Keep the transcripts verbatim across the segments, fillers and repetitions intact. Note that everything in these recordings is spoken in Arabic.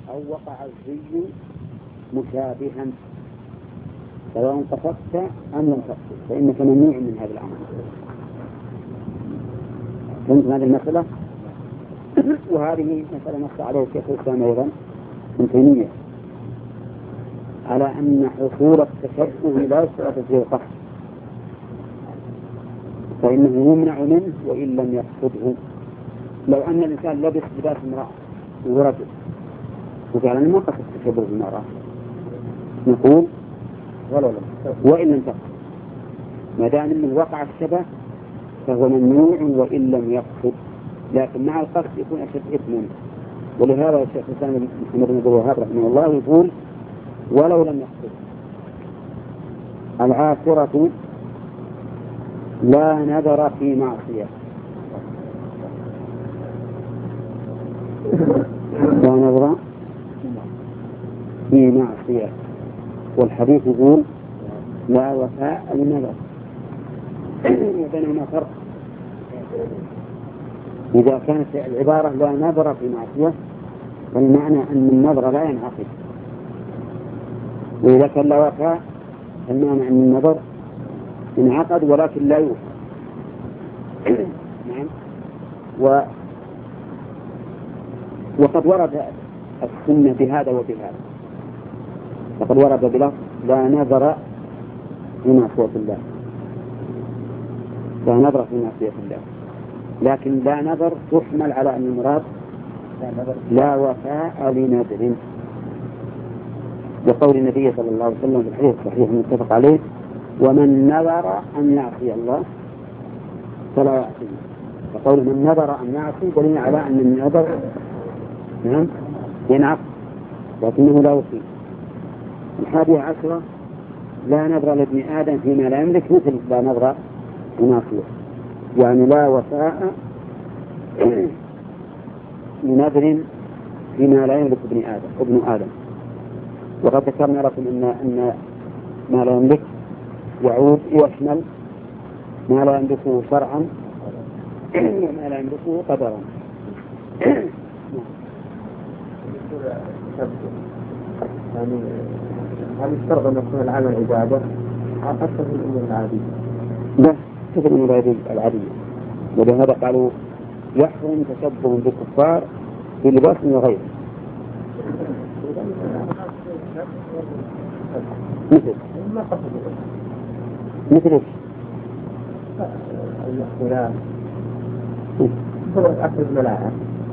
أو وقع الزي مشابها سواء قصدت أم لم تقصد فإنك ممنوع من هذا الأمر. فهمت هذه المسألة؟ وهذه مسألة نص عليه شيخ الإسلام أيضا ابن تيمية على أن حصول التشبه لا يشترط فيه القصد فإنه يمنع منه وإن لم يقصده. لو أن الإنسان لبس لباس امرأة ورجل وقال أنا ما قصدت التشبه بالمرأة نقول ولا لا وإن لم تقصد ما دام من وقع الشبه فهو ممنوع وإن لم يقصد، لكن مع القصد يكون أشد إثما. ولهذا الشيخ الإسلام محمد بن عبد الوهاب رحمه الله يقول ولو لم يقصد. العاشرة لا نذر في معصية لا نذر في معصية، والحديث يقول لا وفاء للنذر وبينهما فرق. إذا كانت العبارة لا نذر في معصية فالمعنى أن النذر لا ينعقد، وإذا كان لا وفاء فالمعنى أن النذر انعقد ولكن لا يوفى. نعم. و وقد ورد السنة بهذا وبهذا، وقد ورد بلفظ لا نذر في معصية الله لا نذر في معصية الله، لكن لا نذر تحمل على أن المراد لا وفاء لنذر، وقول النبي صلى الله عليه وسلم في الحديث الصحيح المتفق عليه ومن نذر أن يعصي الله فلا يعصي. وقول من نذر أن يعصي دليل على أن النذر نعم ينعقد لكنه لا يوفي. الحادية عشرة لا نذر لابن آدم فيما لا يملك مثل لا نذر لناصية، يعني لا وفاء لنذر فيما لا يملك ابن آدم ابن آدم. وقد ذكرنا لكم أن أن ما لا يملك يعود ويشمل ما لا يملكه شرعا وما لا يملكه قدرا. يعني هل يشترط أن يكون العمل عبادة أكثر من الأمور العادية؟ لا كثير من العبادة العادية، ولهذا قالوا يحرم تشبه بالكفار في لباس وغيره. مثل مثل ايش؟ الاختلاف أكثر ملاعب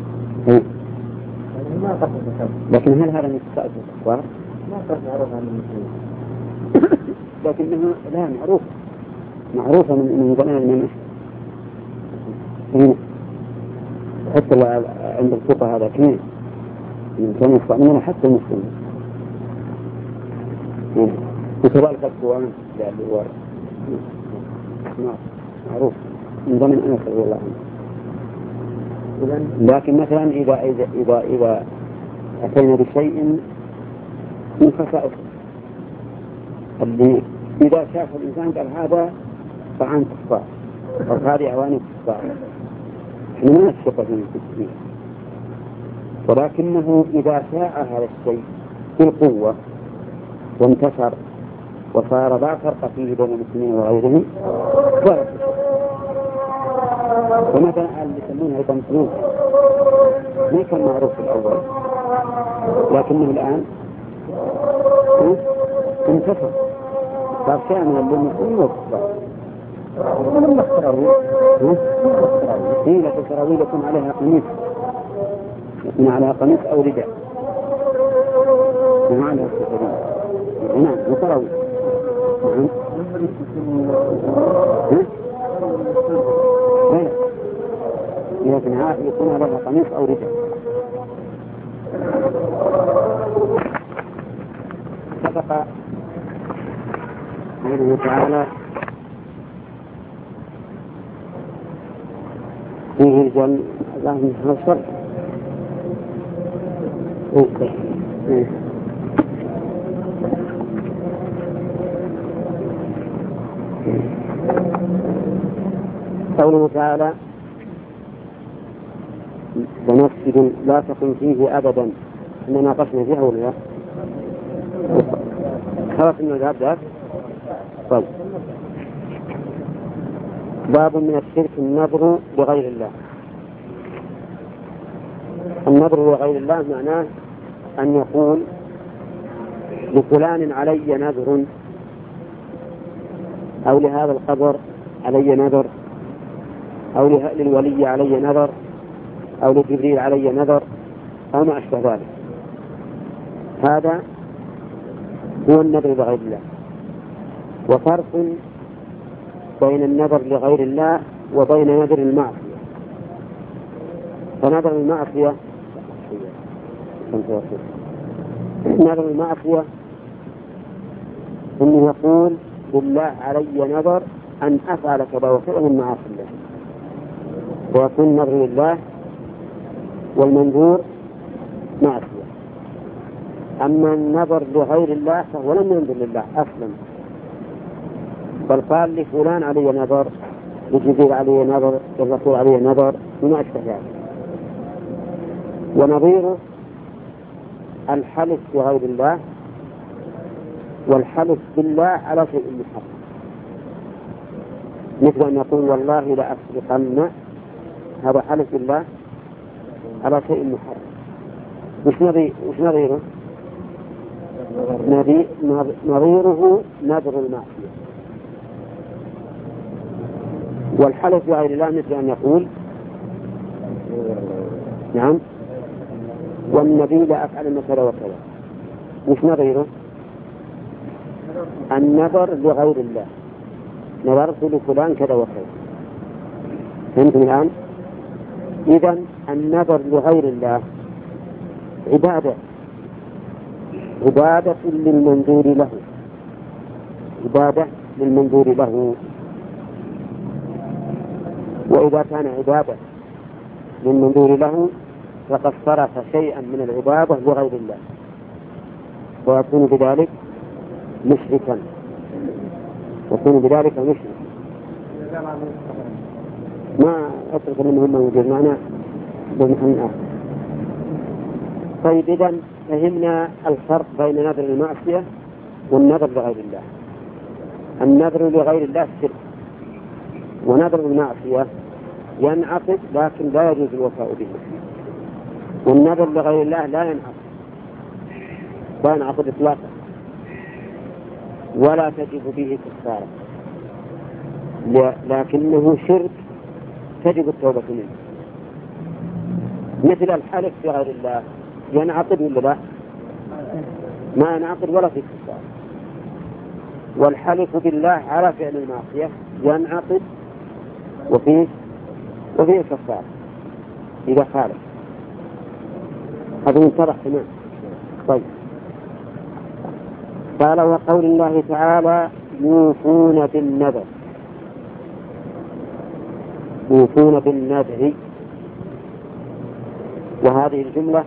ما قصد التشبه. لكن هل هذا من خصائص الكفار؟ ما قصد معروف عن المسلمين لكنها لا معروف معروفة من زمان من هنا حتى عند الفقهاء هذا كمان من كانوا يستعملون حتى المسلمين وكذلك القرآن معروف من زمن أنس رضي الله عنه. لكن مثلا إذا إذا إذا إذا أتينا بشيء من خصائص اللي إذا شاف الإنسان قال هذا طعام كفار أو هذه أواني كفار إحنا ما نشبه فيه، ولكنه إذا شاء هذا الشيء بالقوة وانتشر وصار لا فرق فيه بين المسلمين وغيرهم ومثلا اللي يسمونه أيضا سلوك ما كان معروف في الأول لكنه الآن انتشر صار شيئا من المسلمين والكفار. من السراويل هي لكن السراويل يكون عليها قميص يكون عليها قميص أو رداء ومعنى السراويل نعم وسراويل نعم لكن يكون عليها قميص أو رداء. سبق قوله تعالى فيه الجنة اللهم نصر قوله تعالى ومسجد لا تقم فيه أبدا إننا ناقشنا فيها ولا لا؟ خلاص إنه ذهب ذهب. طيب. باب من الشرك النذر لغير الله. النذر لغير الله معناه أن يقول لفلان علي نذر، أو لهذا القبر علي نذر، أو للولي علي نذر، أو لجبريل علي نذر، أو ما أشبه ذلك. هذا هو النذر لغير الله. وفرق بين النذر لغير الله وبين نذر المعصية. فنذر المعصية نذر المعصية إنه يقول بالله علي نذر أن أفعل كذا وكذا من معاصي الله، ويكون نذر لله والمنذور معصية. أما النذر لغير الله فهو لم ينذر لله أصلا، بل قال لفلان علي نذر، لجبريل علي نذر، للرسول علي نذر، وما أشبه ذلك. ونظيره الحلف بغير الله والحلف بالله على شيء محرم، مثل أن يقول والله لأسرقن، هذا حلف بالله على شيء محرم. وش نظيره؟ نظيره نذر المعصية. والحلف بغير الله مثل أن يقول نعم والنبي لا أفعل كذا وكذا. وش نظيره؟ النذر لغير الله، نذرت لفلان كذا وكذا. فهمتم الآن؟ إذن النذر لغير الله عبادة، عبادة للمنذور له، عبادة للمنذور له. وإذا كان عبادة للمنذور له فقد صرف شيئا من العبادة لغير الله، ويكون بذلك مشركا، يكون بذلك مشركا. ما أترك منهم موجود معنا بمحن آخر. طيب إذن فهمنا الفرق بين نذر المعصية والنذر لغير الله. النذر لغير الله شرك، ونذر المعصية ينعقد لكن لا يجوز الوفاء به. والنذر لغير الله لا ينعقد، لا ينعقد إطلاقا، ولا تجب به كفارة، لكنه شرك تجب التوبة منه. مثل الحلف بغير الله ينعقد ولا لا؟ ما ينعقد ولا في كفارة. والحلف بالله على فعل المعصية ينعقد وفيه وفيه كفارة إذا خالف. هذا منطلق تمام. طيب، قال وقول الله تعالى يوفون بالنذر، يوفون بالنذر، وهذه الجملة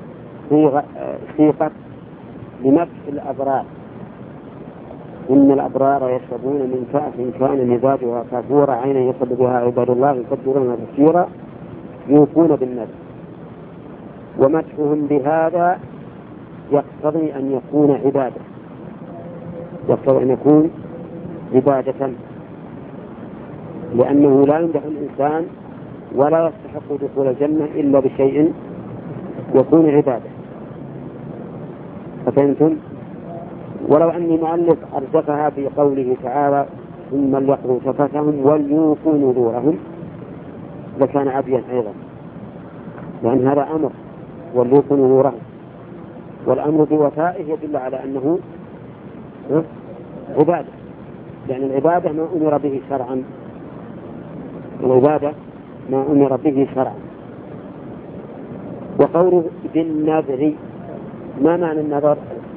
صيغة لمدح الأبرار. إن الأبرار يشربون من كأس كان مزاجها كافورا عينا يشرب بها عباد الله يقدرون تفسيرا يوفون بالنذر. ومدحهم بهذا يقتضي أن يكون عبادة، يقتضي أن يكون عبادة، لأنه لا يمدح الإنسان ولا يستحق دخول الجنة إلا بشيء يكون عبادة. ففهمتم؟ ولو أني مؤلف أرجفها في قوله تعالى ثم ليقضوا تفثهم وليوفوا نذورهم لكان أبين أيضا، لأن هذا أمر وليوفوا نذورهم، والأمر بوفائه يدل على أنه عبادة، يعني العبادة ما أمر به شرعا، العبادة ما أمر به شرعا. وقوله بالنذر، ما معنى النذر؟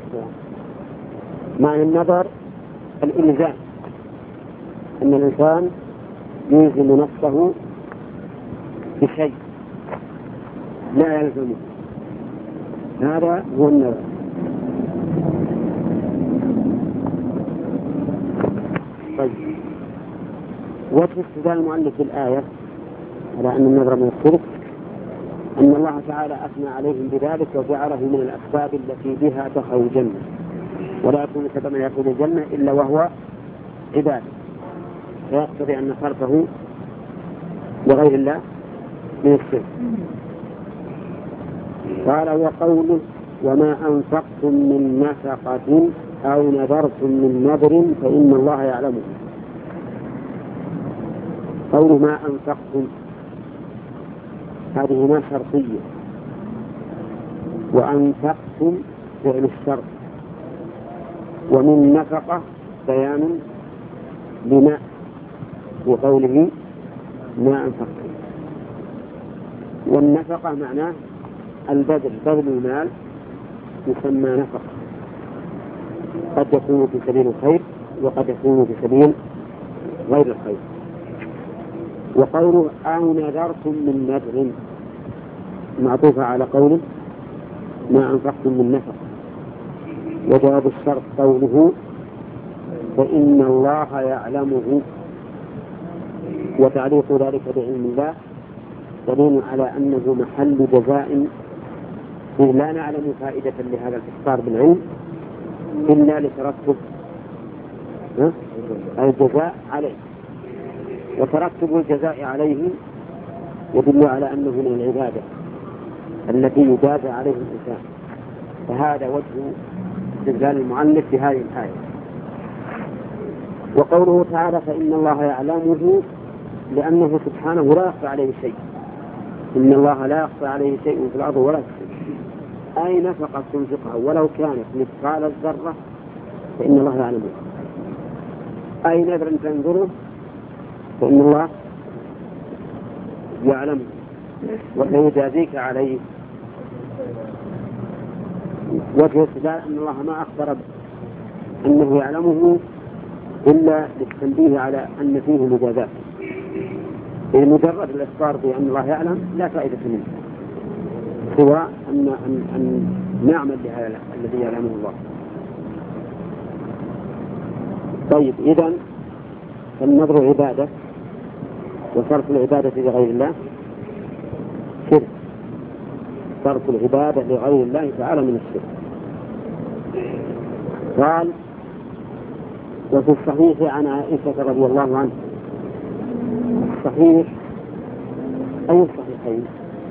معنى النذر الإلزام، أن الإنسان يلزم نفسه بشيء لا يلزمه، هذا هو النذر. طيب، وجه استدلال المؤلف بالآية على أن النذر من الشرك أن الله تعالى أثنى عليهم بذلك وجعله من الأسباب التي بها دخلوا الجنة، ولا يكون سبب من يدخل الجنة إلا وهو عبادة، فيقتضي أن صرفه لغير الله من الشرك. قال وقوله وما أنفقتم من نفقة أو نذرتم من نذر فإن الله يعلمه. قوله ما أنفقتم هذه ما شرطية، وأنفقتم فعل الشرط، ومن نفقة بيان لما وقوله ما أنفقتم. والنفقة معناه البذل، بذل المال يسمى نفقة، قد يكون في سبيل الخير وقد يكون في سبيل غير الخير. وقوله أو نذرتم من نذر معطوفة على قوله ما أنفقتم من نفقة. وجواب الشرط قوله فإن الله يعلمه، وتعليق ذلك بعلم الله دليل على أنه محل جزاء، إذ لا نعلم فائدة لهذا الإخبار بالعلم إلا لترتب الجزاء عليه، وترتب الجزاء عليه يدل على أنه من العبادة التي يجازى عليه الإنسان. فهذا وجه استدلال المؤلف بهذه الآية. وقوله تعالى فإن الله يعلمه لأنه سبحانه لا يخفى عليه شيء، إن الله لا يخفى عليه شيء في الأرض ولا في السماء، أي نفقة تنفقها ولو كانت مثقال الذرة فإن الله يعلمه، أي نذر تنذره فإن الله يعلمه وسيجازيك عليه. وجه استدلال أن الله ما أخبر أنه يعلمه إلا للتنبيه على أن فيه مجازات، إذ مجرد الإخبار بأن الله يعلم لا فائدة منه سوى أن, أن, أن نعمل بهذا الذي يعلمه الله. طيب إذن فالنظر عبادة، وصرف العبادة لغير الله شرك، صرف العبادة لغير الله تعالى من الشرك. قال وفي الصحيح عن عائشة رضي الله عنها، الصحيح أي الصحيحين؟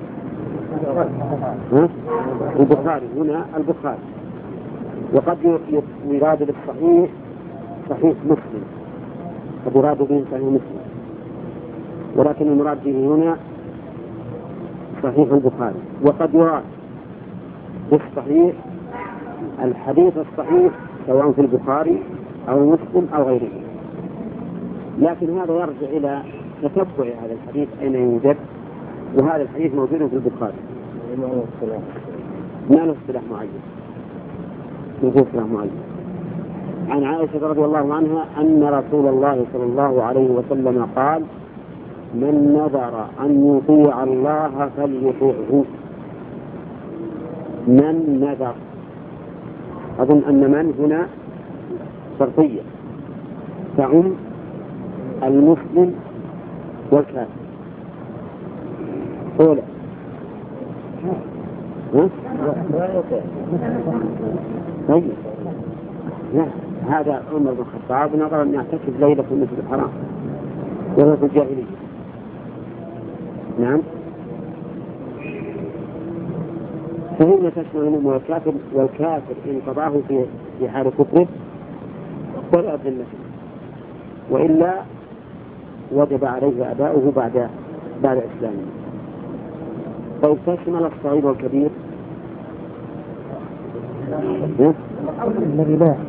البخاري، هنا البخاري، وقد يراد بالصحيح صحيح مسلم، قد يراد به صحيح مسلم، ولكن المراد به هنا صحيح البخاري. وقد يراد بالصحيح الحديث الصحيح سواء في البخاري أو مسلم أو غيره، لكن هذا يرجع إلى تتبع هذا الحديث أين يوجد، وهذا الحديث موجود في البخاري ما له اصطلاح معين، ما له اصطلاح معين. عن عائشة رضي الله عنها أن رسول الله صلى الله عليه وسلم قال من نذر أن يطيع الله فليطيعه. من نذر، أظن أن من هنا شرطية تعم المسلم والكافر. أولى ها؟ طيب لا، هذا عمر بن الخطاب نظر أن يعتكف ليلة في المسجد الحرام وهو في الجاهلية. نعم، فهي تشمل المؤمن والكافر، والكافر إن قضاه في في حال كفره ولا أذن، وإلا وجب عليه أداؤه بعد بعد إسلامه. طيب تشمل الصغير والكبير؟ الذي لا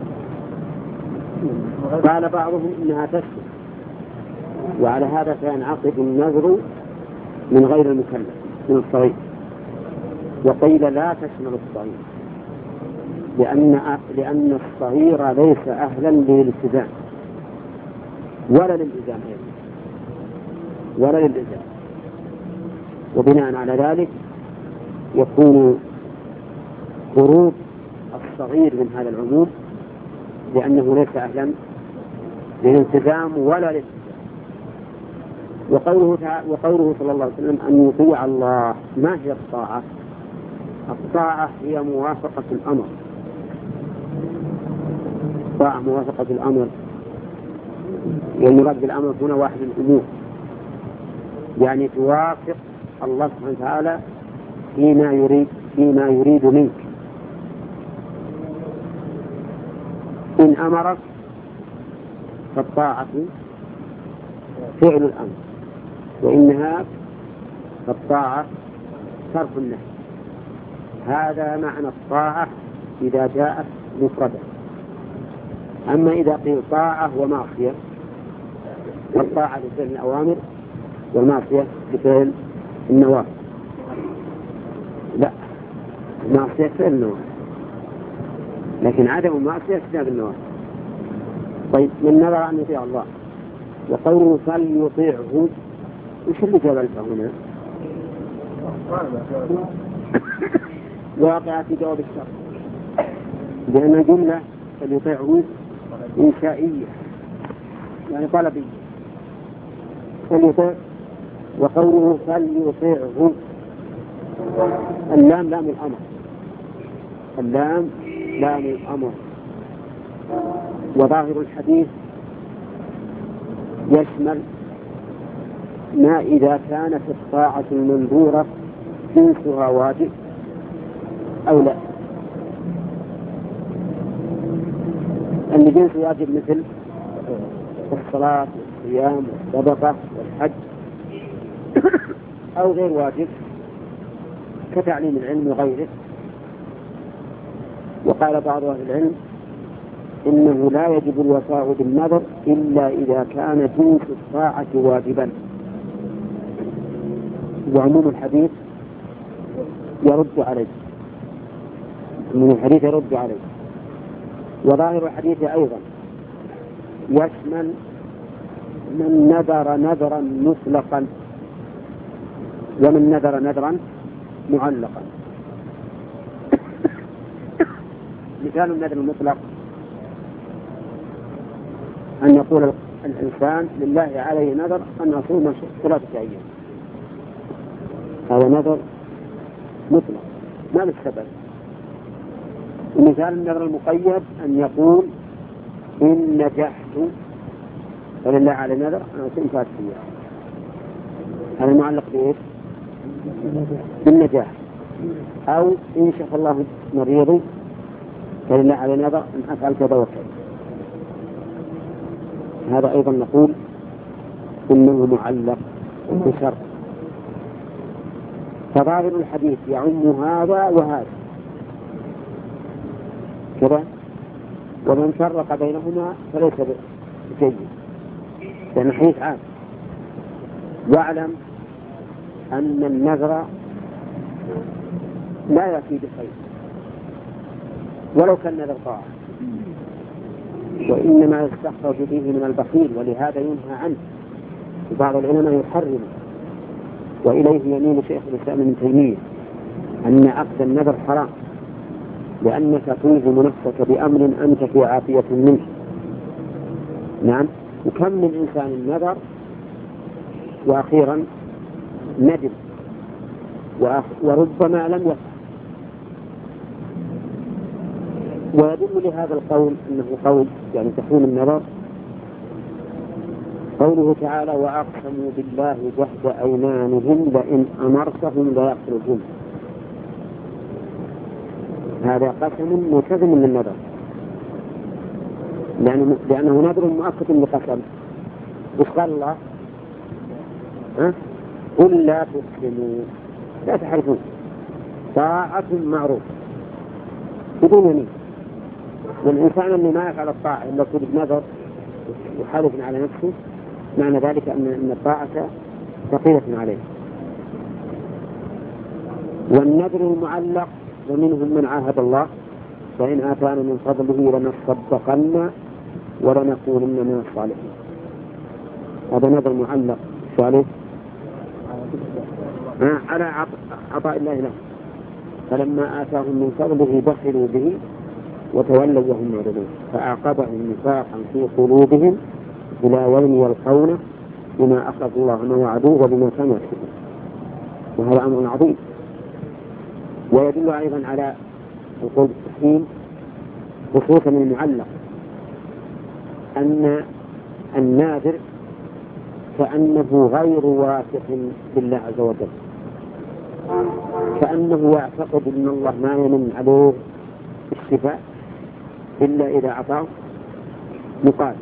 قال بعضهم إنها تشمل، وعلى هذا فينعقد النذر من غير المكلف من الصغير. وقيل لا تشمل الصغير لأن لأن الصغير ليس أهلا للالتزام ولا للإلزام ولا للإلزام، وبناء على ذلك يكون خروج الصغير من هذا العموم لأنه ليس أهلا للالتزام ولا للإلزام. وقوله, وقوله صلى الله عليه وسلم أن يطيع الله، ما هي الطاعة؟ الطاعة هي موافقة الأمر. الطاعة موافقة الأمر، والمراد بالأمر هنا واحد الأمور، يعني توافق الله سبحانه وتعالى فيما يريد فيما يريد منك. إن أمرك فالطاعة فعل الأمر، وإن نهاك فالطاعة صرف النهي. هذا معنى الطاعة إذا جاءت مفردة. أما إذا قيل طاعة ومعصية، فالطاعة لفعل الأوامر والمعصية لفعل النواهي. لا، المعصية فعل النواهي، لكن عدم المعصية اجتناب النواهي. طيب، من نظر أن يطيع الله، وقوله فليطيعه، وش اللي جاب الفهم هنا؟ واقع في جواب الشرط، لأن جملة فليطيعه إنشائية يعني طلبية. فليطيع، وقوله فليطيعه، اللام لام الأمر، اللام لام الأمر. وظاهر الحديث يشمل ما إذا كانت الطاعة المنذورة جنسها واجب أو لا. أن جنس واجب مثل الصلاة والصيام والصدقة والحج، أو غير واجب كتعليم العلم وغيره. وقال بعض أهل العلم إنه لا يجب الوفاء بالنذر إلا إذا كان جنس الطاعة واجبا. وعموم الحديث يرد عليه، من الحديث يرد عليه. وظاهر الحديث أيضا يشمل من نذر نذرا مطلقا ومن نذر نذرا معلقا. مثال النذر المطلق أن يقول الإنسان لله عليه نذر أن أصوم ثلاثة أيام، هذا نذر مطلق ما للسبب. ومثال النذر المقيد أن يقول إن نجحت فلله عليه نذر أن أصوم ثلاثة أيام، هذا المعلق بإيش؟ بالنجاح. أو إن شفى الله مريضي فلله عليه نذر أن أفعل كذا وكذا، هذا أيضا نقول إنه معلق بشرط. فظاهر الحديث يعم هذا وهذا كذا، ومن فرق بينهما فليس بجيد، لأن الحديث عام. واعلم أن النذر لا يأتي بخير ولو كان نذر طاعة، وإنما يستخرج به من البخيل، ولهذا ينهى عنه. بعض العلماء يحرم، وإليه يميل شيخ الإسلام ابن تيمية أن أخذ النذر حرام، لأنك تلزم نفسك بأمر أنت في عافية منه. نعم. وكم من إنسان نذر وأخيرا ندم وربما لم يفعل. ويدل لهذا القول أنه قول يعني تحريم النذر قوله تعالى وأقسموا بالله جهد أيمانهم لئن أمرتهم ليقتلون. هذا قسم ملتزم للنذر، لأنه, لأنه نذر مؤكد لقسم. وش قال الله؟ ها؟ قل لا تقسموا لا تحرفون، طاعة معروف بدون يمين. والإنسان اللي ما يفعل الطاعة إلا يكون بنذر وحالف على نفسه، معنى ذلك أن الطاعة ثقيلة عليه. والنذر المعلق ومنهم من عاهد الله فإن آتانا من فضله لنصدقن ولنكونن من الصالحين. هذا نذر معلق صالح على عطاء الله له، فلما آتاهم من فضله بخلوا به وتولوا وهم معرضون، فأعقبهم نفاقا في قلوبهم إلى يوم يلقونه بما أخلف الله ما وعدوه وبما كانوا يكسبون، وهذا أمر عظيم. ويدل أيضا على القول بالتحريم خصوصا المعلق أن النادر كأنه غير واثق بالله عز وجل، كأنه يعتقد أن الله ما يمن عليه الشفاء إلا إذا أعطاه مقابل.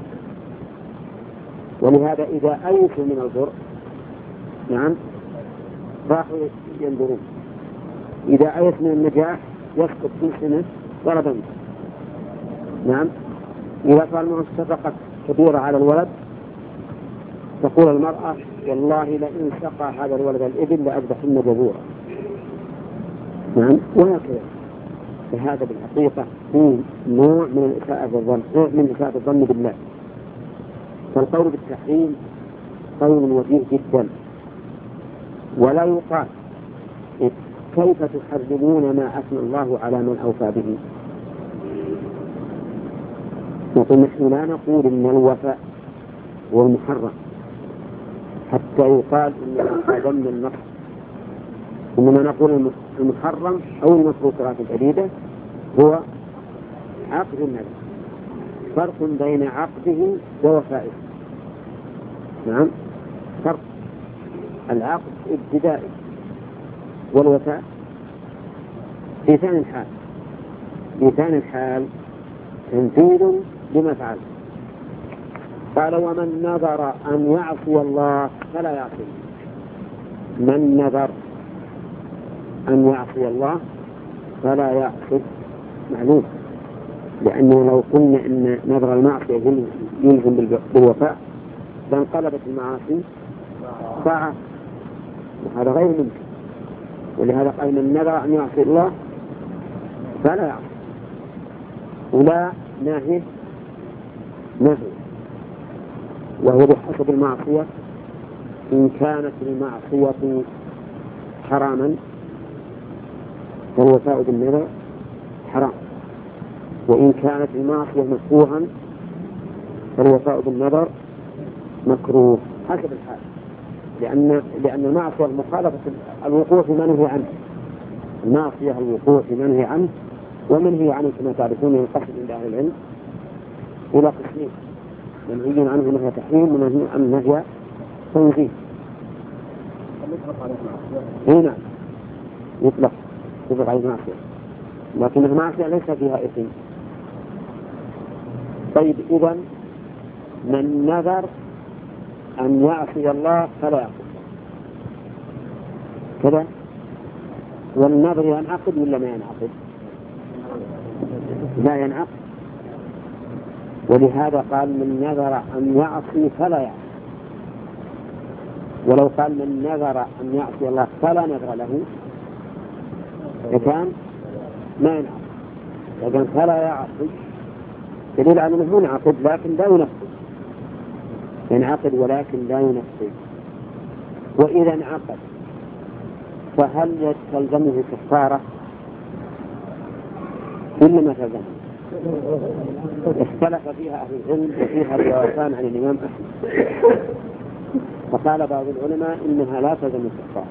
ولهذا إذا أيسوا من الضر نعم راحوا ينظرون، إذا أيس من النجاح يسقط في سنة ضربا. نعم إذا صار معه صدقة كبيرة على الولد تقول المرأة والله لئن سقى هذا الولد الإبل لأذبحن جذورا. نعم وهكذا. فهذا بالحقيقة هو نوع من الإساءة بالظن، نوع من إساءة الظن بالله. فالقول بالتحريم قول وجيه جدا، ولا يقال كيف تحرمون ما أثنى الله على من أوفى به. نقول نحن لا نقول إن الوفاء هو المحرم حتى يقال إن ضمن النص، إنما نقول المحرم أو المتروكات الجديدة هو عقد النذر، فرق بين عقده ووفائه. نعم فرق، العقد ابتدائي والوفاء في ثاني الحال، في ثاني الحال تنفيذ لما فعل. قال ومن نذر أن يعصي الله فلا يعصي. من نذر أن يعصي الله فلا يعصي معلوم، لأنه لو قلنا أن نذر المعصية يلزم بالوفاء فانقلبت المعاصي طاعة، وهذا غير ممكن. ولهذا قال من نذر أن يعصي الله فلا يعصي. ولا ناهي نهي، وهو بحسب المعصية. إن كانت المعصية حراما فالوفاء بالنذر حرام، وإن كانت المعصية مكروها فالوفاء بالنذر مكروه حسب الحال، لأن لأن المعصية المخالفة الوقوع في منهي عنه، المعصية الوقوع في منهي عنه، ومنهي عنه كما تعرفون ينقسم عند أهل العلم إلى قسمين: منهي عنه نهي تحريم، ومنهي عنه نهي تنزيه. هنا يطلق يطلق عليه معصية، لكن المعصية ليس فيها إثم. طيب إذن من نذر أن يعصي الله فلا يعصي كذا، والنذر ينعقد ولا ما ينعقد؟ لا ينعقد. ولهذا قال من نذر أن يعصي فلا يعصي. ولو قال من نذر أن يعصي الله فلا نذر له لكان ما ينعقد، لكن فلا يعصي دليل على أنه ينعقد لكن لا ينفذ، ينعقد ولكن لا ينفذ. وإذا انعقد فهل تلزمه كفارة إلا ما تلزمه؟ اختلف فيها أهل العلم، وفيها روايتان عن الإمام أحمد. فقال بعض العلماء إنها لا تلزم الكفارة،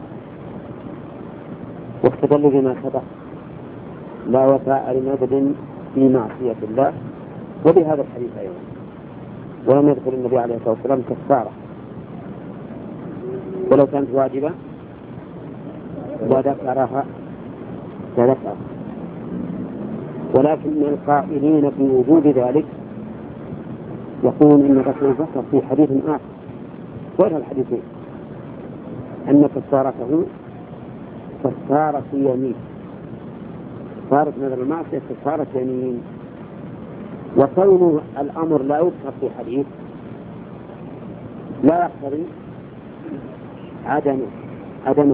واستدلوا بما سبق: لا وفاء لنذر في معصية الله، وبهذا الحديث أيضا. ولم يذكر النبي عليه الصلاة والسلام كفارة، ولو كانت واجبة لذكرها لذكرها. ولكن من القائلين في وجود ذلك يقول إن الرسول ذكر في حديث آخر غير الحديثين أن كفارته كفارة يمين، كفارة نذر المعصية كفارة يمين. وكون الأمر لا يذكر في حديث لا يقتضي عدمه عدمه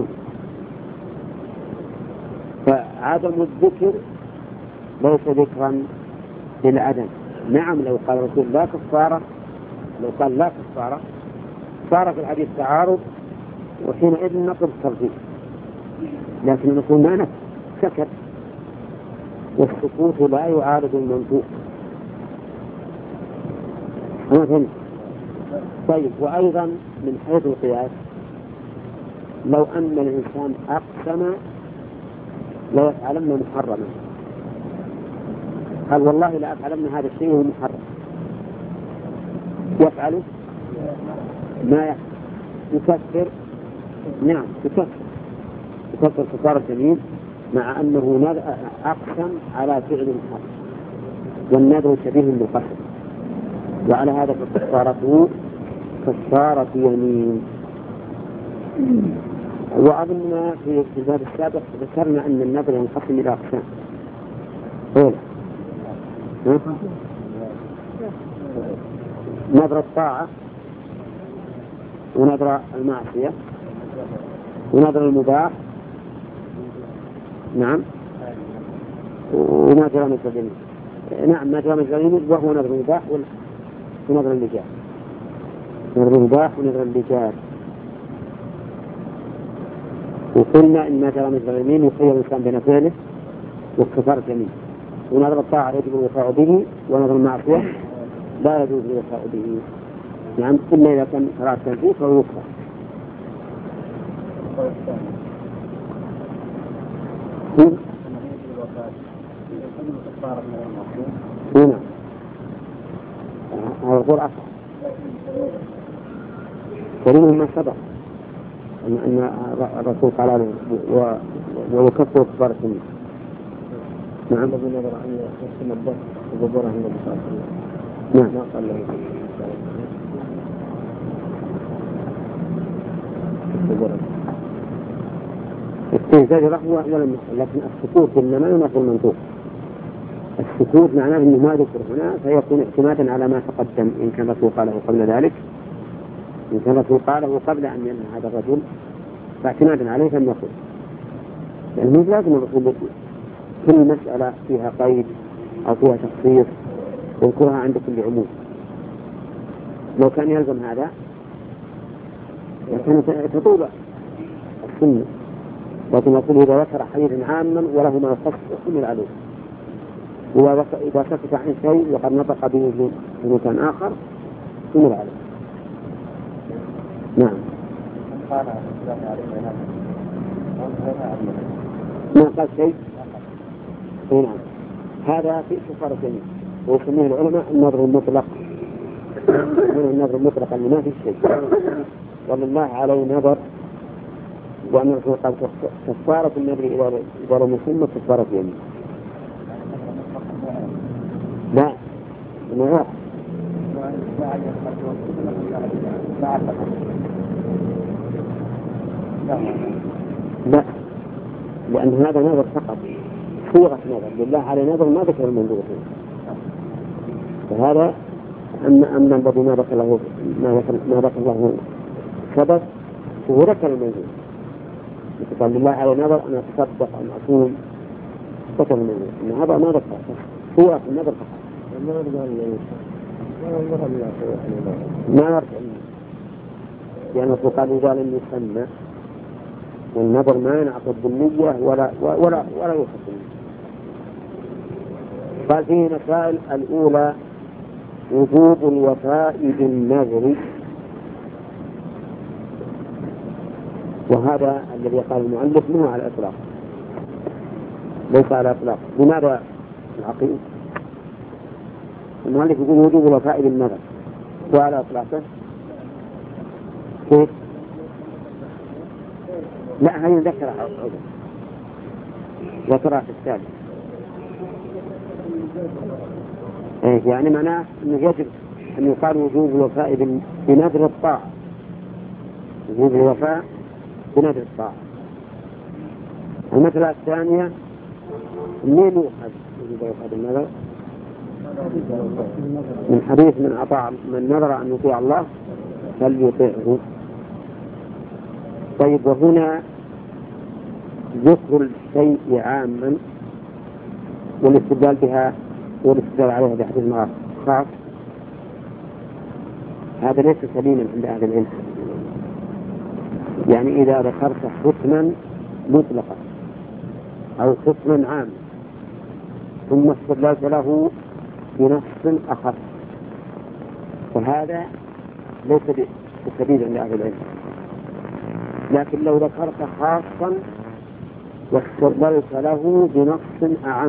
فعدم الذكر ليس ذكرا للعدم. نعم لو قال الرسول لا كفارة، لو قال لا كفارة صار في الحديث تعارض، وحينئذ نطلب الترجيح، لكن نقول ما نفس سكت، والسكوت لا يعارض المنطوق. ما فهمت؟ طيب، وأيضا من حيث القياس لو أن الإنسان أقسم لا يفعلن محرما، قال والله لا أفعلن هذا الشيء هو محرم، يفعله ما يفعل يكفر. نعم يكفر يكفر كفارة يمين مع أنه أقسم على فعل محرم، والنذر شبيه بالقسم، وعلى هذا فكفارته كفارة يمين. وأظن في الباب السابق ذكرنا أن النذر ينقسم إلى أقسام. أولا نذر الطاعة، ونذر المعصية، ونذر المباح، نعم، وما جرى من الجريمة، نعم ما جرى من الجريمة وهو نذر المباح ونذر اللجاج، نذر المباح ونذر اللجاج. وقلنا إن ما جرى من الجريمين يخير الإنسان بين فعله وكفارة يمين، ونذر الطاعة يجب الوفاء به، ونذر المعصية لا يجوز الوفاء به، نعم، إلا إذا كان كراهة تنفيذ فهو يكفر. هنا هذا القول أصح ولمن ما سبق أن الرسول قال له ويكفر كفارة يمين. نعم الذي نظر أن يحسن الدفع وجبره النبي صلى الله عليه وسلم. نعم ما قال له استهزاء رحمه ولم يحصل، لكن السكوت إنما ينافي المنطوق. السكوت معناه أنه ما ذكر هنا فيكون اعتمادا على ما تقدم، إن كان الرسول قاله قبل ذلك، إن كان الرسول قاله قبل أن ينهى هذا الرجل فاعتمادا عليه فلم يقل، لأنه لازم الرسول كل مسألة فيها قيد أو فيها تخصيص يذكرها عند كل عموم. لو كان يلزم هذا لكان تطول السنة، لكن يقول إذا ذكر حديثا عاما وله ما يخص يحمل عليه، وإذا سكت عن شيء وقد نطق به في مكان آخر يحمل عليه. نعم ما قال شيء. نعم هذا في كفارة يمين، ويسميه العلماء النذر المطلق، من النذر المطلق اللي ما في شيء ولله عليه نذر، وأن الرسول قال كفارة النذر إذا لم يسمى كفارة يمين. لا نعم لا، لأن هذا نذر فقط، صيغة نذر لله على نذر ما ذكر المنذور فيه، فهذا أما أما الذي ما ذكر له ما ذكر له سبب هو ذكر المنذور، قال لله على نذر أن أتصدق أن أصوم ذكر المنذور، إن هذا ما ذكر صيغة النذر فقط ما يرجع، لأن الرسول قال إذا لم يسمى، والنذر ما ينعقد بالنية ولا ولا ولا يخص. قال فيه مسائل: الأولى وجوب الوفاء بالنذر، وهذا الذي قال المؤلف منه على الإطلاق ليس على الإطلاق. لماذا العقيد؟ المؤلف يقول وجوب الوفاء بالنذر وعلى إطلاقه كيف؟ لا هذه ذكرها عوضا ذكرها في الثالث، إيه يعني معناه أنه يجب أن يقال وجوب الوفاء بنذر الطاعة، وجوب الوفاء بنذر الطاعة. المسألة الثانية منين يؤخذ وجوب الوفاء بالنذر؟ من حديث من أطاع من نذر أن يطيع الله فليطيعه. طيب، وهنا ذكر الشيء عاما والاستدلال بها والاستدلال عليها بحديث خاص، هذا ليس سليما عند أهل العلم. يعني إذا ذكرت حكما مطلقا أو حكما عاما ثم استدللت له بنص أخر، وهذا ليس بسبيل عند أهل العلم، لكن لو ذكرت خاصا واستدللت له بنص أعم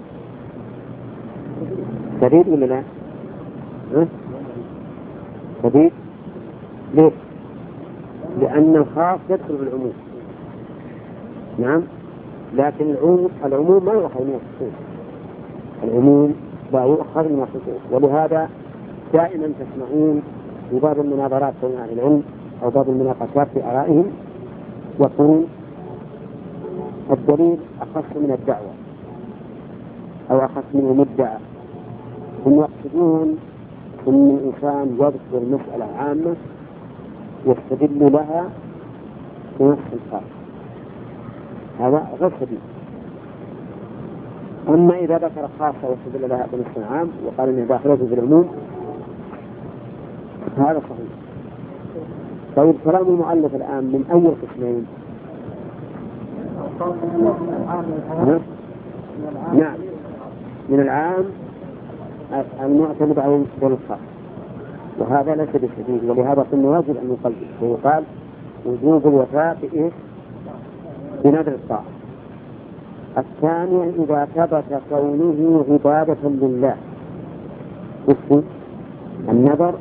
سبيل ولا لا؟ ها؟ سبيل ليه؟ لأن الخاص يدخل في العموم. نعم، لكن العموم العموم ما يؤخذ من الخصوص، العموم لا يؤخذ من الخصوص. ولهذا دائما تسمعون في بعض المناظرات بين أهل العلم أو بعض المناقشات في آرائهم يقولون الدليل أخص من الدعوة أو أخص من المدعى. هم يقصدون أن الإنسان يذكر مسألة عامة يستدل لها بنص خاص، هذا غير سبيل. أما إذا ذكر خاصة واستدل لها بنص عام وقال إنه داخلته في العموم هذا صحيح. طيب كلام المؤلف الآن من أي القسمين؟ نعم، من العام المعتمد على الخاص، وهذا ليس بسبيل. ولهذا قلنا واجب أن نقلد، ويقال وجوب الوفاء بإيه؟ بنذر الطاعة. الثاني إذا ثبت كونه عبادة لله، وفي النذر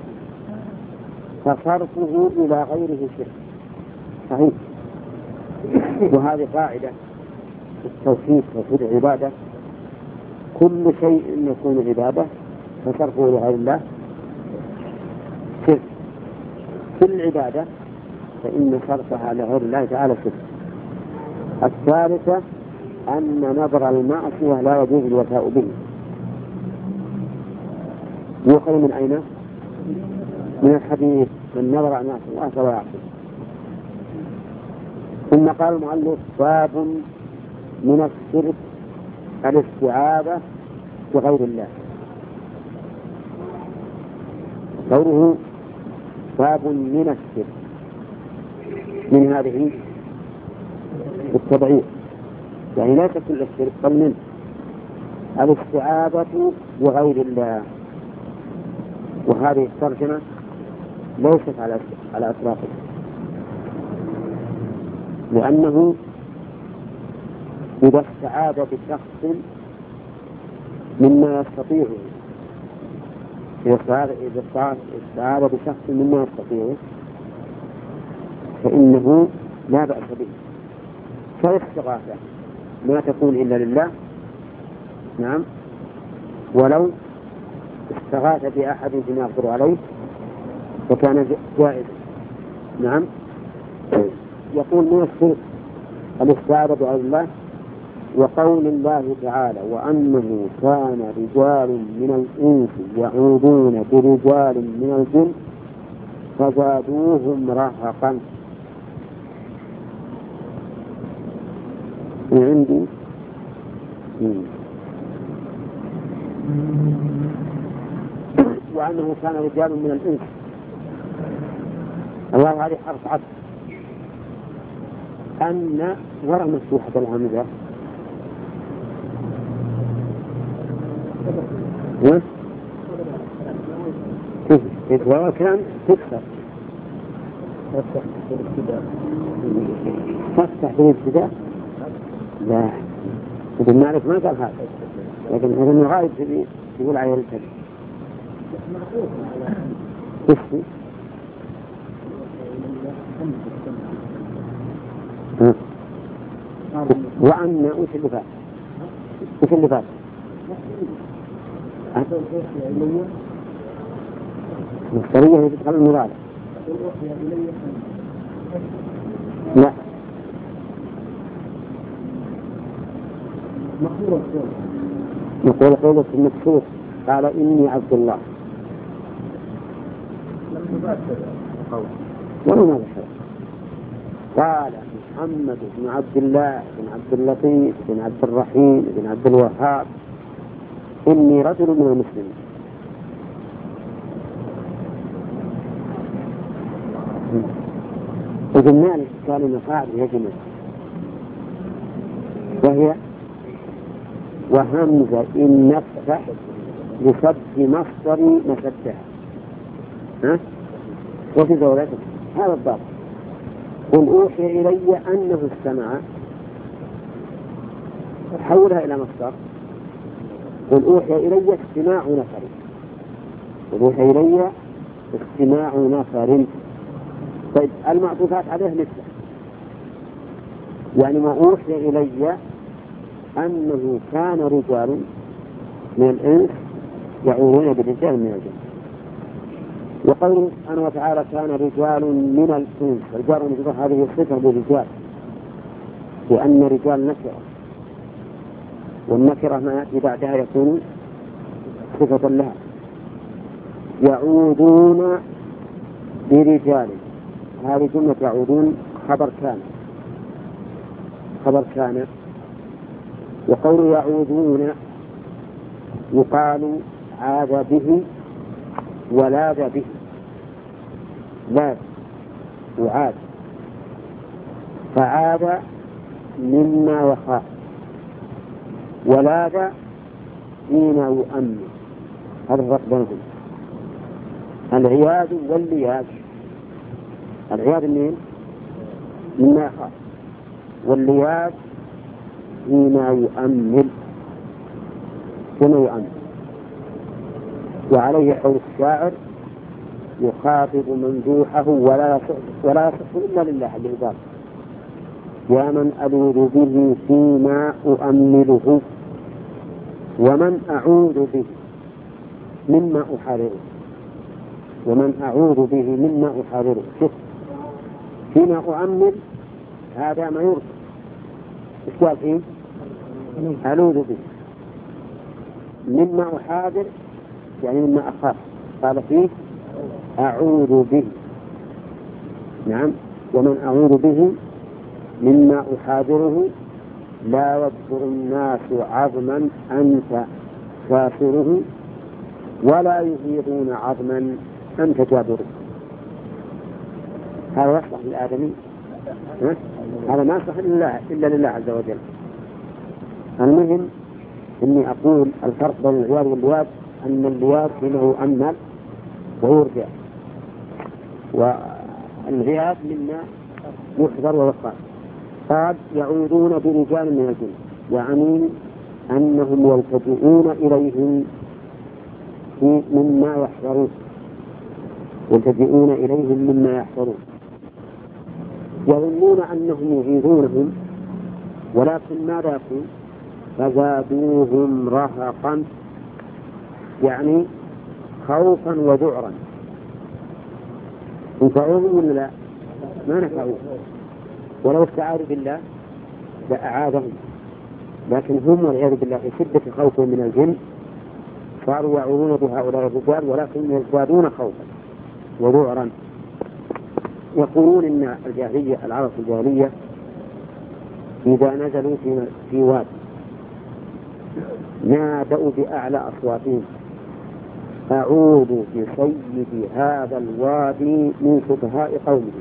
فصرفه إلى غيره شرك، صحيح. وهذه قاعدة في التوحيد توحيد العبادة، كل شيء يكون عبادة فصرفه إلى غير الله شرك. كل عبادة فإن صرفها لغير الله تعالى شرك. الثالثة أن نذر المعصية لا يجوز الوفاء به. يؤخذ من أين؟ من الحديث من نذر أن يعصي الله فلا يعصي. ثم قال المؤلف باب من الشرك الاستعاذة بغير الله. قوله باب من الشرك من هذه التبعير، يعني لا كل الشرك بل من الاستعاذة بغير الله. وهذه الترجمة ليست على على أطلاقه، لأنه إذا استعاذ بشخص مما يستطيعه، إذا استعاذ بشخص مما يستطيعه فإنه لا بأس به. فالاستغاثة ما تكون إلا لله، نعم، ولو استغاث بأحد بما يقدر عليه فكان جائزا، نعم. يقول من الشرك الاستعاذة بغير الله. وقول الله تعالى وأنه كان رجال من الإنس يعوذون برجال من الجن فزادوهم رهقا. عندي وأنه كان رجال من الإنس، الله هذه حرف عطف، أن وراء مفتوحة الهمزة إذا كان تكسر تفتح في الابتداء، لا ابن مالك ما قال هذا، لكن هذا الغايب يقول عليه الكلام اسمه وأن وش اللي فات وش اللي فات مصدرية هي تدخل المراد. لا نقول قولة المكسور قال إني عبد الله ولا ماذا قال محمد بن عبد الله بن عبد اللطيف بن عبد الرحيم بن عبد الوهاب إني رجل من المسلمين. ابن مالك قال مقاعد يجمع وهي وهمزة إن نفتح لصد مصدر نفتح، ها وفي زوجته، هذا الضابط. قل أوحي إلي أنه استمع، حولها إلى مصدر. قل أوحي إلي استماع نفر، قل أوحي إلي استماع نفر. طيب المعطوفات عليه مثله، يعني ما أوحي إلي أنه كان رجال من الإنس يعوذون برجال من الجن. وقوله سبحانه وتعالى كان رجال من الإنس، رجال من الجن، هذه الصفة للرجال، لأن رجال نكرة، والنكرة ما يأتي بعدها يكون صفة لها. يعوذون برجال، هذه جملة يعوذون خبر كان، خبر كان. وقول يعوذون يقال عاد به ولاذ به، لاذ وعاد، فعاد مما يخاف، ولاذ فيما يؤمن. هذا الفرق بينهم. العياذ واللياذ، العياذ منين؟ مما يخاف، واللياذ فيما يؤمن، فيما يؤمن. وعليه قول الشاعر يخاطب ممدوحه ولا يصح ولا يصح إلا لله العباد، يا من ألوذ به فيما أؤمله، ومن أعوذ به مما أحرره، ومن أعوذ به مما أحرره. شوف، فيما أؤمل هذا ما يرضى، إيش قال فيه؟ ألوذ به. مما أحاذر يعني مما أخاف، قال فيه أعوذ به. نعم، ومن أعوذ به مما أحاذره، لا يذكر الناس عظما أنت كافره، ولا يفيضون عظما أنت جابره. هذا يصلح للآدمي، هذا ما يصلح إلا, إلا لله عز وجل. المهم إني أقول الفرق بين العياذ واللياذ أن اللياذ فيما يؤمل ويرجع، والعياذ مما يحذر ويخاف. قال يعوذون برجال من الجن، يعني أنهم يلتجئون إليهم مما يحذرون، يلتجئون إليهم مما يحذرون، يظنون أنهم يعيذونهم، ولكن ماذا يكون؟ فزادوهم رهقا، يعني خوفا وذعرا. ينفعوهم ولا لا؟ ما نفعوهم، ولو استعاذوا بالله لأعاذهم، لكن هم والعياذ بالله في شدة خوفهم من الجن صاروا يعوذون بهؤلاء الرجال، ولكن يزدادون خوفا وذعرا. يقولون إن الجاهلية، العرب الجاهلية إذا نزلوا في, في واد نادوا بأعلى أصواتهم أعوذ بسيد هذا الوادي من سفهاء قومه،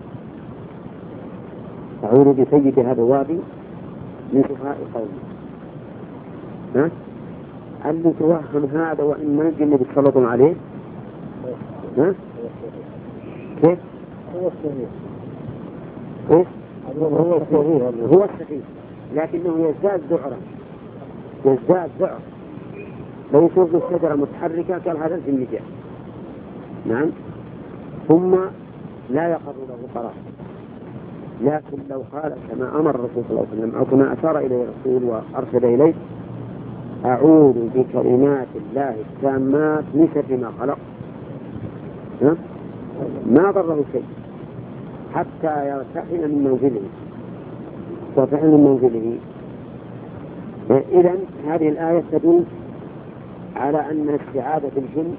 أعوذ بسيد هذا الوادي من سفهاء قومه. ها؟ اللي توهم هذا وإن ما الجن بيتسلطون عليه. ها؟ كيف؟ هو الصحيح. كيف؟ هو الصحيح، هو الصحيح، لكنه يزداد ذعرا، يزداد ذعر. لو يشوف الشجرة متحركة قال هذا الجن جاء. نعم، ثم لا يقر له قرار. لكن لو قال كما أمر الرسول صلى الله عليه وسلم أو كما أشار إليه الرسول وأرشد إليه أعوذ بكلمات الله التامات من شر ما خلق، ما ضره شيء حتى يرتحل من منزله، يرتحل من منزله. إذن هذه الآية تدل على أن الاستعاذة بالجن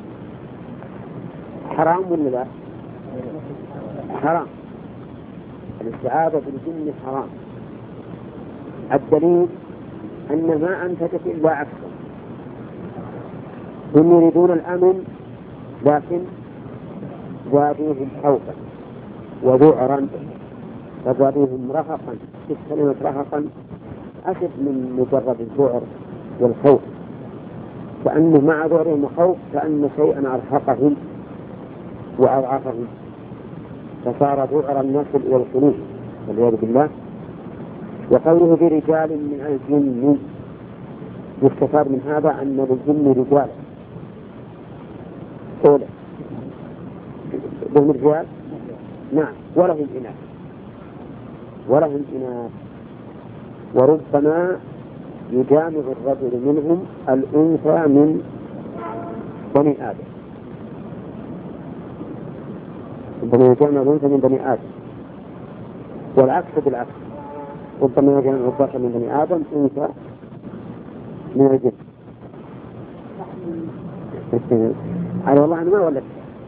حرام ولا لا؟ حرام، الاستعاذة بالجن حرام. الدليل أن ما أنتجت إلا عكسه، هم يريدون الأمن لكن زادوهم خوفا وذعرا، فزادوهم رهقا. في كلمة رهقا أشد من مجرد الذعر والخوف، كأنه مع ذعرهم وخوف كأن شيئا أرهقهم وأضعفهم. فصار ذعر النسل إلى الخلوف والعياذ بالله. وقوله برجال من الجن يستفاد من هذا أن للجن رجال أولى لهم رجال نعم ولهم إناث ولهم إناث وربما يجامع الرجل منهم الأنثى من بني آدم ربما يجامع الأنثى من بني آدم والعكس بالعكس ربما يجامع الذكر من بني آدم أنثى من الجن. أنا والله أنا ما ولدت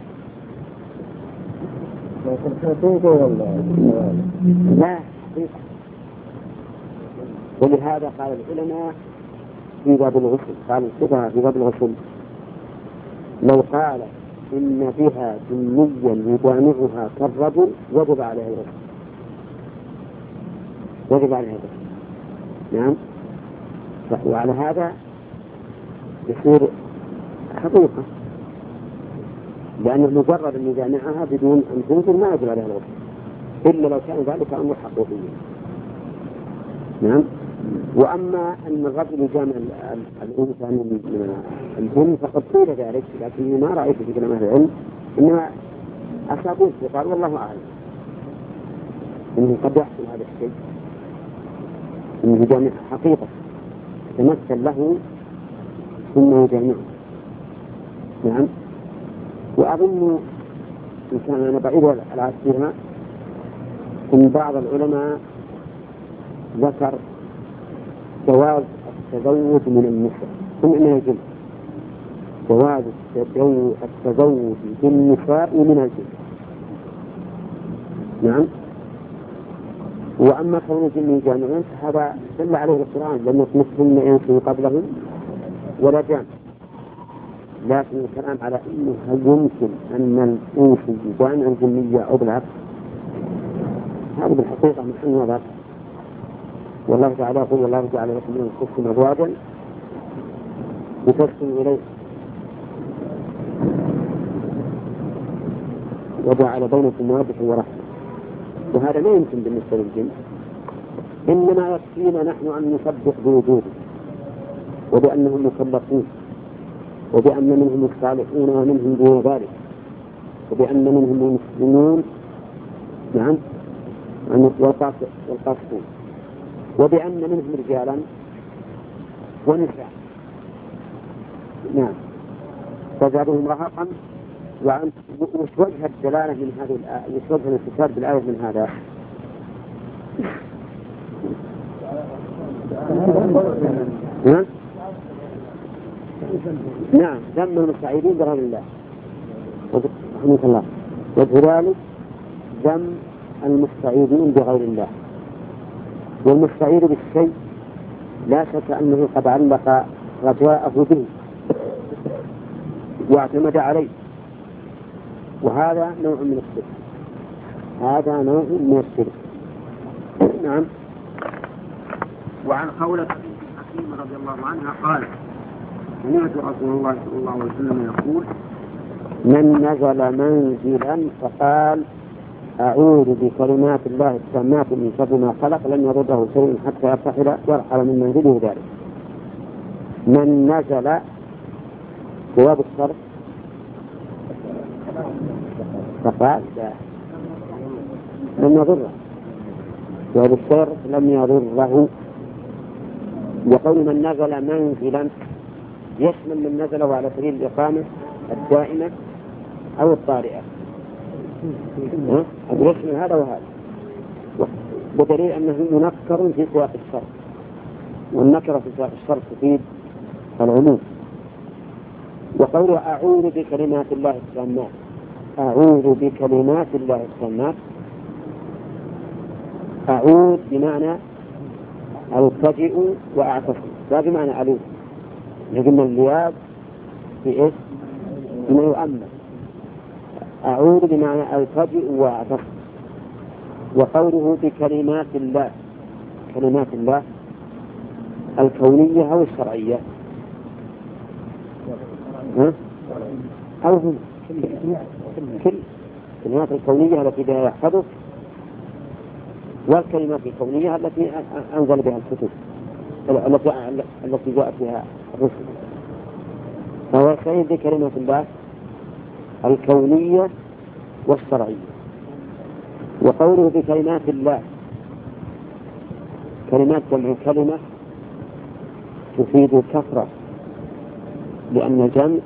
لا حقيقة. ولهذا قال العلماء في باب الغسل قال الفقهاء في باب الغسل لو قال إن فيها جنيا يجامعها كالرجل وجب عليها الغسل وجب عليها الغسل نعم. وعلى هذا يصير حقيقة لأنه مجرد أن يجامعها بدون أن تنزل ما يجب عليها الغسل إلا لو كان ذلك أمر حقيقي نعم. وأما أن الرجل يجامع الأنثى من الجن فقد قيل ذلك لكني ما رأيت في كلام أهل العلم إنما أساطير قال والله أعلم إنه قد يحصل هذا الشيء إنه يجامع حقيقة تمثل له ثم يجامعه نعم. وأظن إن كان أنا بعيد على أسفلها إن بعض العلماء ذكر جواز التزوج من النساء ثم إنها الجن جواز التزوج بالنساء من الجن نعم. وأما كون الجن يجامعون فهذا دل عليه القرآن لم يطمثهن إنس قبلهم ولا جان. لكن الكلام على أنه هل يمكن أن الإنس يجامع الجنية أو بالعكس هذا بالحقيقة محل نظر. والله تعالى يقول والله جعل لكم من أنفسكم أزواجا لتسكنوا إليه وجعل بينكم مودة ورحمة. وهذا لا يمكن بالنسبة للجن إنما يكفينا نحن أن نسبح بوجوده وبأنهم مكلفون وبأن منهم الصالحون ومنهم دون ذلك وبأن منهم المسلمون نعم والقاسطون وبأن منهم رجالا ونساء نعم فزادهم رهقا. وعن وش وجه الدلالة من هذه الآية وش وجه الاستشهاد بالآية من هذا نعم نعم ذم المستعيدين بغير الله رحمه الله وذلك ذم المستعيدين بغير الله. والمستعيد بالشيء لا شك أنه قد علق رجاءه به واعتمد عليه وهذا نوع من الشرك هذا نوع من الشرك نعم. وعن خولة حكيم رضي الله عنها قال سمعت رسول الله صلى الله عليه وسلم يقول من نزل منزلا فقال أعوذ بكلمات الله التامات من شر ما خلق لن يضره شيء حتى يرتحل يرحل من منزله ذلك. من نزل جواب الشرط فقال لا لم يضره جواب الشرط لم يضره. وقول من نزل منزلا يشمل من نزله على سبيل الإقامة الدائمة أو الطارئة يشمل هذا وهذا بدليل أنه منكر في سياق الشرط والنكرة في سياق الشرط تفيد العموم. وقوله أعوذ بكلمات الله التامات أعوذ بكلمات الله التامات أعوذ بمعنى ألتجئ وأعتصم لا بمعنى ألوذ لكن اللياذ في إيش بما يؤمن أعوذ بمعنى ألتجئ وأعتصم. وقوله بكلمات الله كلمات الله الكونية أو الشرعية ها؟ أو هم كل الكلمات الكونية التي بها يحفظك، والكلمات الكونية التي أنزل بها الكتب التي التي جاءت بها الرسل. فهو يستعين بكلمات الله الكونية والشرعية. وقوله بكلمات الله، كلمات جمع كلمة تفيد الكثرة، لأن الجمع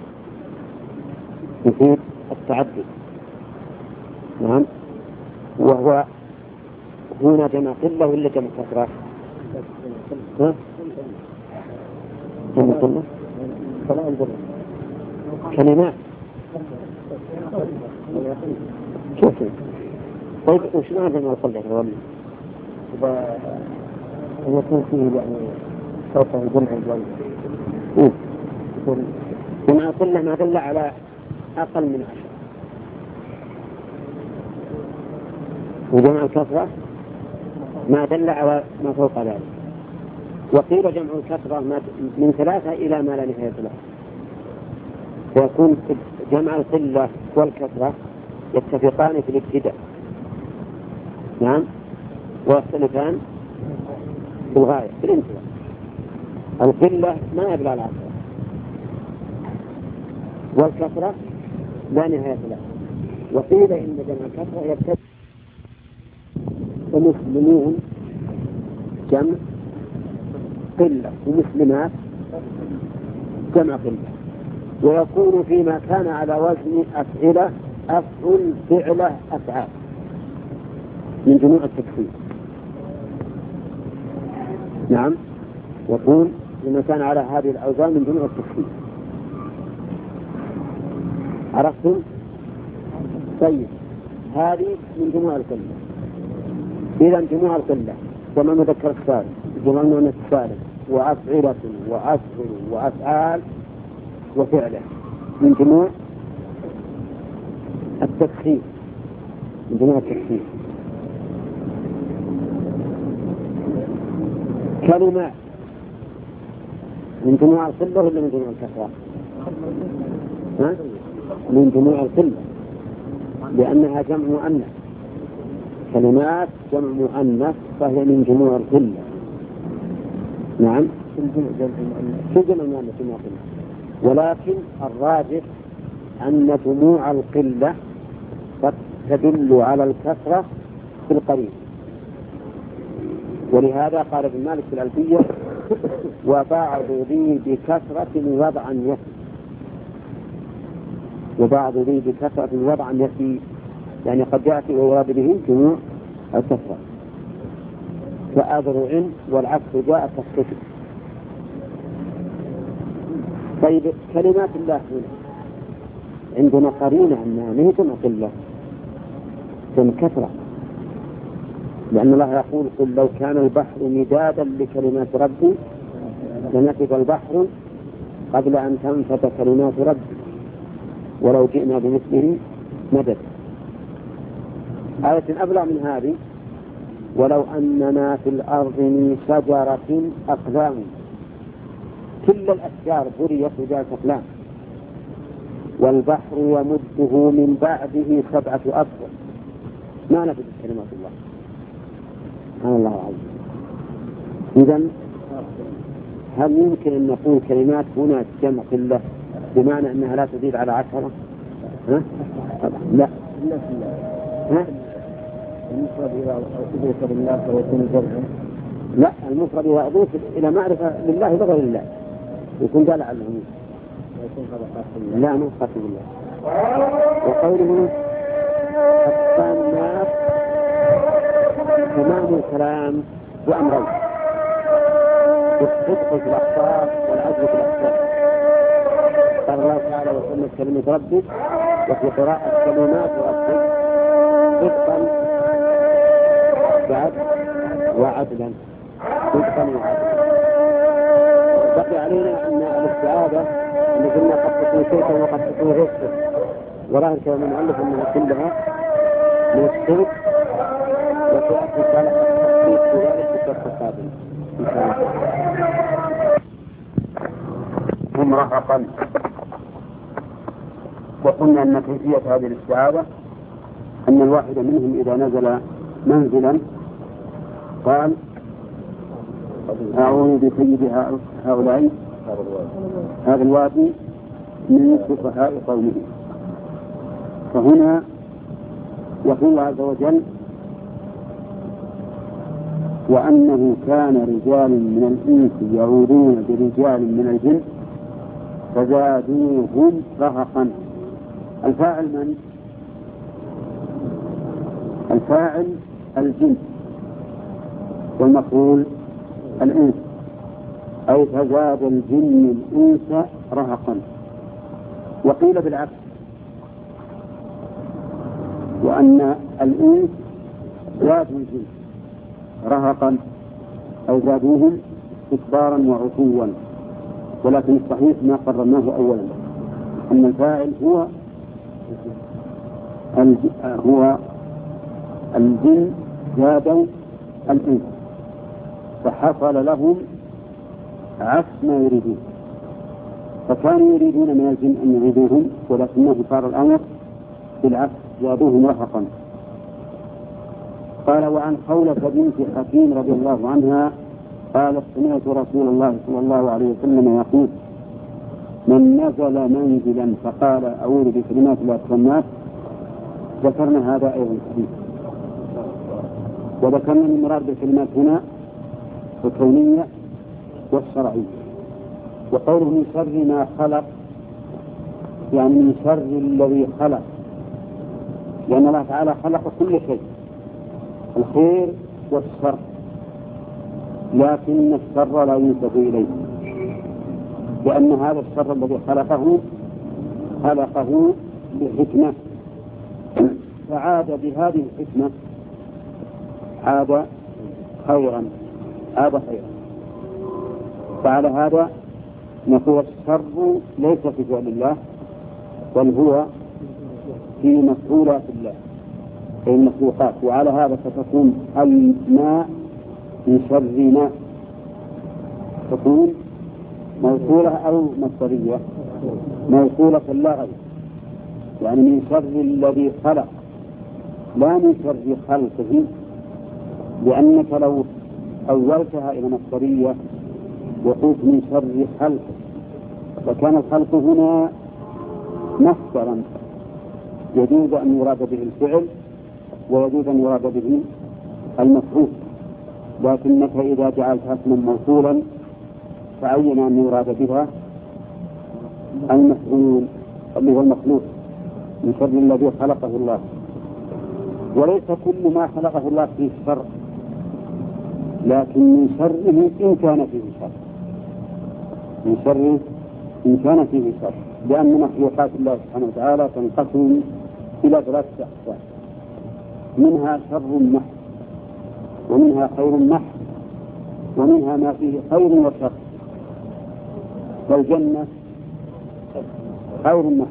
يفيد التعدد. نعم. وهو هنا جمع قلة ولا جمع كثرة؟ ها؟ جمع قلة كلمات. كيف؟ طيب وش معنى جمع قلة يا ولي؟ إذا يكون فيه يعني صوته جمع الجمع. جمع قلة ما دل على أقل من عشرة، وجمع الكثرة ما دل على ما فوق ذلك. وقيل جمع الكثرة من ثلاثة إلى ما لا نهاية له، ويكون جمع القلة والكثرة يتفقان في الابتداء، نعم، ويختلفان في الغاية في الانتهاء. القلة ما يبلغ العشرة، والكثرة لا نهاية له. وقيل إن جمع الكثرة يبتدئ ومسلمون جمع قلة ومسلمات جمع قلة، ويكون فيما كان على وزن أفعلة أفعل فعلة أفعال من جموع التكفير. نعم، يكون فيما كان على هذه الأوزان من جموع التكفير. عرفتم؟ طيب، هذه من جموع القلة. إذا جموع القلة جمع مذكر السالم، جمع مؤنث السالم، وأفعلة وأفعل وأفعال وفعله من جموع التكفير، من جموع التكفير. كلمات من جموع القلة ولا من جموع الكثرة؟ ها؟ من جموع القلة، لأنها جمع مؤنث. كلمات جمع مؤنث فهي من جموع القلة. نعم، في جمع مؤنث جموع القلة، ولكن الراجح أن جموع القلة قد تدل على الكثرة في القريب. ولهذا قال ابن مالك في الألفية: وبعض ذي بكثرة وضعا يفي. وبعض ذي بكثرة وضعا يفي، يعني قد يأتي ويراد به جموع الكثرة، كأذرع والعكس جاء كالسكر. طيب، كلمات الله هنا عندنا قرينة أنها ما هي جمع قلة، جمع كثرة، لأن الله يقول: قل لو كان البحر مدادا لكلمات ربي لنفد البحر قبل أن تنفد كلمات ربي ولو جئنا بمثله مدد. آية أبلغ من هذه: ولو أننا في الأرض من شجرة أقلام، كل الأشجار بريت وجاءت أقلام، والبحر يمده من بعده سبعة أبحر، ما نفدت كلمات الله. سبحان الله العظيم. إذن هل يمكن أن نقول كلمات هنا جمع قلة بمعنى أنها لا تزيد على عشرة؟ ها؟ لا. ها؟ المفرد إذا أضيف لله فيكون جمعا. لا، المفرد إذا أضيف إلى معرفة لله بغير الله يكون دال على العموم. لا، مو خاص بالله. وقوله أقسام الناس تمام الكلام بأمرين: الصدق في الأخبار والعدل في الأحكام. قال الله تعالى: وسمت كلمة ربك، وفي قراءة كلمات ربك صدقا بعدل وعدلا، صدقا وعدلا. بقي علينا أن الاستعاذة اللي قلنا قد تكون شيئا وقد تكون غير شيء، وراها كلام المؤلف أنها كلها من الشرك، وتأتي صالح التخصيص في ذلك بالشرط القادم إن شاء الله. ثم رفقا. وقلنا أن كيفية هذه الاستعاذة أن الواحد منهم إذا نزل منزلا قال أعوذ بسيد هؤلاء هذا الوادي من سفهاء قومه. فهنا يقول الله عز وجل وأنه كان رجال من الإنس يعوذون برجال من الجن فزادوهم رهقا. الفاعل من؟ الفاعل الجن والمفعول الإنس، أي فزاد الجن الإنس رهقا. وقيل بالعكس، وأن الإنس زادوا الجن رهقا أو زادوهم إكبارا وعتوا، ولكن الصحيح ما قررناه أولا أن الفاعل هو هو الجن زادوا الإنس، فحصل لهم عكس ما يريدون، فكانوا يريدون من الجن أن يعيدوهم ولكنه صار الأمر بالعكس زادوهم رهقا. قال وعن خولة بنت حكيم رضي الله عنها قالت سمعت رسول الله صلى الله عليه وسلم يقول من نزل منزلا فقال أعوذ بكلمات الله التامات. ذكرنا هذا أيضا حديث، وذكرنا من مراد بالكلمات هنا الكونية والشرعية. وقوله من شر ما خلق يعني من شر الذي خلق، لأن الله تعالى خلق كل شيء الخير والشر، لكن الشر لا ينسب إليه، لأن هذا الشر الذي خلقه خلقه بحكمة، فعاد بهذه الحكمة عاد خيرا عاد خيرا. فعلى هذا نقول الشر ليس في فعل الله بل هو في مفعولات الله في المخلوقات. وعلى هذا فتكون الماء من شر ماء تكون موصولة أو مصدرية موصولة لا غير، يعني من شر الذي خلق لا من شر خلقه، لأنك لو أولتها إلى مصدرية وقلت من شر خلقه فكان الخلق هنا مصدرا يجوز أن يراد به الفعل ويجوز أن يراد به المفعول، لكنك إذا جعلتها اسما موصولا فعين أن يراد بها المفعول اللي هو المخلوق من شر الذي خلقه الله. وليس كل ما خلقه الله فيه شر، لكن من شره إن كان فيه شر من شره إن كان فيه شر، لأن مخلوقات الله سبحانه وتعالى تنقسم إلى ثلاثة أقسام، منها شر محض ومنها خير محض ومنها ما فيه خير وشر. فالجنة خير محض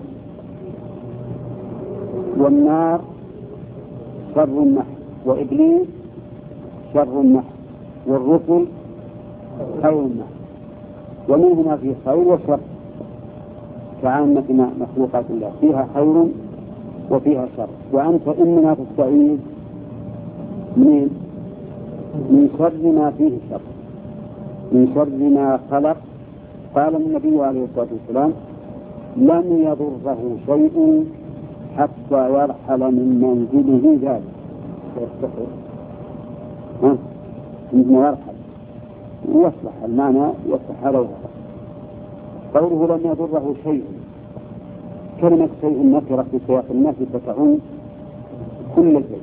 والنار شر محض وإبليس شر محض والرسل خير محض، ومنه ما فيه خير وشر كعامة مخلوقات الله فيها خير وفيها شر. وأنت إنما تستعيذ من من شر ما فيه شر من شر ما خلق. قال النبي عليه الصلاة والسلام لم يضره شيء حتى يرحل من منزله ذلك إنه يرحل يصلح المعنى يصلح هذا وهذا. قوله لم يضره شيء، كلمة شيء نكرة في سياق النفي فتعم كل شيء،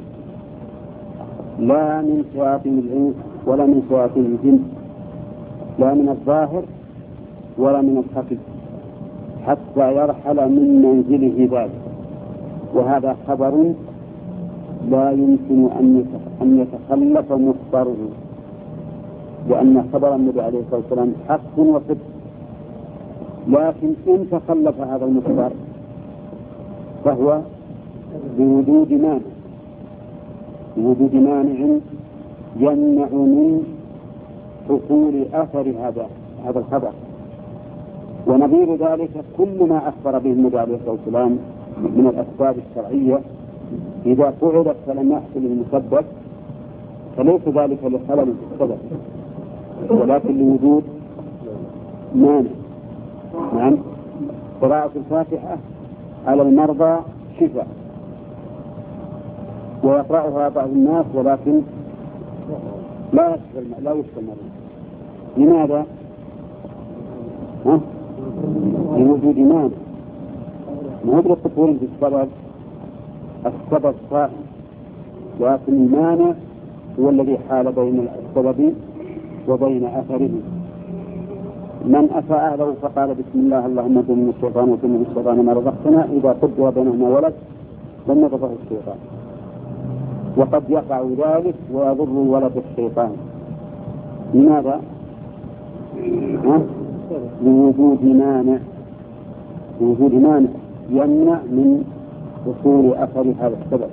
لا من شياطين الإنس ولا من شياطين الجن، لا من الظاهر ولا من الخفي، حتى يرحل من منزله ذلك. وهذا خبر لا يمكن أن يتخلف مخبره، لأن خبر النبي عليه الصلاة والسلام حق وصدق، لكن إن تخلف هذا المخبر فهو بوجود مانع بوجود مانع يمنع من حصول أثر هذا هذا الخبر. ونظير ذلك كل ما أخبر به النبي عليه الصلاة والسلام من الأسباب الشرعية إذا فعلت فلم يحصل المسبب فليس ذلك لخلل في السبب ولكن لوجود مانع. نعم. قراءة الفاتحة على المرضى شفاء ويقرأها بعض الناس ولكن لا يشفى لا يشفى المريض. لماذا؟ ها؟ لوجود مانع. ما يدرك تقول في السبب السبب صائم لكن المانع هو الذي حال بين السبب وبين أثره. من أتى أهله فقال بسم الله اللهم اجعلني من الشيطان وكن من الشيطان ما رزقتنا إذا قدر بينهما ولد لم يضره الشيطان. وقد يقع ذلك ويضر ولد الشيطان. لماذا؟ لوجود مانع لوجود مانع يمنع من وصول أثر هذا السبب.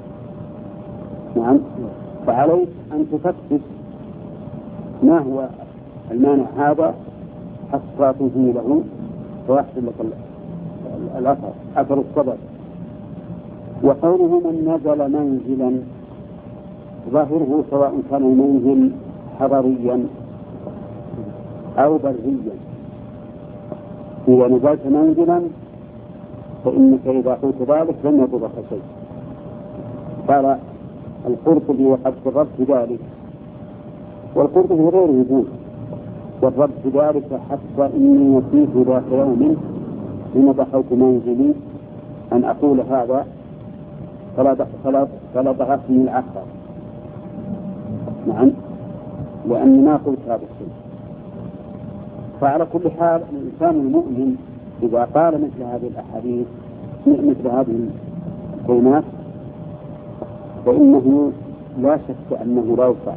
نعم. فعليك أن تفتش ما هو المانع هذا حتى تزيله ويحصل لك الأثر أثر السبب. وقوله من نزل منزلا ظاهره سواء كان المنزل حضريا أو بريا. إذا نزلت منزلا فإنك إذا قلت ذلك لم يضرك شيء. قال القرطبي وقد جربت ذلك، والقرطبي غير وجود جربت ذلك حتى إني نسيت ذات يوم حين دخلت منزلي أن أقول هذا فلا فلا ضغطني العقل. نعم. لأني ما قلت هذا الشيء. فعلى كل حال الإنسان المؤمن إذا قال مثل هذه الأحاديث مثل هذه الكلمات فإنه لا شك أنه لا يفعل.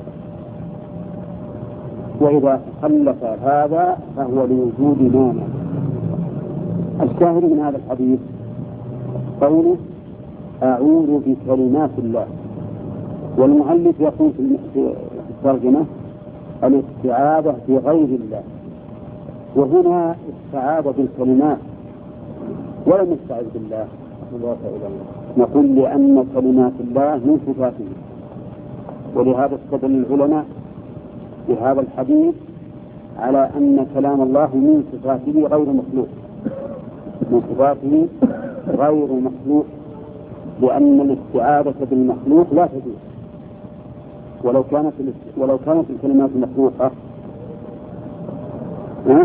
وإذا خلف هذا فهو لوجود مانع. الشاهد من هذا الحديث قوله أعوذ بكلمات الله. والمؤلف يقول في الترجمة الاستعاذة بغير الله، وهنا استعاذ بالكلمات ولم يستعذ بالله. نقول لأن كلمات الله من صفاته، ولهذا استدل العلماء بهذا الحديث على أن كلام الله من صفاته غير مخلوق من صفاته غير مخلوق لأن الاستعاذة بالمخلوق لا تجوز. ولو كانت ولو كانت الكلمات مخلوقة ها؟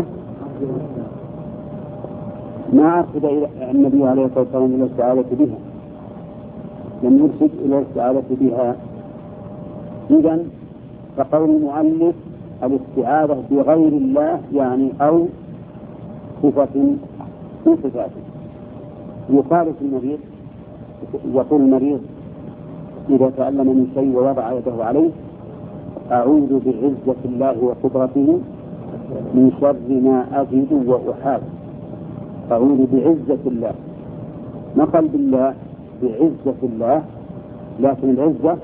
ما أرشد النبي عليه الصلاة والسلام إلى الاستعاذة بها، لم يرشد إلى الاستعاذة بها. إذن فقول المؤلف الاستعاذة بغير الله يعني أو صفة من صفاته. يقال في المريض يقول المريض إذا تألم من شيء ووضع يده عليه أعوذ بعزة الله وقدرته من شر ما أجد وأحاذ. أعوذ بعزة الله، ما قال بالله بعزة الله، لكن العزة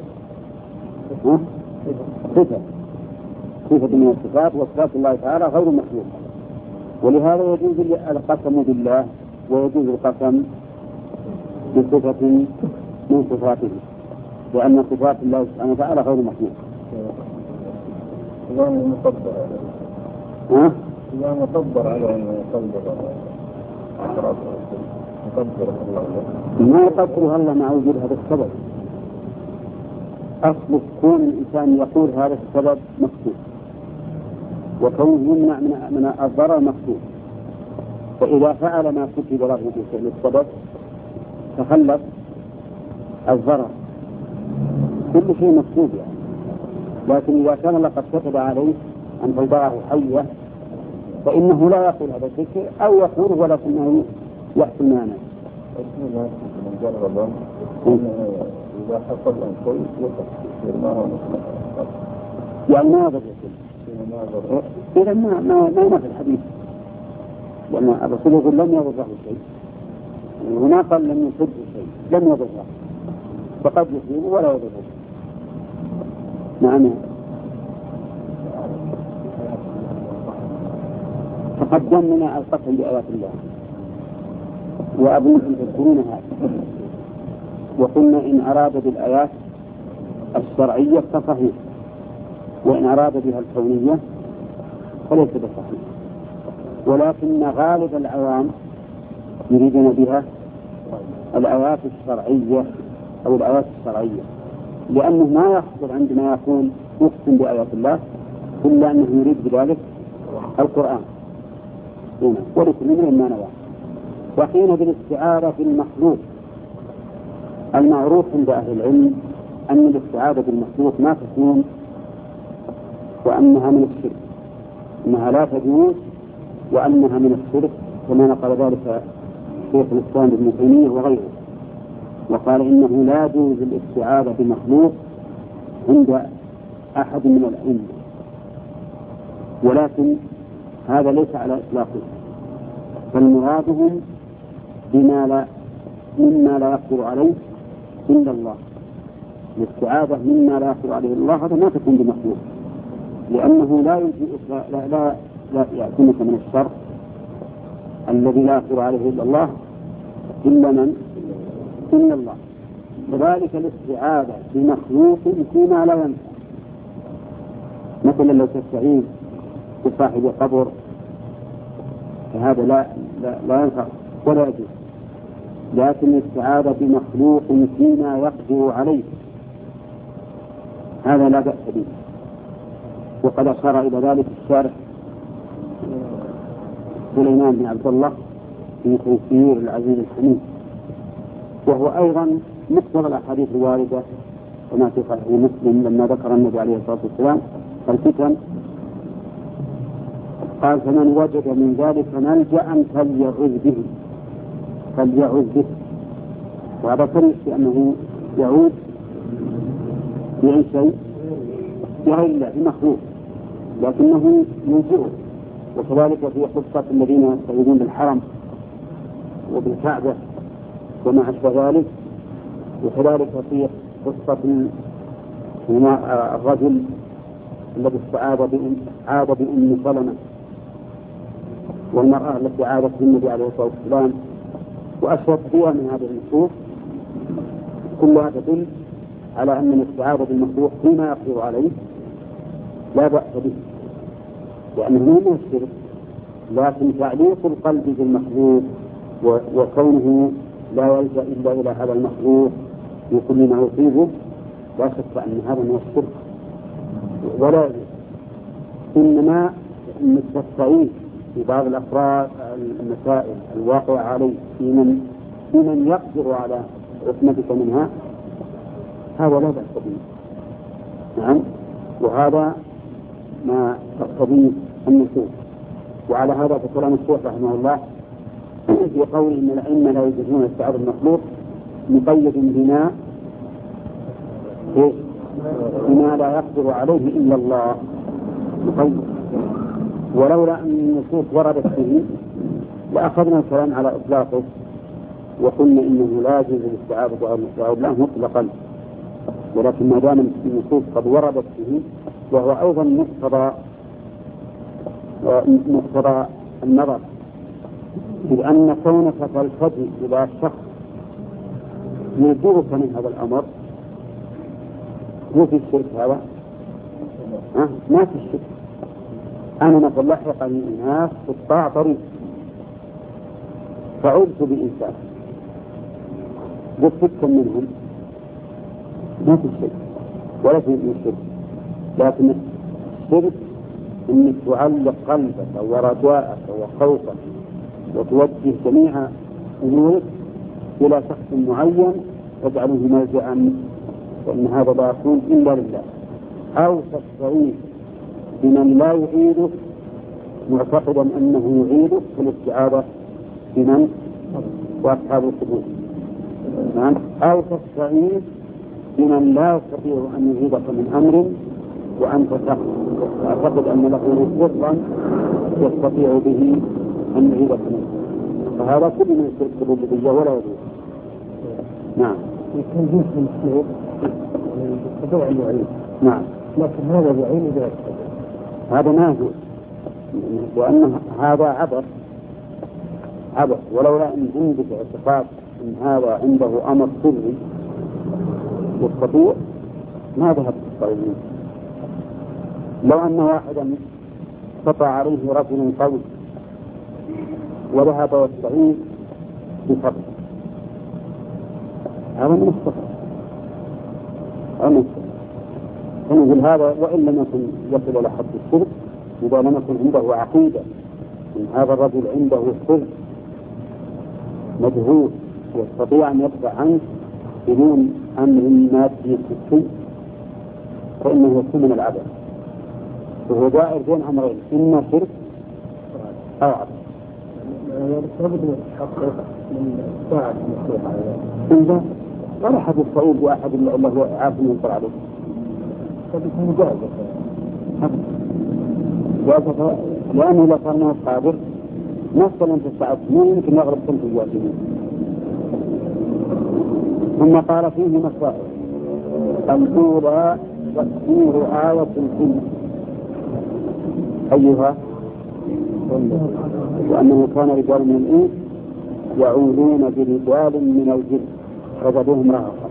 صفة صفة من الصفات، وصفات الله تعالى غير مخلوقة. ولهذا يجوز القسم بالله ويجوز القسم بصفة من صفاته، لأن صفات الله سبحانه وتعالى غير مخلوقة. إذا مقدر ها؟ إذا مقدر على أن يقدر مقدر الله ما يقدر الله مع وجود هذا السبب. أصل كون الإنسان يقول هذا السبب مكتوب، وكونه يمنع من الضرر مكتوب. فإذا فعل ما كتب له بفعل السبب تخلف الضرر. كل شيء مكتوب يعني. لكن إذا كان الله قد كتب عليه أن تلدغه حية فإنه لا يقول هذا الشيء أو يقول ولكنه يحصل مانع. إذا حصل أن شيء يصير ما هو مصلحة يعني ما هذا الشيء. إذا ما ما ما ما في الحديث، لأن الرسول يقول لم يضره شيء، هنا قال لم يصبه شيء، لم يضره، فقد يصيبه ولا يضره. نعم. تقدمنا القسم بآيات الله وأبوكم تذكرون هذا. وقلنا إن أراد بالآيات الشرعية فصحيح، وإن أراد بها الكونية فليس بصحيح، ولكن غالب العوام يريدون بها الآيات الشرعية أو الآيات الشرعية، لأنه ما يحصل عندما يكون يقسم بآيات الله إلا أنه يريد بذلك القرآن، ولكل من ما نوى. وحين بالاستعاذة بالمخلوق، المعروف عند أهل العلم أن الاستعاذة بالمخلوق ما تكون وأنها من الشرك، أنها لا تجوز وأنها من الشرك، كما نقل ذلك شيخ الإسلام ابن تيمية وغيره، وقال إنه لا يجوز الاستعاذة بمخلوق عند أحد من الأئمة، ولكن هذا ليس على إطلاقه، فالمرادهم بما لا مما لا يقدر عليه إلا الله. الاستعاذة مما لا يقدر عليه الله هذا ما تكون بمخلوق، لأنه لا يجزئك لا لا, لا, لا يأتيك من الشر الذي لا يقدر عليه إلا الله إلا من إلا الله. وذلك الاستعاذة بمخلوق فيما لا ينفع، مثلا لو تستعين بصاحب قبر فهذا لا لا, لا ينفع ولا يجوز، لكن الاستعاذة بمخلوق فيما يقدر عليه هذا لا بأس به. وقد أشار إلى ذلك الشارح سليمان بن عبد الله في تيسير العزيز الحميد، وهو أيضا مقتضى الأحاديث الواردة وما في صحيح مسلم لما ذكر النبي عليه الصلاة والسلام الفتن قال: فمن وجد من ذلك ملجأ فليعوذ به فليعوذ به. وهذا صريح بأنه يعود بأي شيء بغير الله بمخلوق، لكنه ينزعه. وكذلك في قصة الذين يستعيذون بالحرم وبالكعبة وما أشبه ذلك، وكذلك في قصة الرجل الذي استعاذ عاد بأم سلمة والمرأة التي عادت بالنبي عليه الصلاة والسلام وأشهد بها من هذه النصوص، كلها تدل على أن الاستعاذة بالمخلوق فيما يقدر عليه لا بأس به، لأنه من الشرك، لكن تعليق القلب بالمخلوق وكونه لا يلجأ إلا إلى هذا المخلوق في كل ما يصيبه لا شك أن هذا من الشرك ولا يجوز. إنما التستعيذ في بعض الأفراد المسائل الواقعة عليه في من في من يقدر على عصمتك منها هذا لا بأس به. نعم، وهذا ما تقتضيه النصوص. وعلى هذا فكلام الشيخ رحمه الله في قوله إن الأئمة لا يجوزون استعاذة المخلوق مقيد بما بما لا يقدر عليه إلا الله مقيد، ولولا أن النصوص وردت به لأخذنا الكلام على إطلاقه وقلنا إنه لا يجوز الاستعاذة أو الاستعاذة له مطلقا، ولكن ما دام النصوص قد وردت به وهو أيضا مقتضى مقتضى النظر، لأن كونك تلتجئ إلى شخص يجيبك من هذا الأمر مو في الشرك هذا؟ أه؟ ما في الشرك. أنا مثلا لحقني الناس قطاع طريق فعلت بإنسان قلت منهم ما في الشرك ولا في الشرك، لكن الشرك أنك تعلق قلبك ورجاءك وخوفك وتوجه جميع أمورك إلى شخص معين تجعله ملجأ، وأن هذا لا يكون إلا لله، أو تستعين بمن لا يعيدك معتقدا أنه يعيدك في الاستعاذة بمن وأصحاب القبور، نعم، أو تستعين بمن لا يستطيع أن يعيدك من أمر وأنت تعتقد أن له فضلا يستطيع به أن يعيدك منه، فهذا كل من الشرك بالربوبية ولا يجوز. نعم. يكون جنس من الشرك يستطيع أن يعيد. نعم. لكن هذا يعين إذا هذا ما يجوز، لأن هذا عبث عبث، ولولا أن عندك اعتقاد أن هذا عنده أمر سري يستطيع ما ذهب الصعيد. لو أن واحدا قطع عليه رجل قوي وذهب والسعيد بفضل هذا من الصفر فنقول هذا وإن لم يكن يصل إلى حد الشرك إذا لم يكن عنده عقيدة إن هذا الرجل عنده صلح مجهول يستطيع أن يدفع عنه بدون أمر مادي حسي فإنه يكون من العبث وهو دائر بين أمرين إما شرك أو عبث. لابد من التحقق من ساعة المخلوق إذا ولا أحد يستعيد بأحد إلا الله عارف من ينكر عليه فبيكون جائزة جائزة لأنه لو صار ناس قادر مثلا في الساعة مو يمكن يغرب كل الواجبين. ثم قال فيه مسائل الأولى تفسير آية الجن أيها وأنه كان رجال من الإنس يعودون برجال من الجن فزادوهم رهقا.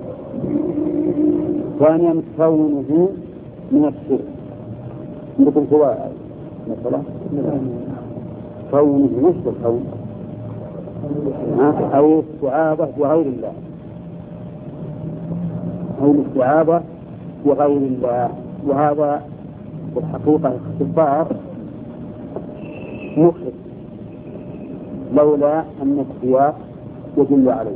ثانيا كونه من الشرك مثل سواء مثلا كونه مش الكون أو الاستعاذة بغير الله أو الاستعاذة بغير الله وهذا في الحقيقة اختبار مخرج لولا أن السياق يدل عليه.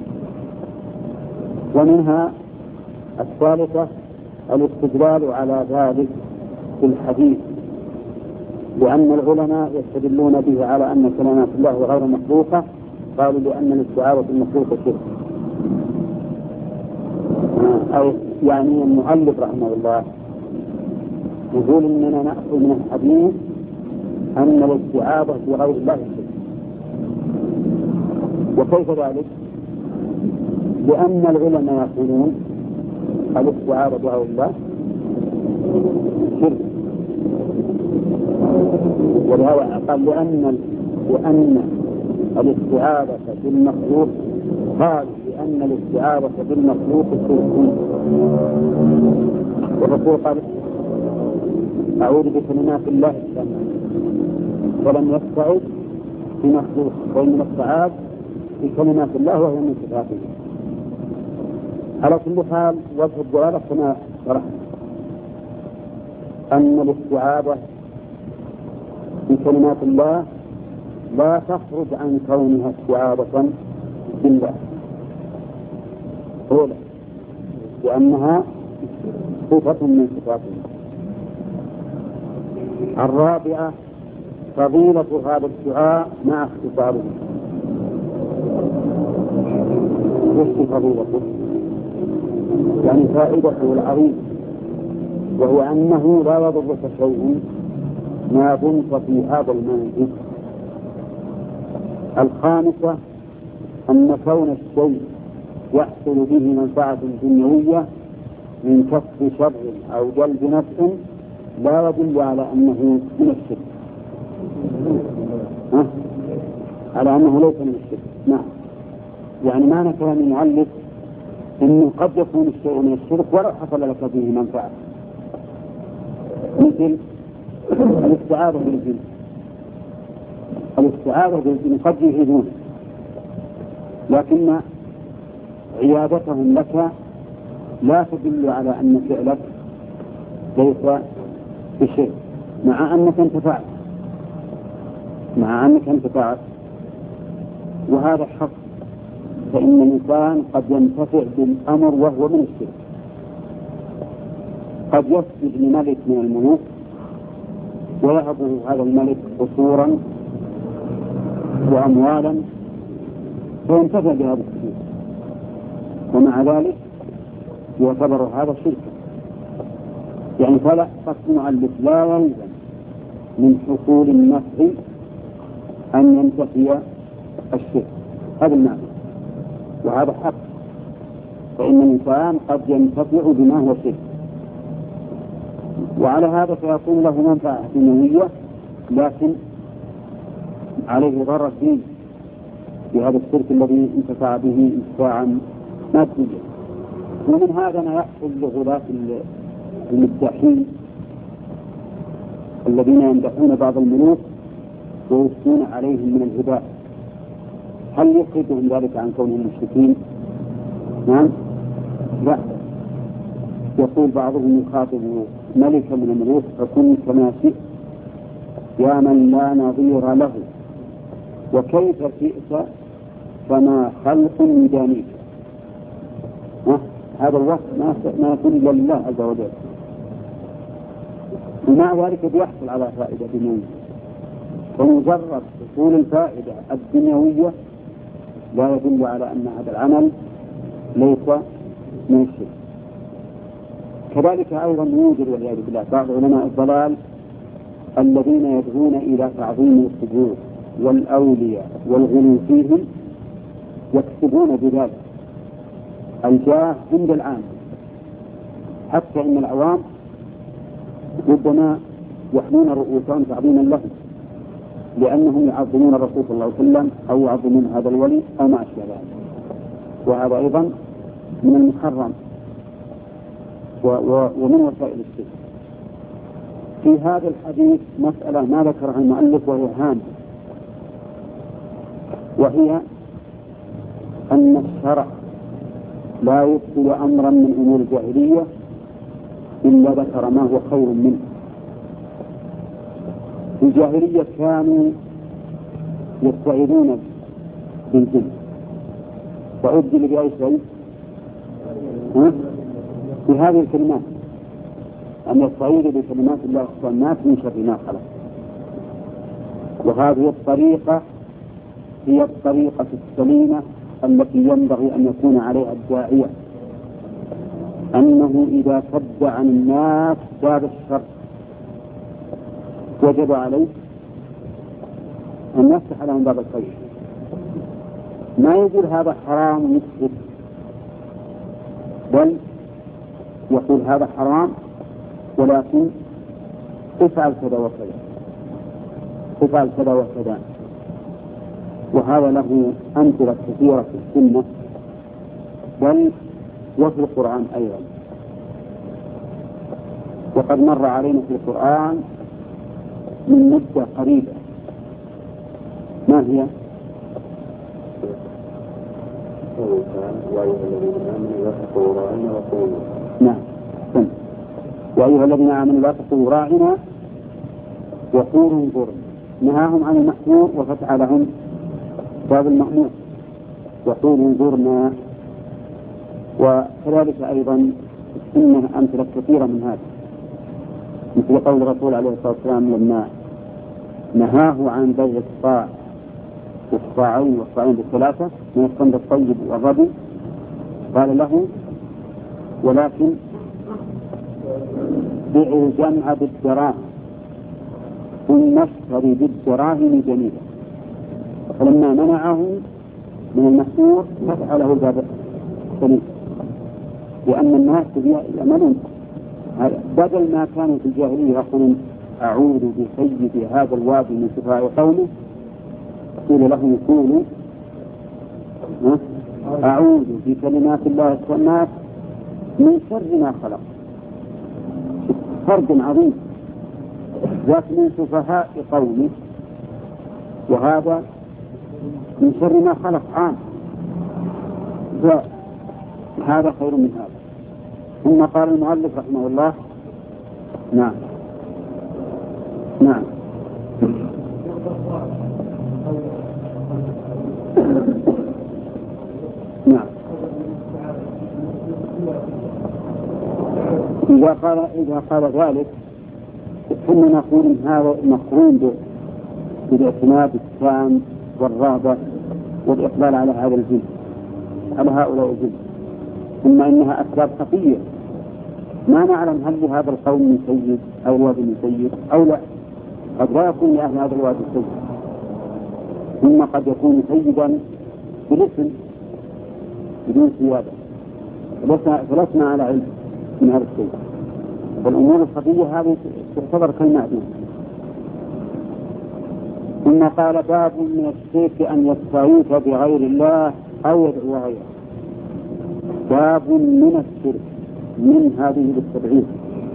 ومنها الثالثة الاستدلال على ذلك في الحديث لأن العلماء يستدلون به على أن كلمات الله غير مخلوقة قالوا لأن الاستعاذة المخلوقة شرك. أو يعني المؤلف رحمه الله يقول إننا نأخذ من الحديث أن الاستعاذة بغير الله شرك. وكيف ذلك؟ لأن العلماء يقولون الاستعاذة بغير الله شرك ولهذا قال لأن لأن الاستعاذة بالمخلوق قال لأن الاستعاذة بالمخلوق شرك. والرسول قال أعوذ بكلمات الله التامة ولم يستعذ بمخلوق وإنما استعاذ بكلمات الله وهي من صفاته. على كل حال وجه الدلالة كما شرحنا أن الاستعاذة بكلمات الله لا تخرج عن كونها استعاذة بالله أولا لأنها صفة من صفاته. الرابعة فضيلة هذا الدعاء مع اختصاره. وش فضيلته؟ يعني فائدته العظيمة وهو أنه لا يضرك شيء ما دمت في هذا المنزل. الخامسة أن كون الشيء يحصل به منفعة دنيوية من كسب شر أو جلب نفع لا يدل على أنه من الشرك أه؟ على أنه ليس من الشرك. نعم يعني معنى كلام المؤلف أنه قد يكون الشيء من الشرك ولا حصل لك به منفعة مثل الاستعاذة بالجن. الاستعاذة بالجن قد يعيدون لكن عيادتهم لك لا تدل على أن فعلك ليس بشيء مع أنك انتفعت مع أنك انتفعت وهذا حق. فإن الإنسان قد ينتفع بالأمر وهو من الشرك. قد يسجد لملك من الملوك ويهبه هذا الملك قصورا وأموالا فينتفع بهذا الشرك ومع ذلك يعتبر هذا شركا. يعني فلا قصد المؤلف لا يلزم من حصول النفع أن ينتفي الشرك. هذا المعنى وهذا حق. فإن الإنسان قد ينتفع بما هو شرك وعلى هذا فيكون له منفعة دنيوية لكن عليه ضرر فيه بهذا الشرك الذي انتفع به انتفاعا ماديا. ومن هذا ما يحصل لغلاة المداحين الذين يمدحون بعض الملوك ويثنون عليهم من الهداء، هل يخرجهم ذلك عن كونهم مشركين؟ نعم، لا. يقول بعضهم يخاطب ملكا من الملوك: فكن كما شئت يا من لا نظير له، وكيف شئت فما خلق يدانيك. هذا الوصف ما يكون إلا لله عز وجل، ومع ذلك بيحصل على فائدة دنيوية، ومجرد حصول الفائدة الدنيوية لا يدل على أن هذا العمل ليس من الشرك. كذلك أيضا يوجد والعياذ بالله بعض علماء الضلال الذين يدعون إلى تعظيم القبور والأولياء والغلو فيهم، يكسبون بذلك الجاه عند العام، حتى إن العوام ربما يحنون رؤوسهم تعظيما لهم لأنهم يعظمون الرسول صلى الله عليه وسلم أو يعظمون هذا الولي أو ما أشبه ذلك، وهذا أيضا من المحرم ومن وسائل الشرك. في هذا الحديث مسألة ما ذكرها المؤلف وهي هامة، وهي أن الشرع لا يبطل أمرا من أمور الجاهلية إلا ذكر ما هو خير منه. في الجاهلية كانوا يستعيذون بالجن، وأبدل بأي شيء بهذه الكلمات، أن يستعيذ بكلمات الله والناس من شر ما خلق. وهذه الطريقة هي الطريقة السليمة التي ينبغي أن يكون عليها الداعية، أنه إذا صد عن الناس باب الشر وجب عليه أن يفتح لهم باب الخير. ما يقول هذا حرام يسكت، بل يقول هذا حرام ولكن افعل كذا وكذا، افعل كذا وكذا. وهذا له أمثلة كثيرة في السنة بل وفي القرآن أيضا. وقد مر علينا في القرآن من مدة قريبة. ما هي؟ نعم، يا أيها الذين آمنوا لا تقولوا راعنا وقولوا انظرنا. نهاهم عن المحظور وفتح لهم باب المأمور، وقولوا انظرنا. وكذلك أيضا السنة أمثلة كثيرة من هذا، مثل قول الرسول عليه الصلاة والسلام لما نهاه عن بيع الصاع والصاعين والصاعين بالثلاثة من الصند الطيب والربي، قال له: ولكن بيع الجمع بالدراهم ثم اشتري بالدراهم جميلة. فلما منعه من المحظور فتح له الباب السليم، لأن الناس يعملون بدل ما كانوا في الجاهلية يقولون أعوذ بسيد هذا الوادي من سفهاء قومه، قيل لهم يقولوا أعوذ بكلمات الله التامات من شر ما خلق. فرق عظيم، ذاك من سفهاء قومه وهذا من شر ما خلق عام، هذا خير من هذا. ثم قال المؤلف رحمه الله: نعم نعم نعم إذا قال إذا قال ذلك ثم نقول إن هذا مقرون بالاعتماد التام والرغبة والإقبال على هذا الجن، على هؤلاء الجن، ثم إنها أسباب خفية ما نعلم هل لهذا القوم من سيد أو الوادي من سيد أو لا. قد لا يكون لأهل هذا الوادي سيد، ثم قد يكون سيدا بالاسم بدون سيادة، فلسنا على علم من هذا الشيء. والأمور الخفية هذه تعتبر كالمعدوم. ثم قال: باب من الشرك أن يستغيث بغير الله أو يدعو غيره. باب من الشرك من هذه بالتبعيد،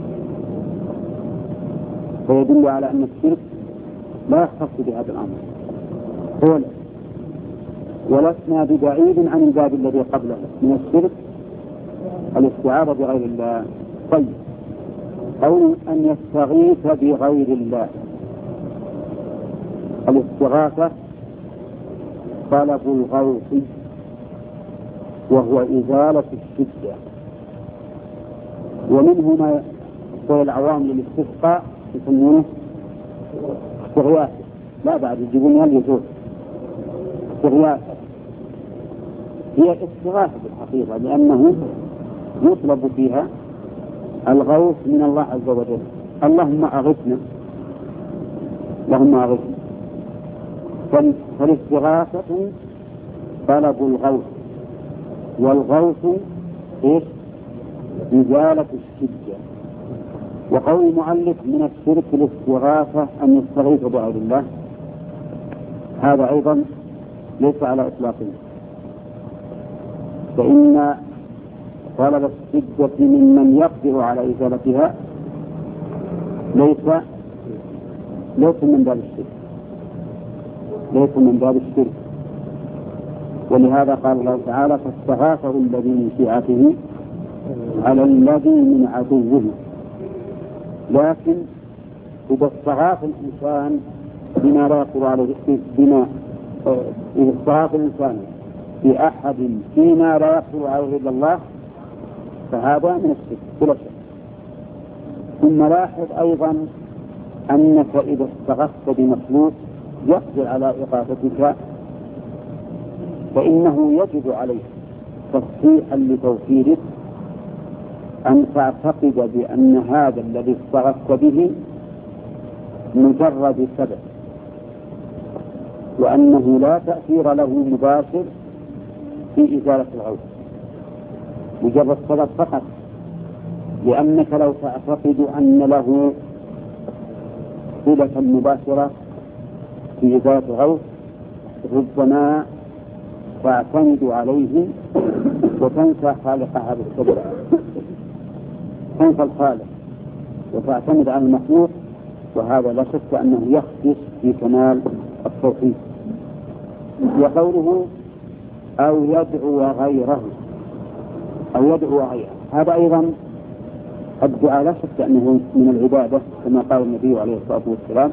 فيدل على أن الشرك لا يختص بهذا الأمر هو لا. ولسنا ببعيد عن الباب الذي قبله من الشرك الاستعاذة بغير الله. طيب، أو أن يستغيث بغير الله. الاستغاثة طلب الغوث وهو إزالة الشدة، ومنه ما يقول العوام للاستسقاء يسمونه استغياثة، لا بعد يجيبون يلزوه استغياثة. هي استغاثة بالحقيقة لأنه يطلب فيها الغوث من الله عز وجل. اللهم أغثنا، اللهم أغثنا. فالاستغاثة طلب الغوث، والغوث إيش؟ إزالة الشدة. وقول المؤلف من الشرك الاستغاثة أن يستغيث بغير الله، هذا أيضا ليس على إطلاقه، فإن طلب الشدة ممن يقدر على إزالتها ليس ليس من باب الشرك، ليس من باب الشرك. ولهذا قال الله تعالى: فاستغاثه الذي من شيعته على الذي من عدوه. لكن إذا استغاث الإنسان بما لا يقدر عليه، بما إذا استغاث الإنسان بأحد فيما لا يقدر عليه إلا الله، فهذا من الشرك بلا شك. ثم لاحظ أيضا أنك إذا استغثت بمخلوق يقدر على إغاثتك فإنه يجب عليك تصحيحا لتوحيدك أن تعتقد بأن هذا الذي استغثت به مجرد سبب، وأنه لا تأثير له مباشر في إزالة الغوث، مجرد سبب فقط. لأنك لو تعتقد أن له صلة مباشرة في إزالة الغوث ربما تعتمد عليه وتنسى خالق هذا السبب، تنسى الخالق وتعتمد على المخلوق، وهذا لا شك أنه يخدش في كمال التوحيد. وقوله أو يدعو غيره، أو يدعو غيره، هذا أيضا الدعاء لا شك أنه من العبادة كما قال النبي عليه الصلاة والسلام،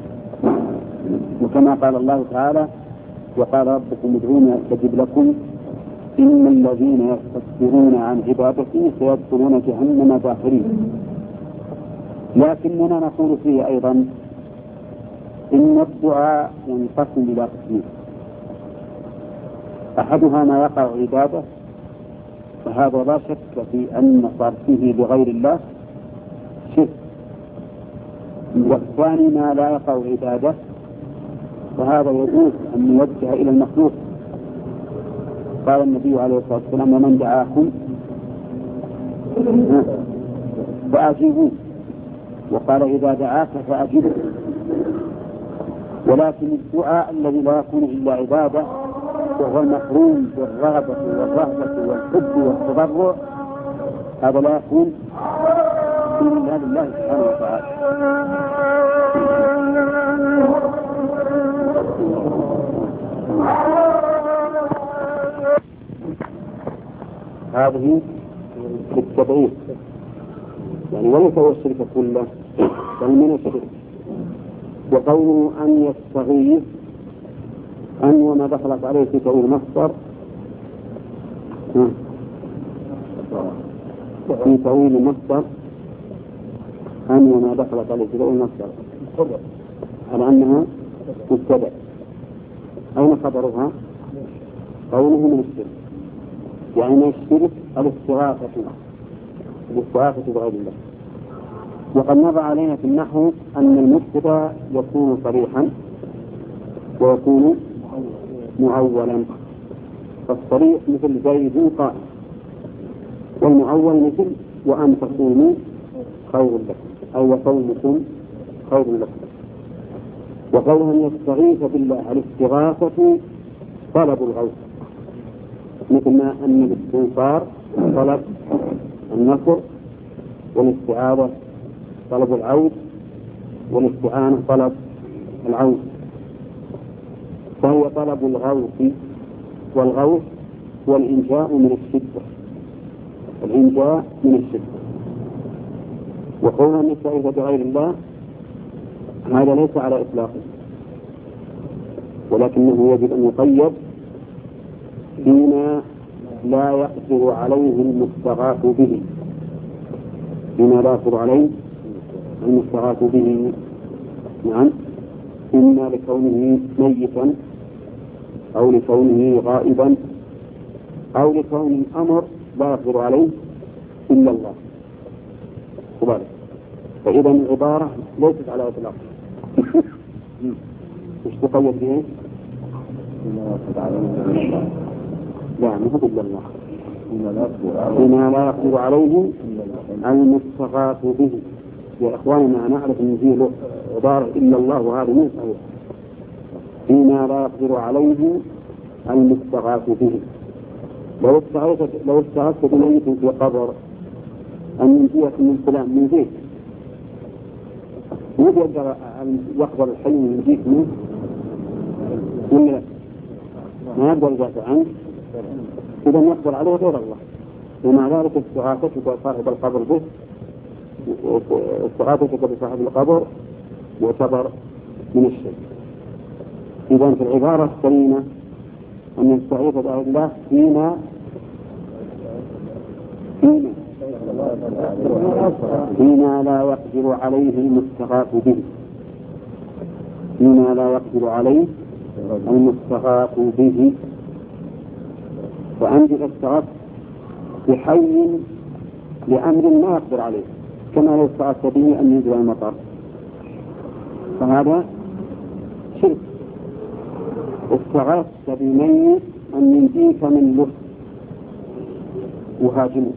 وكما قال الله تعالى: وقال ربكم ادعوني أستجب لكم إن الذين يستكبرون عن عبادتي سيدخلون جهنم داخرين. لكننا نقول فيه أيضا إن الدعاء ينقسم إلى قسمين: أحدها ما يقع عبادة، فهذا لا شك في أن صرفه لغير الله شرك. والثاني ما لا يقع عبادة، فهذا يجوز أن يوجه إلى المخلوق. قال النبي عليه الصلاة والسلام: ومن دعاكم فأجيبوه، وقال: إذا دعاك فأجيبه. ولكن الدعاء الذي لا يكون إلا عبادة وهو المحروم بالرغبة والرهبة والحب والتضرع، هذا لا يكون إلا لله سبحانه وتعالى. هذه بالتبعيد يعني وليس هو الشرك كله، بل من الشرك. وقوله أن يستغيث، أن وما دخلت عليه في تأويل مصدر، في تأويل مصدر أن وما دخلت عليه في تأويل مصدر على أنها مبتدأ. أين خبرها؟ قوله من الشرك، يعني الشرك الاستغاثة الاستغاثة بغير الله. وقد مر علينا في النحو أن المبتدأ يكون صريحا ويكون معولا، فالصريح مثل زيد قائم، والمعول مثل وأن تصوموا خير لكم، أو وصومكم خير لكم. وقوله أن يستغيث بالله، الاستغاثة طلب الغوث، مثل ما أن الاستنصار طلب النصر، والاستعاذة طلب العود، والاستعانة طلب العود. فهو طلب الغوث، والغوث هو الإنجاء من الشدة، الإنجاء من الشدة. وقولنا نستعيذ بغير الله هذا ليس على إطلاقه، ولكنه يجب أن يقيد فيما لا يقدر عليه المستغاث به، فيما لا يقدر عليه المستغاث به. نعم، إما لكونه ميتا أو لكونه غائبا أو لكون الأمر لا يقدر عليه إلا الله سبحانه. فإذا العبارة ليست على إطلاق. مش تقيد به؟ لا، ما هو إلا الله، بما لا يقدر عليه المستغاث به. يا إخواننا نعرف أن فيه عبارة إلا الله، وهذا مو صحيح. بما لا يقدر عليه المستغاث به. لو استغاثت لو استغاثت بميت في قبر أن ينجيك من فلان من زيت، مو يقدر أن يقدر الحي ينجيك منه ولا ما يقدر يدافع عنه، إذا يقدر عليه غير الله. ومع ذلك استغاثتك بصاحب القبر به، استغاثتك بصاحب القبر يعتبر من الشرك. إذا في العبارة السليمة أن يستعيذ بغير الله فيما فيما فيما لا يقدر عليه المستغاث به، فيما لا يقدر عليه المستغاث به. فأنت استغاث بحي لأمر ما يقدر عليه، كما لو استغاثت به أن ينزل المطر، فهذا شرك. استغاثت بميت أن ينجيك من لص وهاجمه،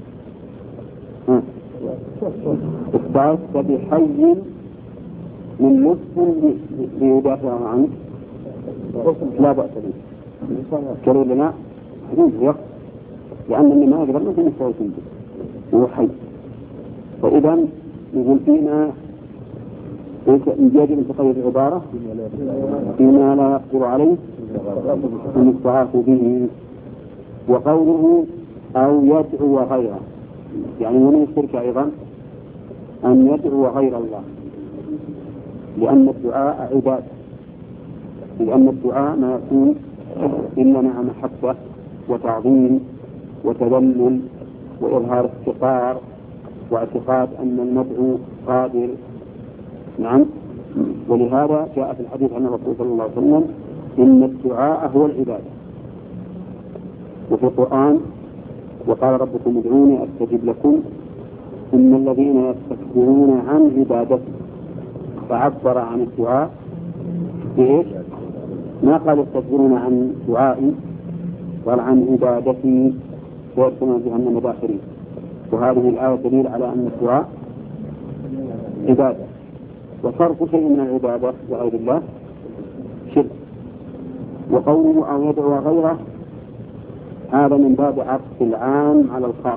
استغاثت بحي من لص ليدافع عنك لا بأس به. قالوا لنا يقف، لأن اللي ما يقدر ما في مستوى به هو حي. فإذا يقول فينا يجب أن تقيد العبارة فيما لا يقدر عليه المستغاث به. وقوله أو يدعو غيره، يعني من الشرك أيضا أن يدعو غير الله، لأن الدعاء عبادة، لأن الدعاء ما يكون إلا مع محبة وتعظيم وتذلل وإظهار افتقار واعتقاد أن المدعو قادر. نعم، ولهذا جاء في الحديث عن الرسول صلى الله عليه وسلم إن الدعاء هو العبادة. وفي القرآن وقال ربكم ادعوني أستجب لكم إن الذين يستكبرون عن عبادتي، فعبر عن الدعاء بإيش؟ ما قال يستكبرون عن دعائي، قال عن عبادتي ويدخلون جهنم داخرين. وهذه الآية دليل على أن الدعاء عبادة، وصرف شيء من العبادة وغير الله شرك. وقوله أو يدعو غيره هذا من باب عطف العام على الخاص،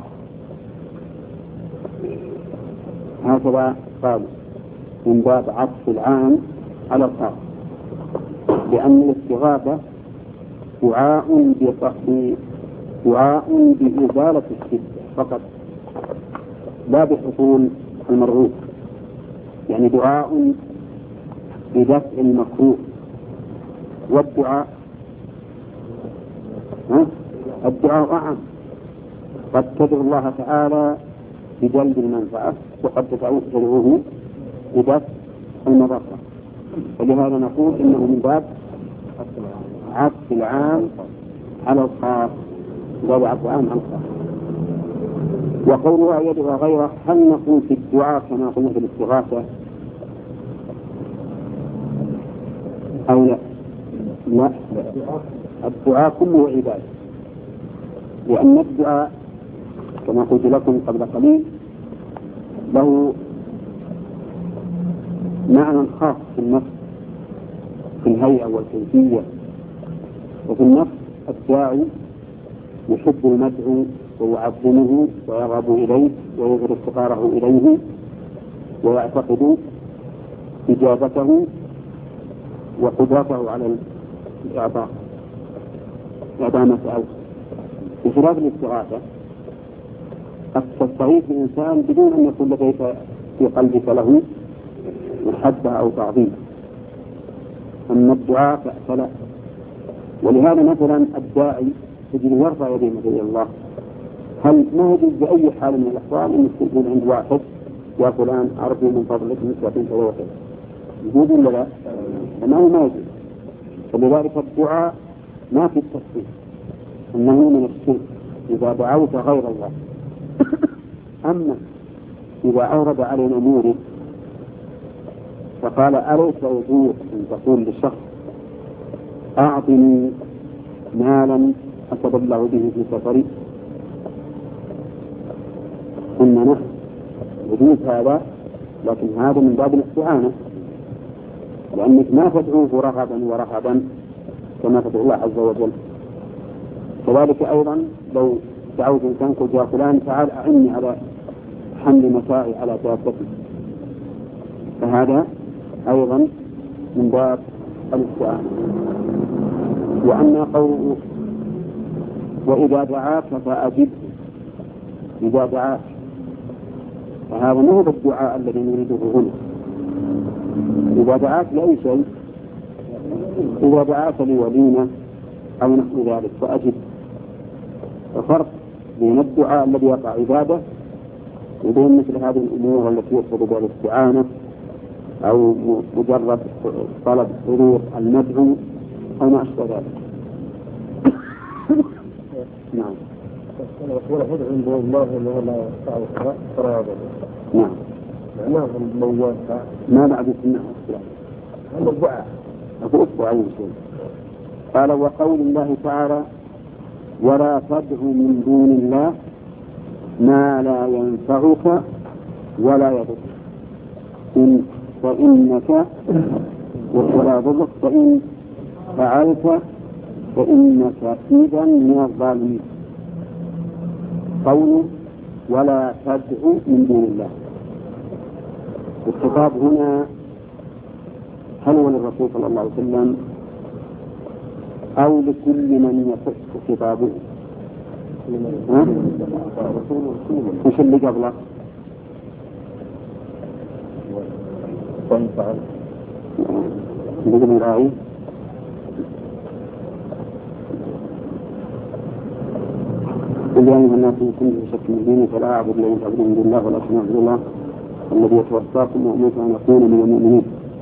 هكذا قالوا من باب عطف العام على الخاص، لأن الاستغاثة دعاء دعاء بإزالة الشدة فقط لا بحصول المرغوب، يعني دعاء بدفع المكروه. والدعاء الدعاء أعم، قد تدعو الله تعالى بجلب المنفعة وقد تدعوه بدفع المضرة. ولهذا نقول إنه من باب عطف العام على الخاص، باب عطف العام على الخاص. وقولها يدعو غيره، هل نقول في الدعاء كما قلنا في الاستغاثة أو لا؟ لا، الدعاء كله عبادة، لأن الدعاء كما قلت لكم قبل قليل له معنى خاص في النفس في الهيئة والكيفية. وفي النفس الداعي يحب المدعو ويعظمه ويرغب إليه ويظهر افتقاره إليه ويعتقد إجابته وقدرته على الإعطاء إعطاء ما سأل. بخلاف الاستغاثة قد تستغيث الإنسان بدون أن يكون لديك في قلبك له محبة أو تعظيم، أما الدعاء فلا. ولهذا مثلا الداعي تجد يرفع يديه مثل الله، هل ما يجوز بأي حال من الأحوال أن تكون عند واحد يا فلان أرجو من فضلك نسبة كذا وكذا؟ يجوز ولا لا؟ أنه ما يجوز. فلذلك الدعاء ما في التصديق، إنه من الشرك إذا دعوت غير الله. أما إذا أورد علينا مورد فقال أليس يجوز أن تقول للشخص أعطني مالا أتبلغ به في سفري، قلنا نحن يجوز هذا، لكن هذا من باب الاستعانة، لأنك ما تدعوه رغبا ورهبا كما تدعو الله عز وجل. كذلك أيضا لو دعوت إنسان قلت يا فلان تعال أعني على حمل متاعي على دابتي، فهذا أيضا من باب الاستعانة. وأما قوله وإذا دعاك فأجبه، إذا دعاك فهذا ما هو الدعاء الذي نريده هنا. إذا دعاك لأي شيء، إذا دعاك لوليمة أو نحو ذلك فأجب. وفرق بين الدعاء الذي يقع عبادة وبين مثل هذه الأمور التي يقصد بها الاستعانة أو مجرد طلب حضور المدعو أو ما أشبه ذلك. نعم. ولا حدث عند الله ولا يستطيع قرابة. نعم. معناه الموال ما بعد السنة أصلا. هذا الدعاء. أبو أصبع أي شيء. قال وقول الله تعالى ولا تدع من دون الله ما لا ينفعك ولا يضرك إن فإنك ولا يضرك فإن فعلت فإنك إذا من الظالمين. قوله ولا تدع من دون الله، الخطاب هنا هل هو للرسول صلى الله عليه وسلم أو لكل من يخص خطابه؟ وش اللي قبله؟ اللي قبل راعي قل يا أيها الناس إن كنتم في شك من ديني فلا أعبد الذين تعبدون من دون الله ولكن أعبد الله الذي يتوفاكم وأمرت أن أكون من المؤمنين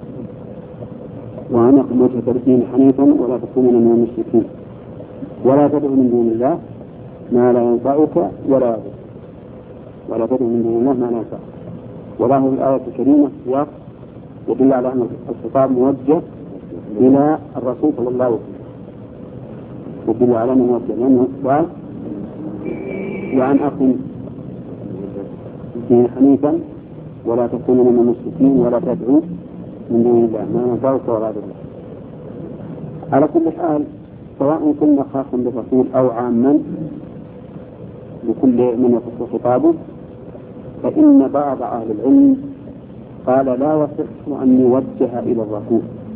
وأن أقم وجهك للدين حنيفا ولا تكونن من المشركين ولا تدع من دون الله ما لا ينفعك ولا يضرك ولا تدع من دون الله ما لا ينفعك. وله الآية الكريمة سياق يدل على أن الخطاب موجه إلى الرسول صلى الله عليه وسلم، يدل على أنه موجه لأنه قال وأن أقم الدين حنيفا ولا تكونن من المشركين ولا تدعو من دون الله ما ينفعك ولا يضرك. على كل حال سواء كنا خاصا بالرسول أو عاما لكل من يخص خطابه، فإن بعض أهل العلم قال لا يصح أن يوجه إلى الرسول،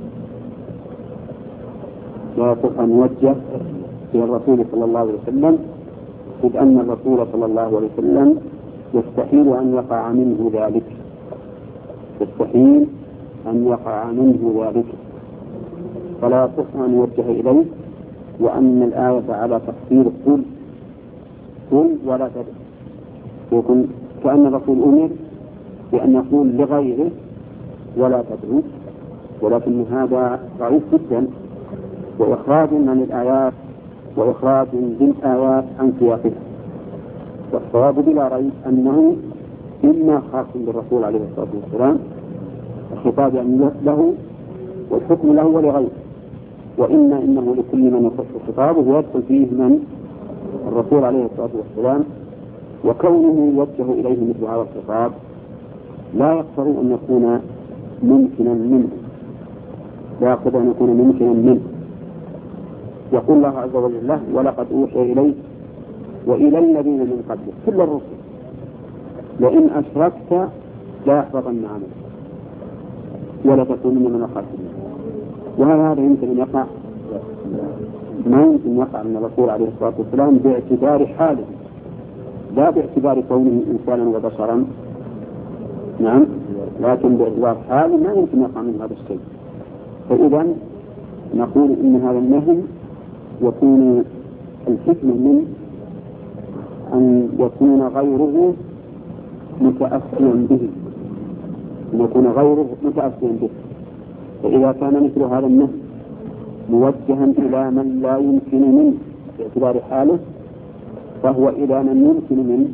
لا يصح أن يوجه إلى الرسول صلى الله عليه وسلم، إذ أن الرسول صلى الله عليه وسلم يستحيل أن يقع منه ذلك، يستحيل أن يقع منه ذلك، فلا يصح أن يوجه إليه. وأن الآية على تفسير قل قل ولا تدع، يكون كأن الرسول أمر بأن يقول لغيره ولا تدعو، ولكن هذا ضعيف جدا وإخراج عن الآيات وإخراج بالآيات عن سياقها. والصواب بلا ريب أنه إما خاص بالرسول عليه الصلاة والسلام الخطاب يعني له والحكم له ولغيره، وإما إنه لكل من يخص خطابه ويدخل فيه من الرسول عليه الصلاة والسلام. وكونه يوجه إليه مثل هذا الخطاب لا يقتضي أن يكون ممكنا منه، لا يقتضي أن يكون ممكنا منه. يقول الله عز وجل له ولقد أوحي إليك وإلى الذين من قبلك كل الرسل لئن أشركت لا يحبطن عملك ولا تكونن من الخاسرين. وهل هذا يمكن أن يقع؟ ما يمكن يقع من الرسول عليه الصلاة والسلام باعتبار حاله لا باعتبار كونه إنسانا وبشرا، نعم، لكن باعتبار حاله ما يمكن يقع من هذا الشيء. فإذا نقول إن هذا النهي يكون الحكمة من أن يكون غيره متأثرا به، أن يكون غيره متأثرا به. فإذا كان مثل هذا النهي موجها إلى من لا يمكن منه باعتبار حاله فهو إلى من يمكن منه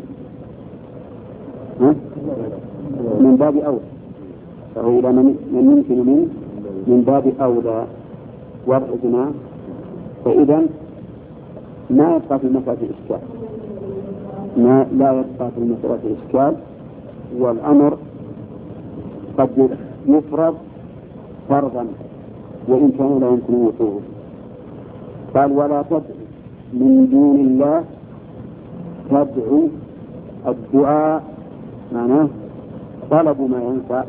من باب أولى، فهو إلى من يمكن منه من باب أولى وضع. فإذا ما يبقى في المسألة إشكال، ما لا يبقى في المسألة إشكال، والأمر قد يفرض فرضا وإن كان لا يمكن وقوعه. قال ولا تدع من دون الله، تدعو الدعاء معناه طلب ما ينفع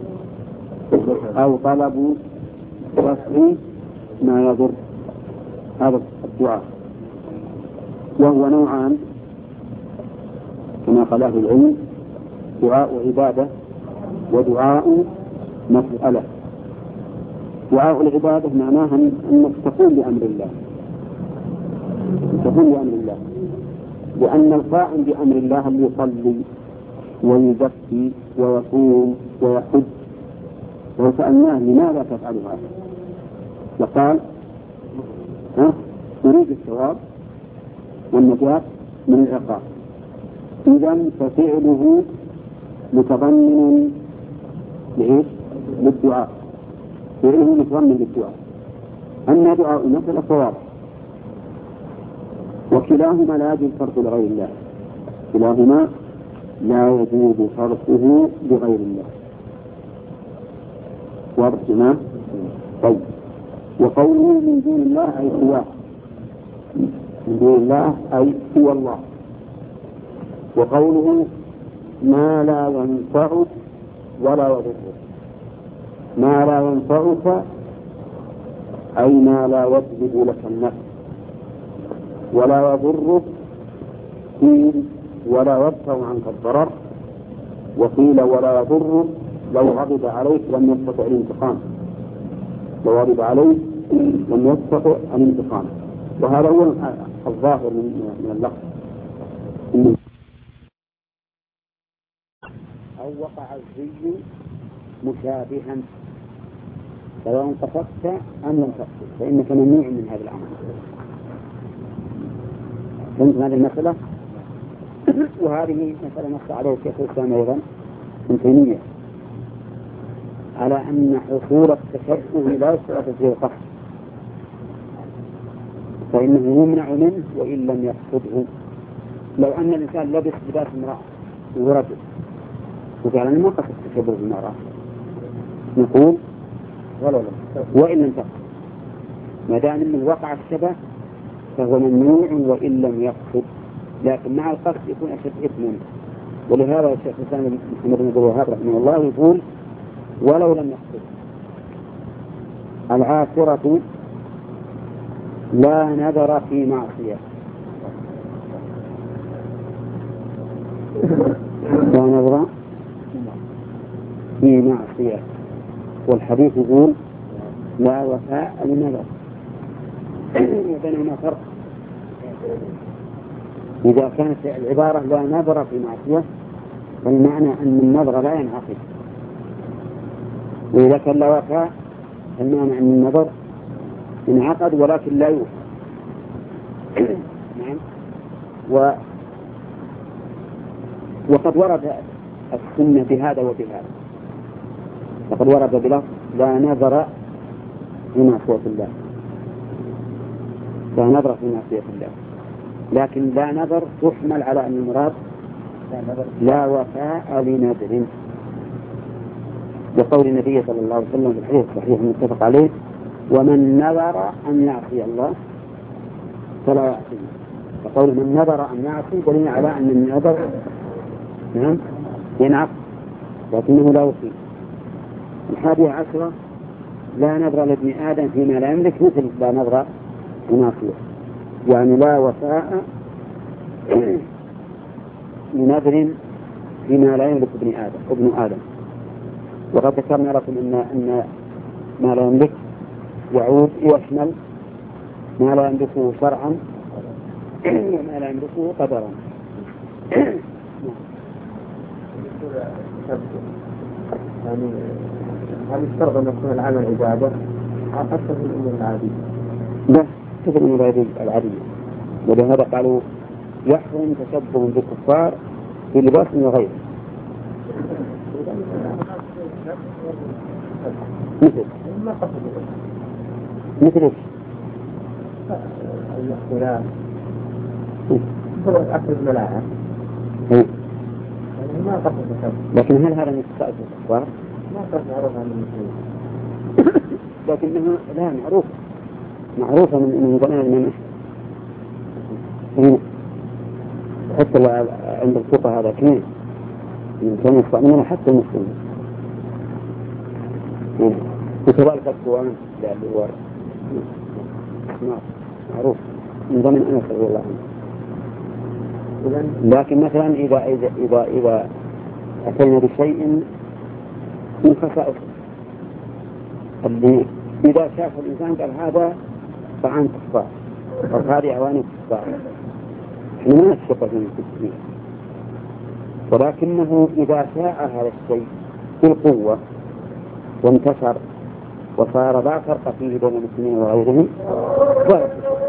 أو طلب رفع ما يضر، هذا الدعاء. وهو نوعان كما قال أهل العلم: دعاء عبادة ودعاء مسألة. دعاء العبادة معناها أنك تقوم بأمر الله، تقوم بأمر الله، لأن القائم بأمر الله اللي يصلي ويزكي ويصوم ويحج لو سألناه لماذا تفعل هذا لقال ها أريد الثواب والنجاة من العقاب. إذن ففعله متضمن لإيش؟ للدعاء، فعله متضمن للدعاء. أما دعاء المسألة فواضح، وكلاهما لا يجوز صرفه لغير الله، كلاهما لا يجوز صرفه لغير الله. واضح جماعة؟ طيب. وقوله من دون الله أي سواه، من دون الله أي هو الله. وقوله ما لا ينفعك ولا يضرك، ما لا ينفعك أي ما لا يجلب لك النفع، ولا يضرك قيل ولا يدفع عنك الضرر، وقيل ولا يضرك لو غضب عليك لم يستطع الانتقام، لو غضب عليك لم يستطع الانتقام. وهذا هو الظاهر من اللفظ. أو وقع الزي مشابها سواء قصدت أم لم تقصد فإنك ممنوع من هذا الأمر. فهمت هذه المسألة؟ وهذه مسألة نص عليه الشيخ الإسلام أيضا ابن تيمية على أن حصول التشبه لا يشترط فيه القصد، فإنه يمنع منه وإن لم يقصده. لو أن الإنسان لبس لباس امرأة ورجل وفعلا ما قصد التشبه بالمرأة نقول وإن لم تقصد، ما دام من وقع الشبه فهو ممنوع وإن لم يقصد، لكن مع القصد يكون أشد إثما. ولهذا الشيخ الإسلام محمد بن عبد الوهاب رحمه الله يقول ولو لم يقصد. العاصرة لا نذر في معصية، لا نذر في معصية، والحديث يقول لا وفاء لنذر، وبينهما فرق. إذا كانت العبارة لا نذر في معصية فالمعنى أن النذر لا ينعقد، وإذا كان لا وفاء فالمعنى أن النذر ينعقد ولكن لا يوفى. نعم. و... وقد ورد السنة بهذا وبهذا، وقد ورد بلفظ لا نذر في معصية الله، لا نذر في معصية الله، لكن لا نذر تحمل على أن المراد لا وفاء لنذر، بقول النبي صلى الله عليه وسلم في الحديث الصحيح المتفق عليه: ومن نذر أن يعصي الله فلا يعصيه. فقول من نذر أن يعصي دليل على أن النذر نعم ينعقد لكنه لا يصيب. الحادية عشرة لا نذر لابن آدم فيما لا يملك مثل لا نذر لناصية، يعني لا وفاء لنذر فيما لا يملك ابن آدم ابن آدم. وقد ذكرنا لكم أن أن ما لا يملك يعود ويشمل ما لا يملكه شرعا وما لا يملكه قدرا. يعني هل يفترض أن يكون العمل عبادة حتى في الأمور العادية؟ لا، في الأمور العادية. ولهذا قالوا يحرم تشبه بالكفار في لباس وغيره. مثل مثل ايش؟ الاختلاف أكل الملاعب ما قصد الكفار. لكن هل هذا من خصائص الكفار؟ ما قصد معروف عن المسلمين. لكنه لا معروف معروفة من من زمان من حتى عند الفقهاء هذا كمان من كان يستعملون حتى المسلمين. وكذلك القوان اللي هو معروف من زمن أنس رضي الله عنه. لكن مثلا إذا إذا إذا إذا أتينا بشيء من خصائص اللي إذا شاف الإنسان قال هذا طعام كفار أو هذه أواني كفار، إحنا ما نتشبه بالكفار، ولكنه إذا شاء هذا الشيء بالقوة وانتشر وصار لا فرق فيه بين المسلمين وغيرهم ضرب.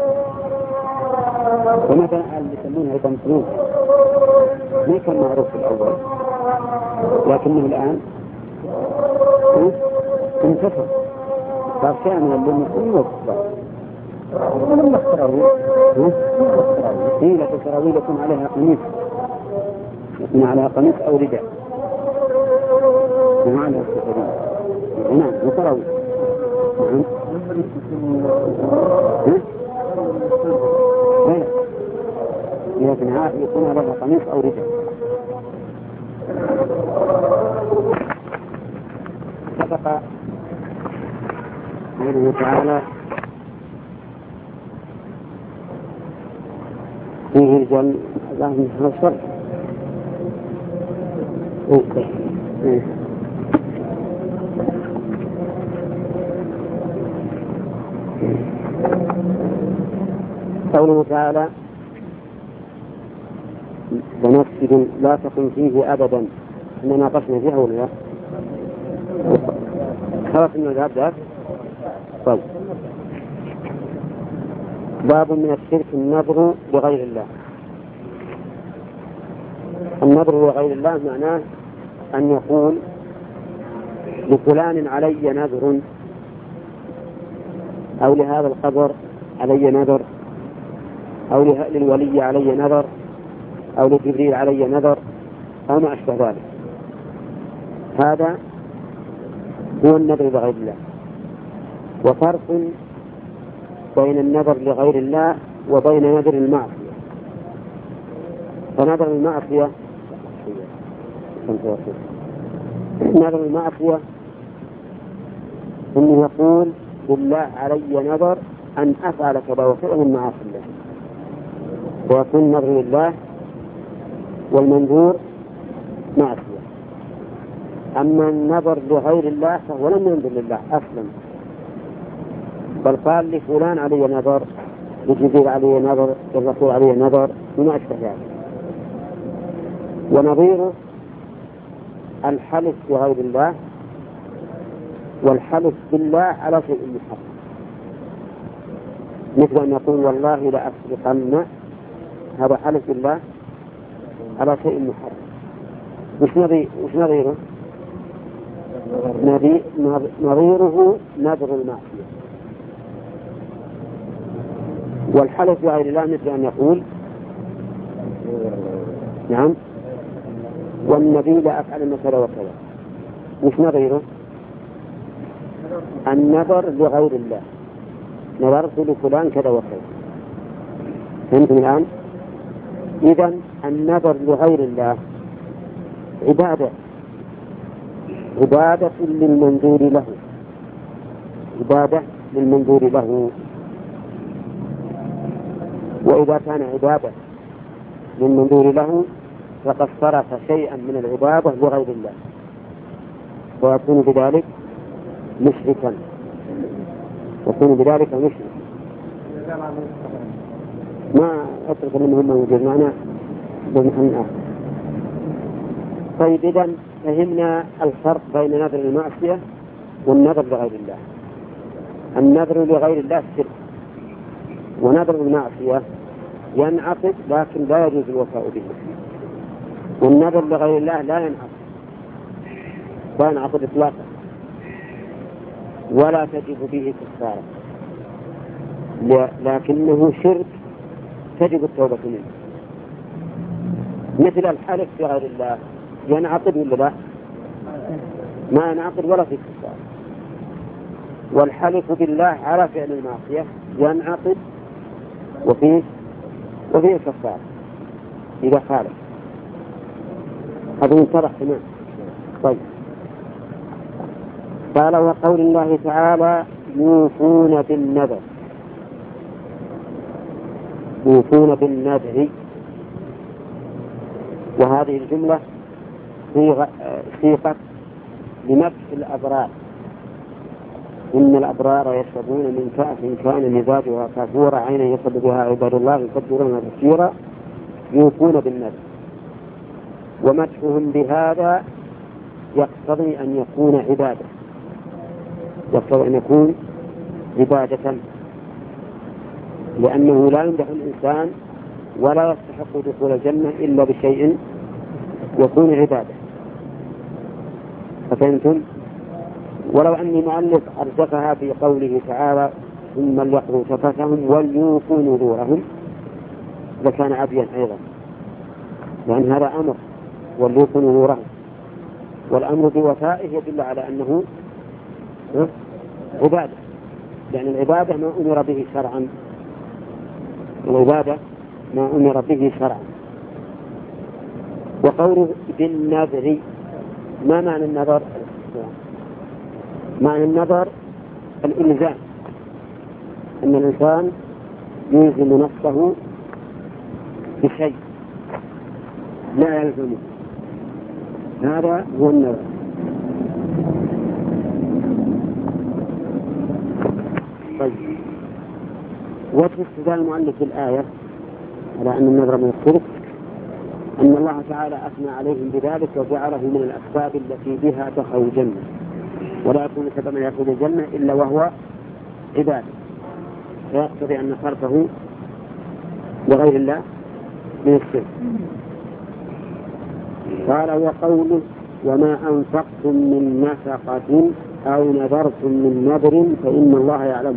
ومثلا اللي يسمونه أيضا فلوس ما كان معروف في الأول لكنه الآن انتشر صار شيء من المسلمين والكفار. ولما اختاروه هي لكن سراويل يكون عليها قميص يكون عليها قميص أو رداء وما عليها السفرين. نعم وسراويل. نعم لكن عاد يكون عليها قميص أو رداء. سبق قوله تعالى فيه رجال الله من هذا الشر. قوله تعالى ومسجد لا تقم فيه أبدا، إننا ناقشنا فيها ولا لا؟ خلاص إنه ذهب ذاك. طيب باب من الشرك النذر لغير الله. النذر لغير الله معناه أن يقول لفلان علي نذر أو لهذا القبر علي نذر أو للولي علي نذر أو لجبريل علي نذر أو ما أشبه ذلك. هذا هو النذر لغير الله. وفرق بين النذر لغير الله وبين نذر المعصية. فنذر المعصية نذر المعصية إنه يقول بالله علي نذر أن أفعل كذا وكذا من معاصي الله، ويكون نذر لله والمنذور معصية. أما النذر لغير الله فهو لم ينذر لله أصلا، بل قال لفلان علي نذر، لجبريل علي نذر، للرسول علي نذر وما أشبه ذلك. ونظيره الحلف بغير الله والحلف بالله على شيء محرم، مثل أن يقول والله لأسرقن، هذا حلف بالله على شيء محرم. وش نظيره؟ نظيره نذر المعصية. والحلف بغير الله مثل أن يقول نعم والنبي لا أفعل كذا وكذا. وش نظيره؟ النذر لغير الله، نذرت لفلان كذا وكذا. فهمتم الآن؟ إذن النذر لغير الله عبادة عبادة للمنذور له عبادة للمنذور له. وإذا كان عبادة للمنذور له فقد صرف شيئا من العبادة لغير الله ويكون بذلك مشركا يكون بذلك مشركا. ما أترك منهم موجود معنا بمحن آخر. طيب إذن فهمنا الفرق بين نذر المعصية والنذر لغير الله. النذر لغير الله شرك، ونذر المعصية ينعقد لكن لا يجوز الوفاء به، والنذر لغير الله لا ينعقد لا ينعقد إطلاقا ولا تجب به كفارة، لكنه شرك تجب التوبة منه. مثل الحلف بغير الله ينعقد ولا لا؟ ما ينعقد ولا في كفارة. والحلف بالله على فعل المعصية ينعقد وفيه وفيه كفارة إذا خالف. هذا ينطرح تمام. طيب قال وقول الله تعالى يوفون بالنذر يوفون بالنذر، وهذه الجملة صيغة لمدح الأبرار. إن الأبرار يشربون من كأس كان مزاجها كافورا عينا يشرب بها عباد الله يقدرون كثيرا يوفون بالنذر. ومدحهم بهذا يقتضي أن يكون عبادة يقتضي أن يكون عبادة، لأنه لا يمدح الإنسان ولا يستحق دخول الجنة إلا بشيء يكون عبادة. ففهمتم؟ ولو أني مؤلف أرجفها في قوله تعالى ثم ليقضوا تفثهم وليوفوا نذورهم لكان عبيا أيضا، لأن هذا أمر وليوفوا نذورهم، والأمر بوفائه يدل على أنه عبادة، لأن العبادة ما أمر به شرعا العبادة ما أمر به شرعا. وقوله بالنذر ما معنى النذر؟ معنى النذر الإلزام، أن الإنسان يلزم نفسه بشيء لا يلزمه، هذا هو النذر. طيب وجه استدلال المؤلف بالآية على أن النذر من الشرك أن الله تعالى أثنى عليهم بذلك وجعله من الأسباب التي بها دخلوا الجنة، ولا يكون سببا يدخل الجنة إلا وهو عبادة، فيقتضي أن صرفه لغير الله من الشرك. قال وقوله وما أنفقتم من نفقة أو نذرتم من نذر فإن الله يعلمه.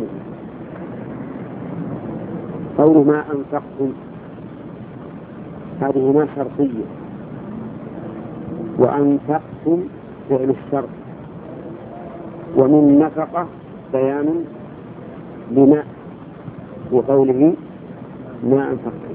قوله ما أنفقتم هذه ما شرطية، وأنفقتم فعل الشرط، ومن نفقة بيان لما وقوله ما أنفقتم.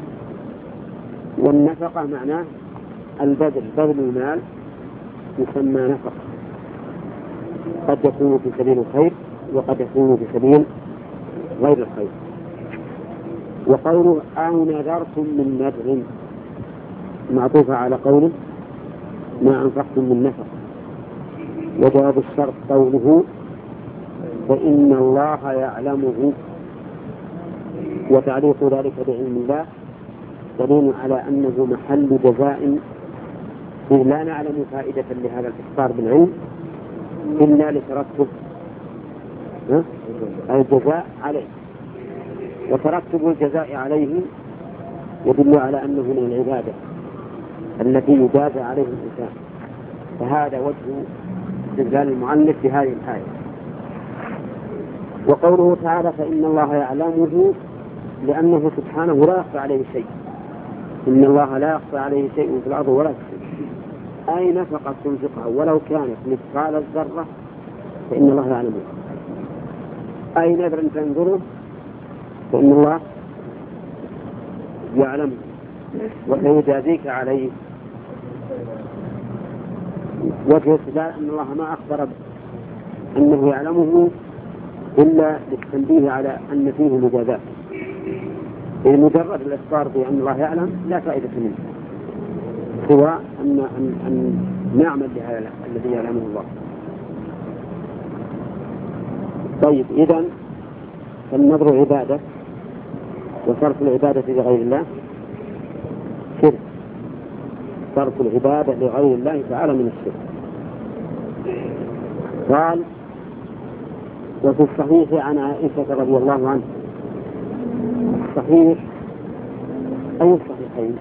والنفقة معناه البذل، بذل المال يسمى نفقة، قد يكون في سبيل الخير وقد يكون في سبيل غير الخير. وقوله أو نذرتم من نذر معطوفة على قوله ما أنفقتم من نفقة. وجواب الشرط قوله فإن الله يعلمه، وتعليق ذلك بعلم الله دليل على أنه محل جزاء، إذ لا نعلم فائدة لهذا الإخبار بالعلم إلا لترتب الجزاء عليه، وترتب الجزاء عليه يدل على أنه من العبادة التي يجازى عليه الإنسان. فهذا وجه استدلال المؤلف بهذه الآية. وقوله تعالى فإن الله يعلمه لأنه سبحانه لا يخفى عليه شيء، إن الله لا يخفى عليه شيء في الأرض ولا في السماء، أي نفقة تنفقها ولو كانت مثقال الذرة فإن الله يعلمه، أي نذر تنذره فإن الله يعلمه وسيجازيك عليه. وجه استدلال أن الله ما أخبر أنه يعلمه إلا للتنبيه على أن فيه مجازات. يعني مجرد الإخبار بأن الله يعلم لا فائدة منه، سوى أن, أن, أن نعمل بهذا الذي يعلمه الله. طيب، إذن فالنظر عبادة، وصرف العبادة لغير الله شرك. صرف العبادة لغير الله تعالى من الشرك. قال: وفي الصحيح عن عائشة رضي الله عنها. الصحيح أي الصحيحين؟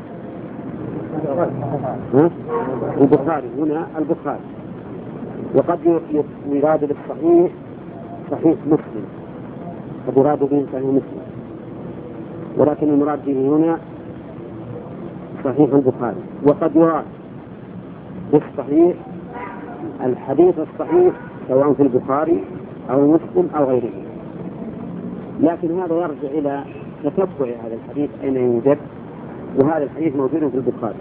البخاري، هنا البخاري. وقد يراد بالصحيح صحيح مسلم، قد يراد به صحيح مسلم، ولكن المراد به هنا صحيح البخاري. وقد يراد بالصحيح الحديث الصحيح سواء في البخاري أو مسلم أو غيره، لكن هذا يرجع إلى تتبع هذا الحديث أين يوجد، وهذا الحديث موجود في البخاري.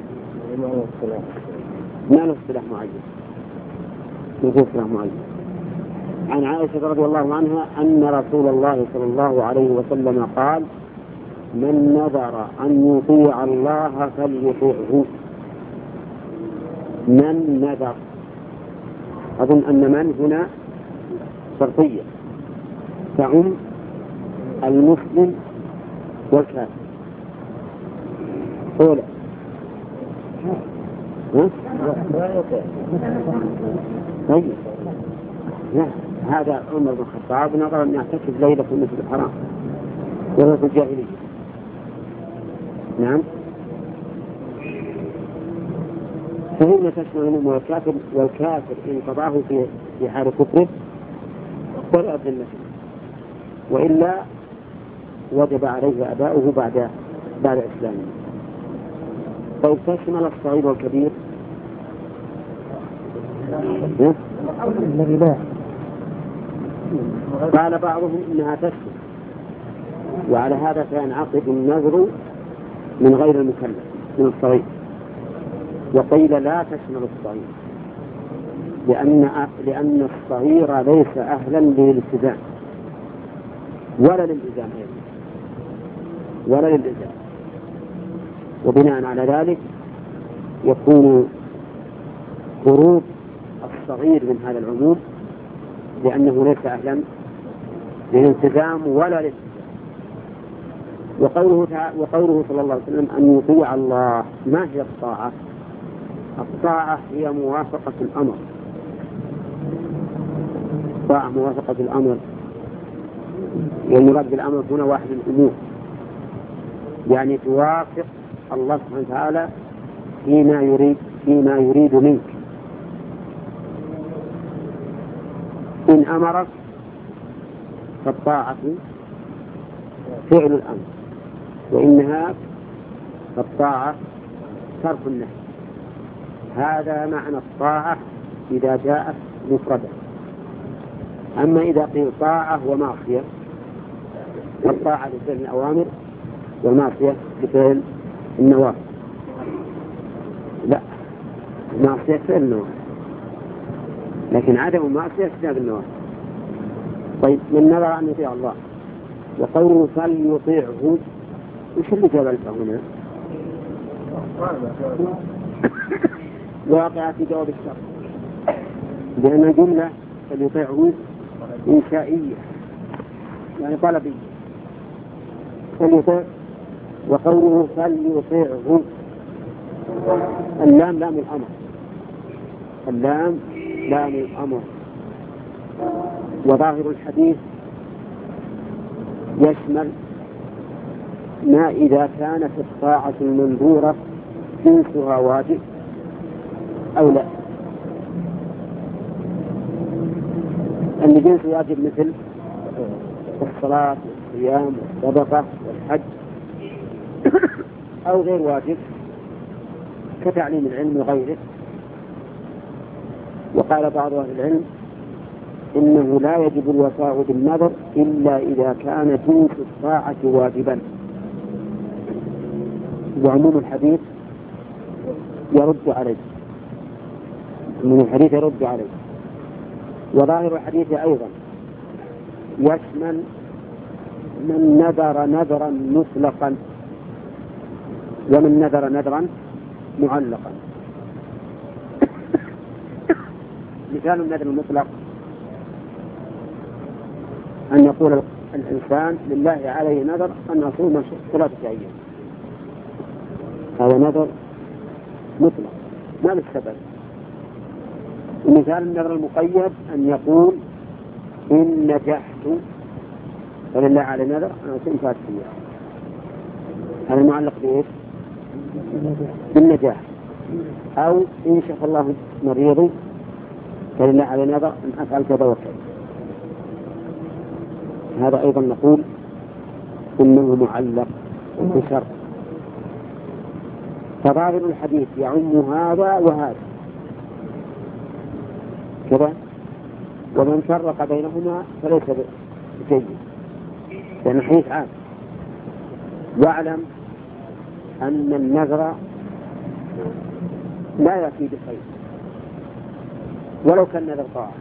ما له اصطلاح معين، ما له اصطلاح معين. عن عائشة رضي الله عنها أن رسول الله صلى الله عليه وسلم قال: من نذر أن يطيع الله فليطيعه. من نذر، أظن أن من هنا شرطية تعم المسلم والكافر. أولى طيب، لا، هذا عمر بن الخطاب نظر أن يعتكف ليلة في المسجد الحرام وهو في الجاهلية. نعم، فهنا تشمل المؤمن والكافر، والكافر إن قضاه في في حال كفره برأت ذمته، وإلا وجب عليه أداؤه بعد بعد إسلامه. طيب، تشمل الصغير والكبير؟ قال بعضهم إنها تشمل، وعلى هذا فينعقد النذر من غير المكلف من الصغير. وقيل لا تشمل الصغير، لأن لأن الصغير ليس أهلا للالتزام ولا للإلزام ولا للإلزام، وبناء على ذلك يكون خروج الصغير من هذا العموم، لأنه ليس أهلا للالتزام ولا للإلزام. وقوله وقوله صلى الله عليه وسلم أن يطيع الله، ما هي الطاعة؟ الطاعة هي موافقة الأمر. الطاعة موافقة الأمر، والمراد بالأمر هنا واحد الأمور، يعني توافق الله سبحانه وتعالى فيما يريد فيما يريد منك. إن أمرك فالطاعة فعل الأمر، وإن نهاك فالطاعة ترك النهي. هذا معنى الطاعة إذا جاءت مفردة. أما إذا قيل طاعة ومعصية، فالطاعة لفعل الأوامر والمعصية لفعل النواهي. لا، المعصية فعل النواهي، لكن عدم المعصية اجتناب النواهي. طيب، من نظر أن يطيع الله، وقوله فليطيعه، وش اللي جاب الفهم هنا؟ واقع في جواب الشرط، لأن الجملة فليطيعه إنشائية يعني طلبية. فليطيع، وقوله فليطيعه، اللام لام الأمر، اللام لام الأمر. وظاهر الحديث يشمل ما إذا كانت الطاعة المنذورة جنسها واجب أو لا. أن جنس واجب مثل الصلاة والصيام والصدقة والحج، أو غير واجب كتعليم العلم وغيره. وقال بعض أهل العلم إنه لا يجب الوفاء بالنذر إلا إذا كان جنس الطاعة واجبا، وعموم الحديث يرد عليه، عموم الحديث يرد عليه. وظاهر الحديث أيضا يشمل من نذر نذرا مطلقا ومن نذر نذرا معلقا. مثال النذر المطلق أن يقول الإنسان لله عليه نذر أن أصوم ثلاثة أيام، هذا نذر مطلق ما بالسبب. ومثال النذر المقيد أن يقول إن نجحت فلله عليه نذر أن أصوم ثلاثة أيام، هذا معلق بإيش؟ بالنجاح. أو إن شاء الله مريضي فلله عليه نذر أن أفعل كذا وكذا، هذا أيضا نقول إنه معلق بشرط. فظاهر الحديث يعم هذا وهذا كذا، ومن فرق بينهما فليس بجيد، لأن الحديث عام. واعلم أن النذر لا يأتي بخير ولو كان نذر طاعة،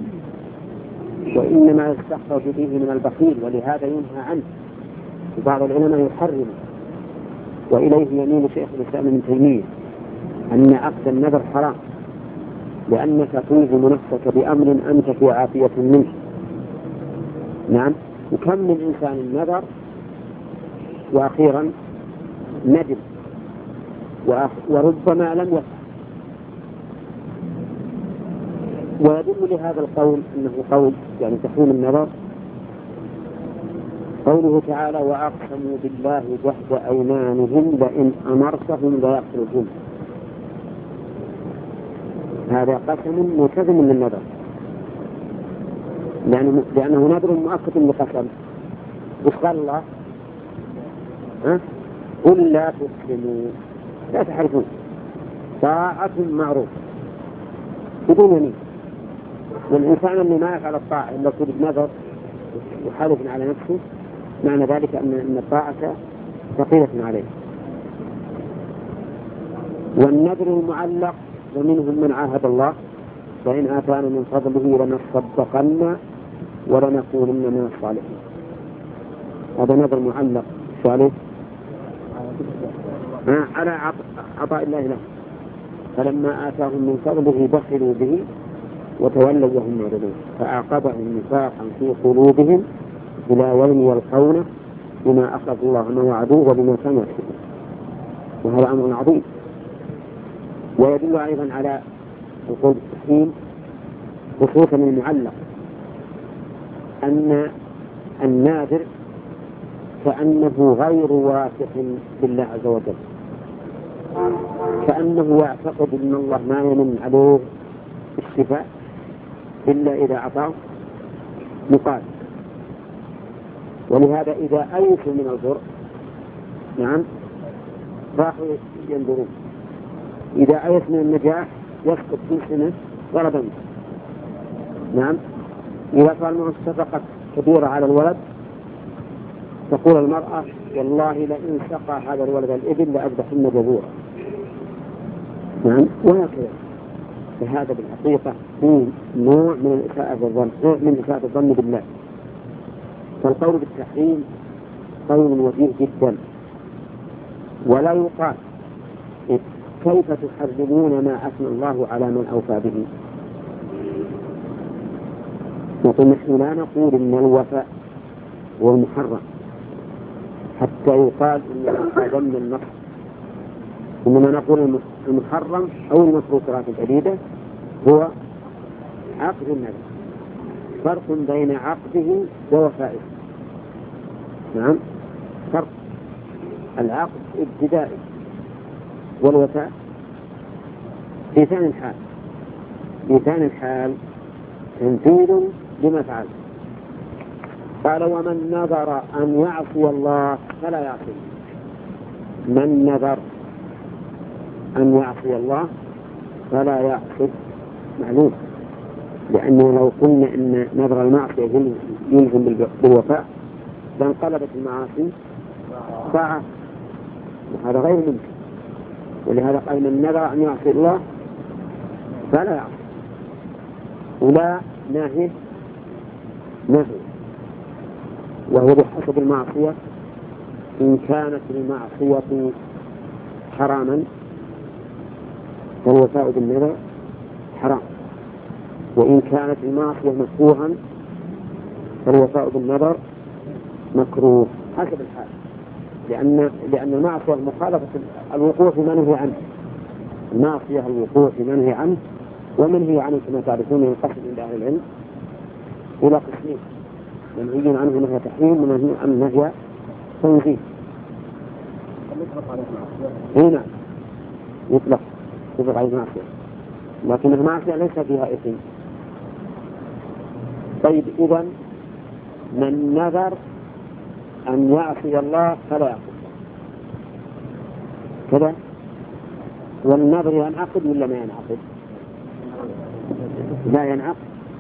وإنما يستخرج به من البخيل، ولهذا ينهى عنه، وبعض العلماء يحرمه. وإليه يميل شيخ الإسلام ابن تيمية أن عقد النذر حرام، لأنك توهم نفسك بأمر أنت في عافية منه. نعم. وكم من إنسان نذر وأخيرا ندم وربما لم يفعل. ويدل لهذا القول أنه قول يعني تحريم النذر قوله تعالى وأقسموا بالله جهد أيمانهم لئن أمرتهم ليقتلون. هذا قسم ملتزم من النذر، لأنه, لأنه نذر مؤكد لقسم. وش قال الله؟ ها؟ قل لا تقسموا لا تحرفون طاعة معروف بدون يمين. والإنسان اللي ما يفعل الطاعة إلا يكون بنذر وحالف على نفسه، معنى ذلك أن الطاعة ثقيلة عليه. والنذر المعلق ومنهم من عاهد الله وإن آتانا من فضله لنصدقن ولنكونن من الصالحين. هذا نذر معلق صالح على عطاء الله له، فلما آتاهم من فضله بخلوا به وتولوا وهم معرضون فأعقبهم نفاقا في قلوبهم إلى يوم يلقونه بما أخلفوا الله ما وعدوه وبما كانوا يكسبون. وهذا أمر عظيم. ويدل أيضا على القول بالتحريم خصوصا المعلق أن الناذر كأنه غير واثق بالله عز وجل، كأنه يعتقد أن الله ما يمن عليه الشفاء إلا إذا أعطاه مقابل. ولهذا إذا أيسوا من الضر نعم راحوا ينظرون، إذا أيس من النجاح يسقط كل سنة ضربا. نعم. إذا صار معه صفقة كبيرة على الولد تقول المرأة والله لئن سقى هذا الولد الإبل لأذبحن جذورا. نعم. وهكذا. فهذا بالحقيقة هو نوع من الإساءة الظن، نوع من إساءة الظن بالله. فالقول بالتحريم قول وجيه جدا، ولا يقال كيف تحرمون ما أثنى الله على من أوفى به. نقول نحن لا نقول إن الوفاء هو المحرم حتى يقال إن ضمن النص، إنما نقول المحرم أو المتروكات الجديدة هو عقد النذر، فرق بين عقده ووفائه. نعم. فرق. العقد ابتدائي والوفاء في ثاني الحال، في ثاني الحال تنفيذ لما فعل. قال ومن نذر أن يعصي الله فلا يعصي. من نذر أن يعصي الله فلا يعصي معلوم، لأنه لو قلنا إن نذر المعصية يلزم بالوفاء لانقلبت المعاصي طاعة، وهذا غير ممكن. ولهذا قال من نذر أن يعصي الله فلا يعصي. ولا ناهي نهي، وهو بحسب المعصية. إن كانت المعصية حراما فالوفاء بالنذر حرام، وإن كانت المعصية مكروها فالوفاء بالنذر مكروه حسب الحال. لأن لأن المعصية مخالفة الوقوع في منهي عنه. المعصية الوقوع في منهي عنه، ومنهي عنه كما تعرفون ينقسم عند أهل العلم إلى قسمين: منهي عنه نهي تحريم، ومنهي عنه نهي تنزيه. هنا يطلق يطلق على المعصية، لكن المعصية ليس فيها إثم. طيب، إذن من نذر أن يعصي الله فلا يعصي كذا. والنذر ينعقد ولا ما ينعقد؟ لا ينعقد.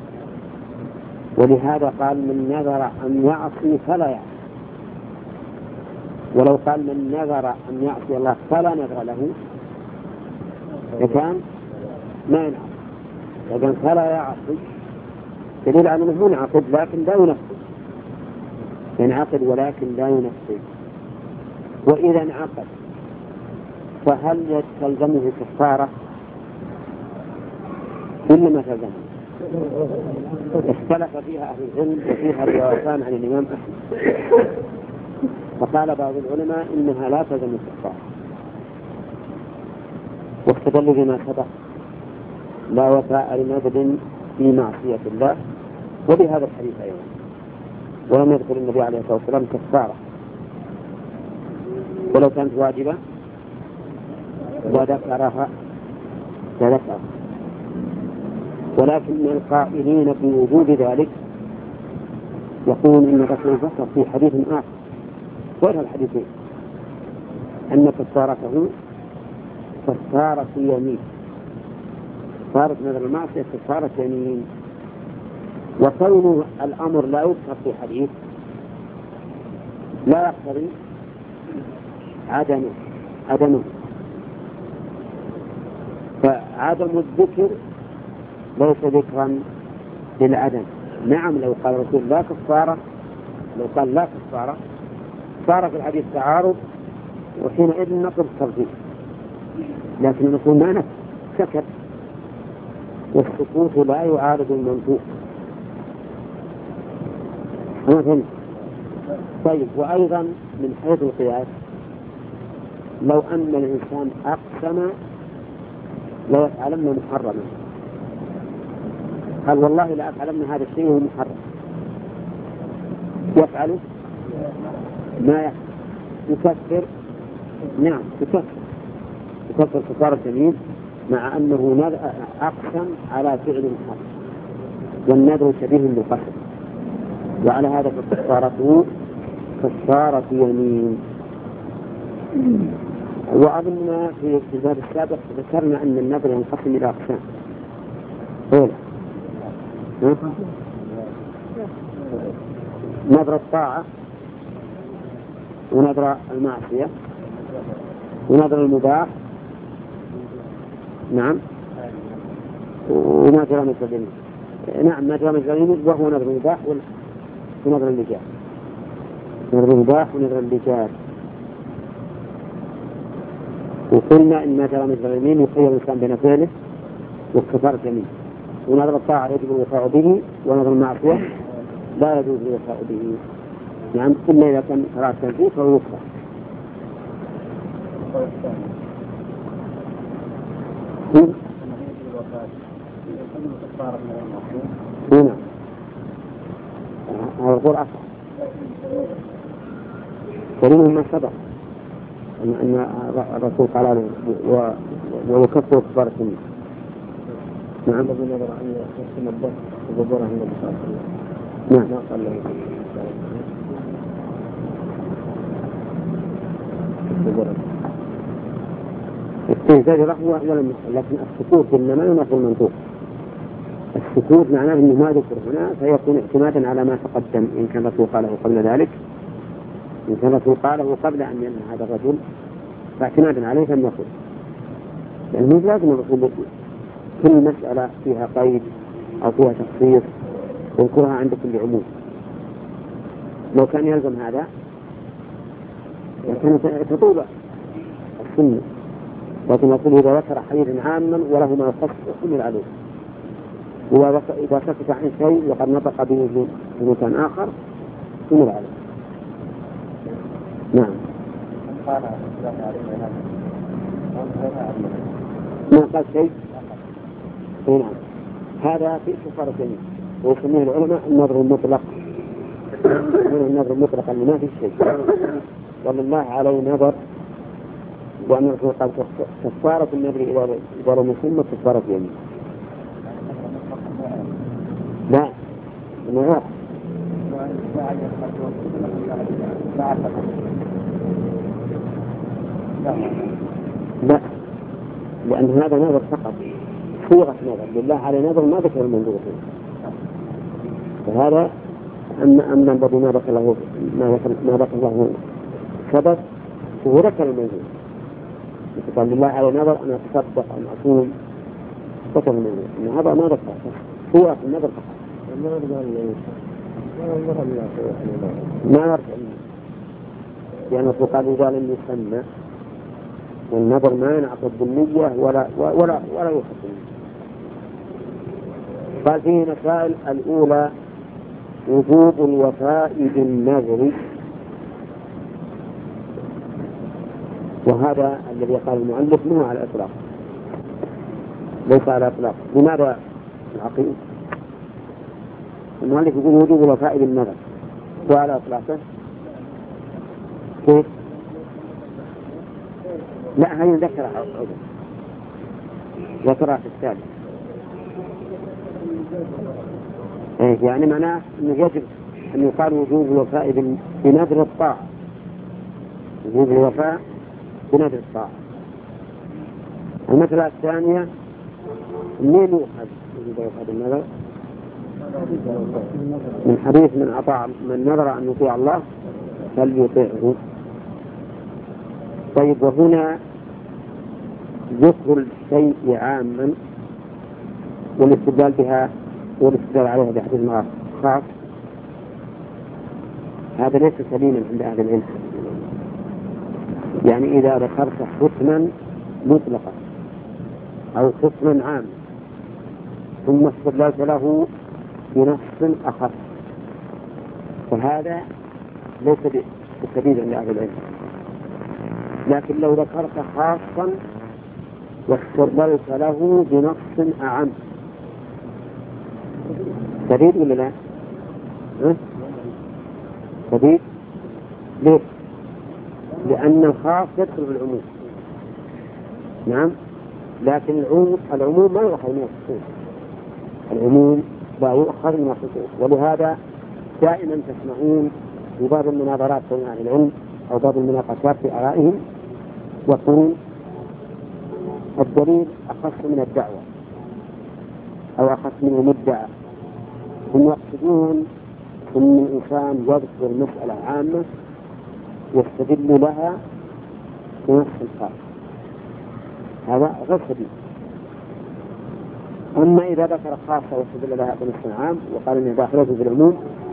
ولهذا قال من نذر أن يعصي فلا يعصي. ولو قال من نذر أن يعصي الله فلا نذر له لكان ما ينعقد. لكن فلا يعصي دليل على أنه ينعقد لكن لا ينفذ. ينعقد ولكن لا ينفذ. وإذا انعقد فهل تلزمه كفارة إلا ما تلزمه؟ اختلف فيها أهل العلم، وفيها روايتان عن الإمام أحمد. فقال بعض العلماء إنها لا تلزم الكفارة، واستدلوا بما سبق: لا وفاء لنذر في معصية الله، وبهذا الحديث أيضا. ولم يذكر النبي عليه الصلاة والسلام كفارة، ولو كانت واجبة وذكرها وذكرها. ولكن القائلين في وجود ذلك يقول إن الرسول ذكر في حديث آخر غير الحديثين أن كفارته كفارة يمين. كفارة نذر المعصية كفارة يمين. وكون الأمر لا يذكر في حديث لا يقتضي عدمه عدمه فعدم الذكر ليس ذكرا للعدم. نعم، لو قال الرسول لا كفارة، لو قال لا كفارة صار في الحديث تعارض، وحينئذ نقل الترجيح. لكن نقول ما نفس سكت، والسكوت لا يعارض المنطوق. مثلا طيب، وأيضا من حيث القياس لو أن الإنسان أقسم لا يفعلن محرما، قال والله لا أفعلن هذا الشيء وهو محرم، يفعله ما يفعل يكفر. نعم يكفر يكفر كفارة يمين، مع أنه أقسم على فعل محرم، والنذر شبيه بالقسم، وعلى هذا فكفارته كفارة يمين. وأظن في الباب السابق ذكرنا أن النذر ينقسم إلى أقسام. أولا نذر الطاعة، ونذر المعصية، ونذر المباح، نعم، ونذر مثل اليمين. نعم، نذر مثل اليمين وهو نذر المباح ونذر اللجاج. نذر المباح ونذر اللجاج. وقلنا إن نذر مثل اليمين يخير الإنسان بين فعله وكفارة يمين. ونذر الطاعة يجب الوفاء به، ونذر المعصية لا يجوز الوفاء به. نعم، إلا إذا كان قراءة تنفيذ فهو يكفر. هنا هذا القول أصح كريم ما سبق أن الرسول قال له ويكفر كفارة يمين. نعم. نعم. التنزيل رحوة ولم يحصل، لكن السكوت إنما ينافي المنطوق. السكوت معناه أنه ما ذكر هنا، فيكون اعتمادا على ما تقدم. إن كان الرسول قاله قبل ذلك، إن كان الرسول قاله قبل أن ينهى هذا الرجل فاعتمادا عليه لم يقل، يعني مش لازم نقول كل مسألة فيها قيد أو فيها تخصيص يذكرها عند كل عموم. لو كان يلزم هذا لكن تطول السنة، لكن يقول إذا ذكر حديثا عاما وله ما يخص يحمل عليه، وإذا سكت عن شيء وقد نطق به في مكان آخر يحمل عليه. نعم. ما قال شيء. نعم. هذا في كفارة اليمين ويسميه العلماء النظر المطلق، من النظر المطلق اللي ما في شيء ولله عليه نظر، وأن الرسول قال كفارة النذر إذا لم يسمى كفارة اليمين. لا نعم. لا، لأن هذا نظر فقط، صيغة نظر، لله عليه نظر ما ذكر المنظور فيه. فهذا أن أن الذي ما ذكر له ما ذكر له سبب هو ذكر المنظور. قال لله عليه نظر أن أتصدق أن أصوم ذكر المنظور، إن هذا ما ذكر هو في النظر فقط. ما يرجع يعني قال إذا لم يسمى والنظر ما ينعقد بالنية ولا ولا ولا يحسن. قال فيه مسائل. الأولى وجوب الوفاء بالنذر، وهذا الذي قال المؤلف منه على الإطلاق ليس على الإطلاق. لماذا العقيم؟ المؤلف يقول وجوب الوفاء بالنذر وعلى إطلاقه كيف؟ لا هي ذكرها عوضا ذكرها في الثالث. إيه يعني معناه أنه يجب أن يقال وجوب الوفاء بنذر الطاعة، وجوب الوفاء بنذر الطاعة. المسألة الثانية منين يؤخذ وجوب الوفاء بالنذر؟ من حديث من أطاع من نذر أن يطيع الله فليطيعه. طيب وهنا ذكر الشيء عاما والاستدلال بها والاستدلال عليها بحديث مرة خاص، هذا ليس سليما عند أهل العلم. يعني إذا ذكرت حكما مطلقا أو حكما عاما ثم استدللت له بنص أخر فهذا ليس بسبيل عند أهل العلم. لكن لو ذكرت خاصا واستدللت له بنص أعم سبيل ولا لا؟ أه؟ سبيل. ليه؟ لأن الخاص يدخل في العموم. نعم. لكن العموم العموم ما يؤخذ من الخصوص، العموم لا يؤخذ من الخصوص. ولهذا دائما تسمعون في بعض المناظرات بين أهل العلم أو بعض المناقشات في آرائهم يقولون الدليل أخص من الدعوة أو أخص من المدعى. هم يقصدون أن الإنسان يذكر مسألة عامة يستدل لها بنص خاص، هذا غير سبيل. أما إذا ذكر خاصة واستدل لها بنص عام وقال إنه داخله في العموم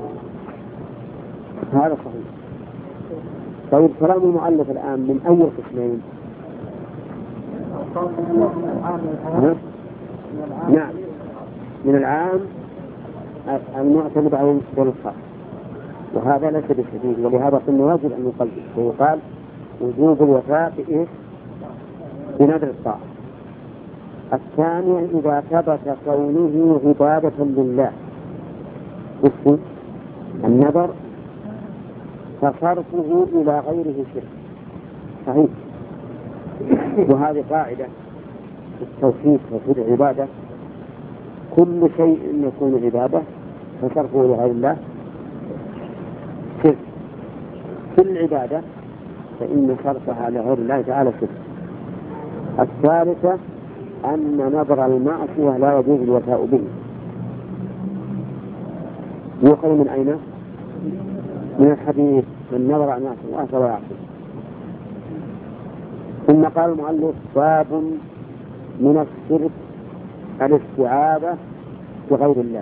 هذا صحيح. طيب كلام المؤلف الآن من أي قسمين؟ نعم من العام المعتمد على الخاص، وهذا ليس بشديد. ولهذا قلنا يجب أن نقلد ويقال وجوب الوفاء بإيش؟ بنذر الطاعة. الثانية إذا ثبت كونه عبادة لله اسم النذر فصرفه إلى غيره شرك صحيح. وهذه قاعدة التوحيد توحيد العبادة، كل شيء يكون عبادة فصرفه إلى غير الله شرك. كل عبادة فإن صرفها لغير الله تعالى شرك. الثالثة أن نظر المعصية لا يجوز الوفاء به. يؤخذ من أين؟ من الحديث من نظر المعصية الله فلا يعصي. ثم قال المؤلف باب من الشرك الاستعاذة بغير الله.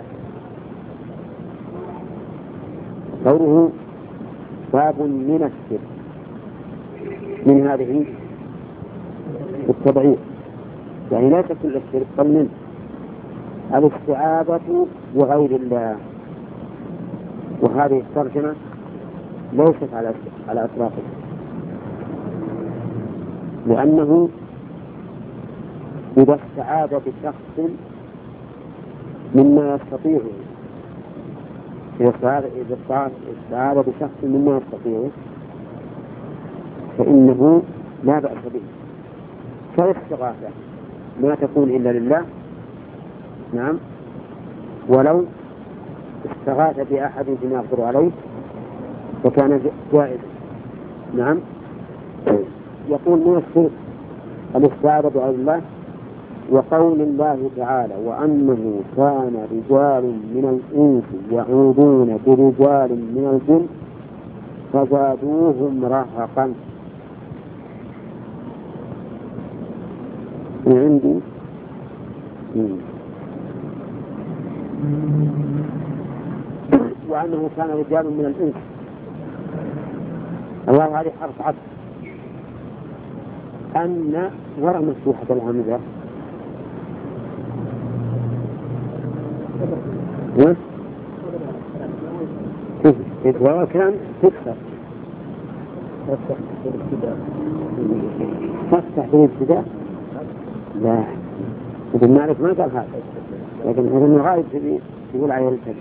قوله باب من الشرك من هذه التبعير، يعني لا تكون الشرك بل من الاستعاذة بغير الله. وهذه الترجمة ليست على على إطلاقه، لأنه إذا استعاذ بشخص مما يستطيعه إذا استعاذ بشخص مما يستطيعه فإنه لا بأس به. فالاستغاثة لا تكون إلا لله، نعم، ولو استغاث بأحد بما يقدر عليه فكان جائزا، نعم. يقول من الشرك الاستعاذة بغير الله. وقول الله تعالى وأنه كان رجال من الإنس يعوذون برجال من الجن فزادوهم رهقا. عندي وأنه كان رجال من الإنس، الله هذه حرف عطف، أن وراء مفتوحة الهمزة وراء كان تكسر تفتح بالابتداء. لا، ابن مالك ما قال هذا، لكن هذا من غايب يقول عليه الكذب.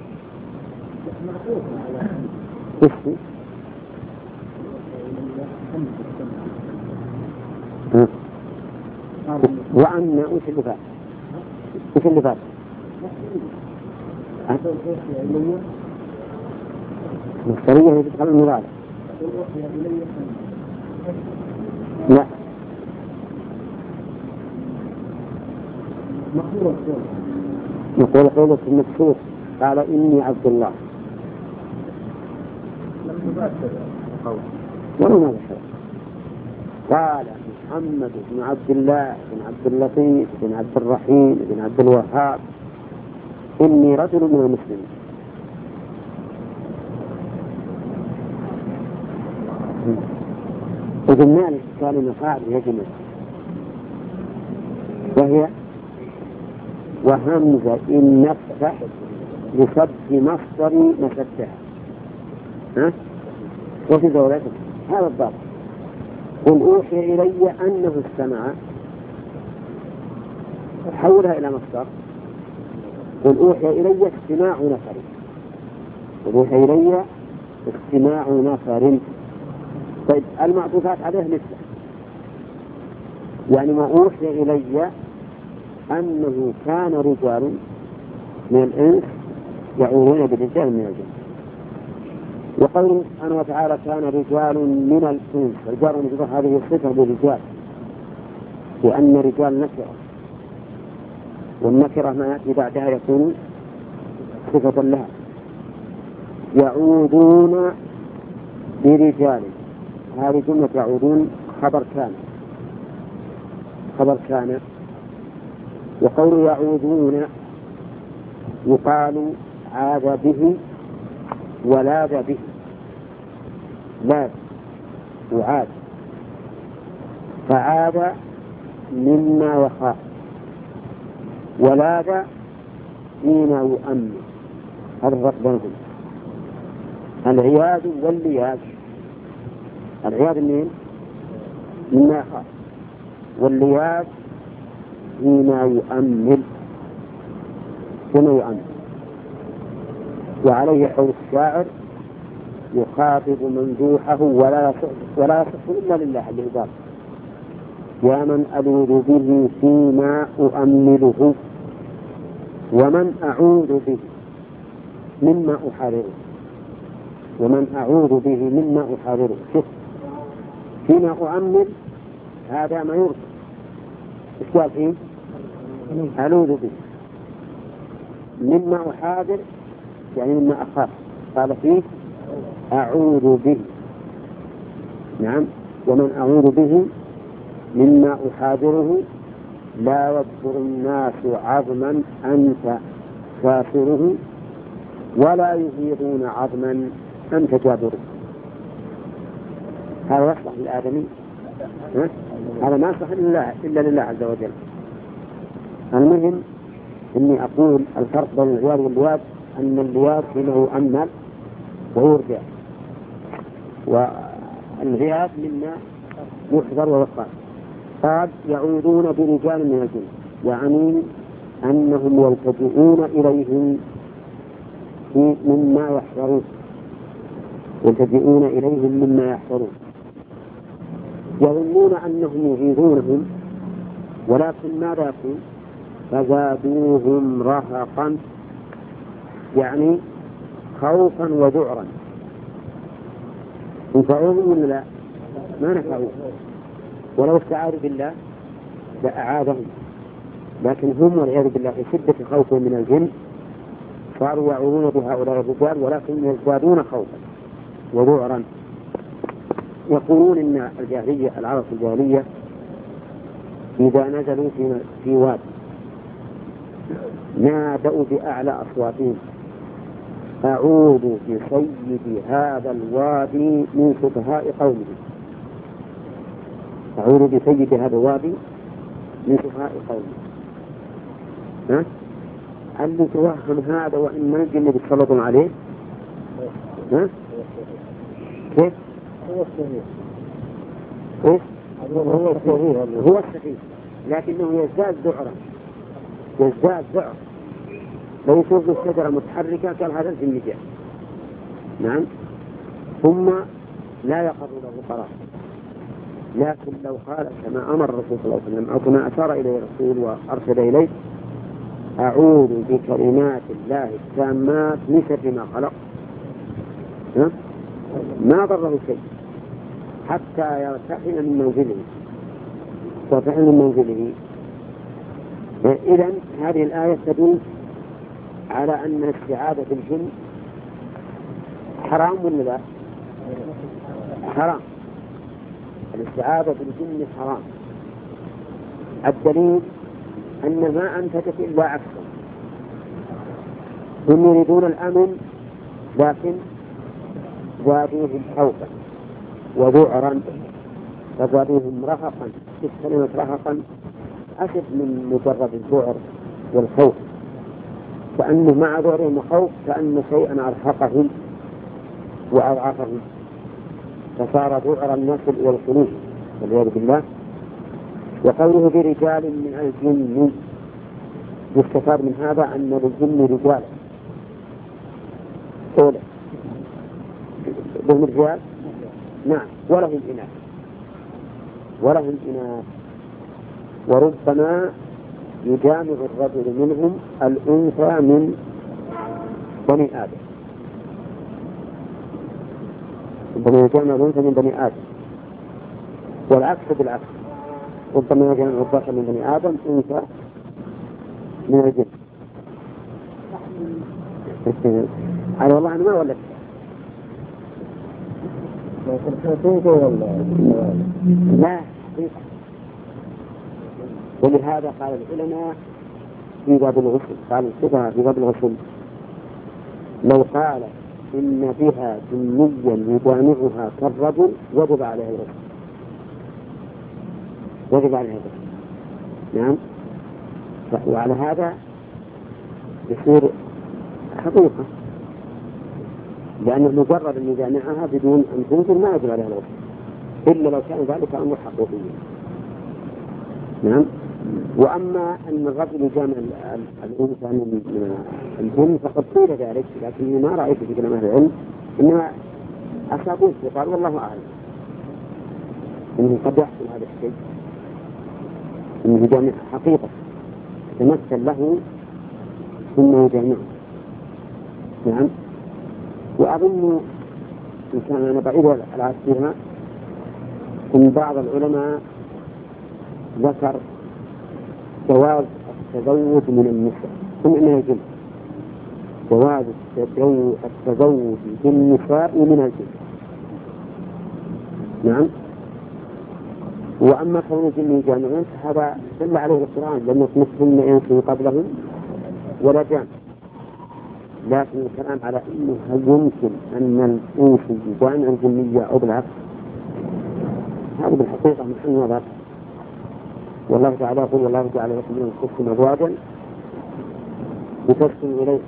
وأن وش اللي فات؟ وش اللي فات؟ مصدرية هي تدخل المضارع. لا، يقول قولة المكسور قال إني عبد الله ولو ما ذكر. قال محمد بن عبد الله بن عبد اللطيف بن عبد الرحيم بن عبد الوهاب إني رجل من المسلمين. ابن مالك كلمة فاعل يجمع، وهي وهمزة إن نفتح لصد مصدر نفتحها، ها؟ وفي دولته هذا الضابط. قل أوحي إلي أنه استمع، حولها إلى مصدر. قل أوحي إلي استماع نفر، قل أوحي إلي استماع نفر. طيب المعطوفات عليه مثله، يعني ما أوحي إلي أنه كان رجال من الإنس يعوذون برجال من الجن. وقوله سبحانه وتعالى كان رجال من الإنس، رجال من هذه الصفة للرجال، لأن رجال نكرة، والنكرة ما يأتي بعدها يكون صفة لها. يعوذون برجال، هذه جملة يعوذون خبر كان خبر كان وقول يعوذون يقال عاد به ولاذ به، لاذ وعاد، فعاد مما يخاف، ولاذ فيما يؤمن. هذا الفرق بينهم. العياذ واللياذ، العياذ منين؟ مما يخاف، واللياذ فيما يؤمن فيما يؤمن. وعليه قول الشاعر يخاطب ممدوحه ولا يصح ولا يصح إلا لله العباد، يا من ألوذ به فيما أؤمله ومن أعوذ به مما أحرره، ومن أعوذ به مما أحرره. شوف، فيما أؤمل هذا ما يرسل، إيش قال فيه؟ ألوذ به. مما أحاذر يعني مما أخاف، قال فيه أعوذ به، نعم. ومن أعوذ به مما أحاذره لا يذكر الناس عظما أنت كافره ولا يفيضون عظما أنت جابره. هذا يصلح للآدمي؟ هذا ما يصلح إلا, إلا لله عز وجل. المهم إني أقول الفرق بين العياذ واللواذ أن اللواذ منه أمل ويرجع، والعياذ مما يحذر ويقال. قال يعودون برجال من الجن، يعني أنهم يلتجئون إليهم مما يحذرون، يلتجئون إليهم مما يحذرون، يظنون أنهم يعيذونهم ولكن ماذا يكون؟ فزادوهم رهقا، يعني خوفا وذعرا. ينفعوهم ولا لا؟ ما نفعوهم، ولو استعاذوا بالله لأعاذهم، لكن هم والعياذ بالله في شدة خوفهم من الجن صاروا يعوذون بهؤلاء الرجال ولكن يزدادون خوفا وذعرا. يقولون إن الجاهلية العرب الجاهلية إذا نزلوا في في واد نادوا بأعلى أصواتهم أعوذ بسيد هذا الوادي من سفهاء قومه، أعوذ بسيد هذا الوادي من سفهاء قومه. ها؟ اللي توهم هذا وإن ما الجن بيتسلطون عليه. ها؟ كيف؟ هو الصحيح. إيش؟ هو الصحيح. هو الصحيح، لكنه يزداد ذعرا، يزداد ذعر. لو يشوف الشجرة متحركة قال هذا الجن جاء. نعم. ثم لا يقر له قرار، لكن لو قال كما أمر الرسول صلى الله عليه وسلم أو كما أشار إليه الرسول وأرشد إليه أعوذ بكلمات الله التامات من شر ما خلق، ما ضره شيء حتى يرتحل من منزله، يرتحل من منزله. إذن هذه الآية تدل على أن الاستعاذة بالجن حرام ولا لا؟ حرام. الاستعاذة بالجن حرام. الدليل أن ما أنتجت إلا عكسه، هم يريدون الأمن لكن زادوهم خوفا وذعرا، فزادوهم رهقا. كلمة رهقا أشد من مجرد الذعر والخوف، كأنه مع ذعرهم وخوف كأن شيئا أرهقهم وأضعفهم، فصار ذعر النسل والخلوف والعياذ بالله. وقوله برجال من الجن يستفاد من هذا أن للجن رجالا أولى لهم رجال، نعم، ولهم إناث، ولهم إناث. وربما يجامع الرجل منهم الأنثى من بني آدم، ربما يجامع الأنثى من بني آدم، والعكس بالعكس، ربما يجامع الذكر من بني آدم أنثى من الجن. أنا والله أنا ما ولدت. لا، ولهذا قال العلماء في باب الغسل، قال الفقهاء في باب الغسل لو قال إن بها جنيا يجامعها كالرجل وجب عليه الغسل، وجب عليه الغسل. نعم. وعلى هذا يصير حقيقة، لأنه مجرد أن يجامعها بدون أن تنزل ما يجب عليها الغسل إلا لو كان ذلك أمر حقيقي. نعم. وأما أن الرجل يجامع الأنثى من الجن فقد قيل ذلك، لكني ما رأيت في كلام أهل العلم، إنما أصابوه وقال والله أعلم إنه قد يحصل هذا الشيء، إنه يجامع حقيقة تمثل له ثم يجامعه. نعم. وأظن إن كان أنا بعيد على فيها إن بعض العلماء ذكر جواز التزوج من النساء من الجن، جواز التزوج بالنساء من الجن. نعم. وأما كون الجن يجامعون هذا دل عليه القرآن لم يطمثهن إنس قبلهم ولا جان. لكن الكلام على أنه هل يمكن أن الإنس يجامع الجنية أو بالعكس، هذا بالحقيقة محل نظر. والله تعالى يقول والله جعل لكم من الخلق أزواجا لتسكنوا إليه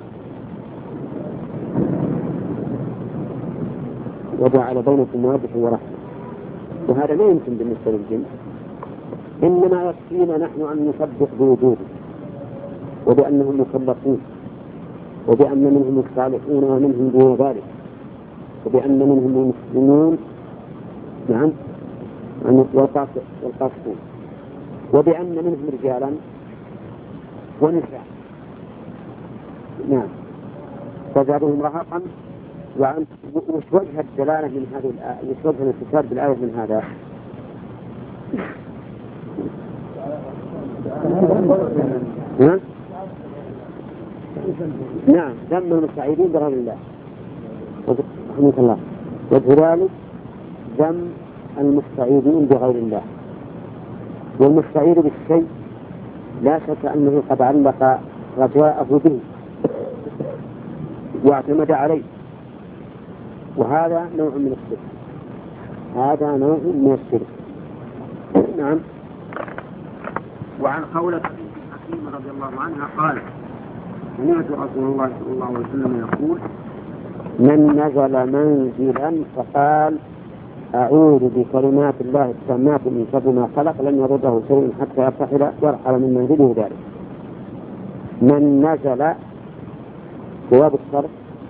وجعل بينكم مودة ورحمة، وهذا لا يمكن بالنسبة للجن. إنما يكفينا نحن أن نصدق بوجوده وبأنهم مكلفون وبأن منهم الصالحون ومنهم دون ذلك وبأن منهم المسلمون نعم والقاسطون وبأن منهم رجالا ونساء نعم فزادهم رهقا. وعن وش وجه الدلالة من هذه الآية؟ وش وجه الاتصال بالآية من هذا؟ نعم نعم ذم المستعيذين بغير الله رحمة الله، وكذلك ذم المستعيذين بغير الله. والمستعيذ بالشيء لا شك أنه قد علق رجاءه به واعتمد عليه، وهذا نوع من الشرك، هذا نوع من الشرك. نعم. وعن خولة حكيم رضي الله عنها قال سمعت رسول الله صلى الله عليه وسلم يقول من نزل منزلا فقال أعوذ بكلمات الله التامات من شر ما خلق لم يضره شيء حتى يرتحل يرحل من منزله ذلك. من نزل جواب الشرط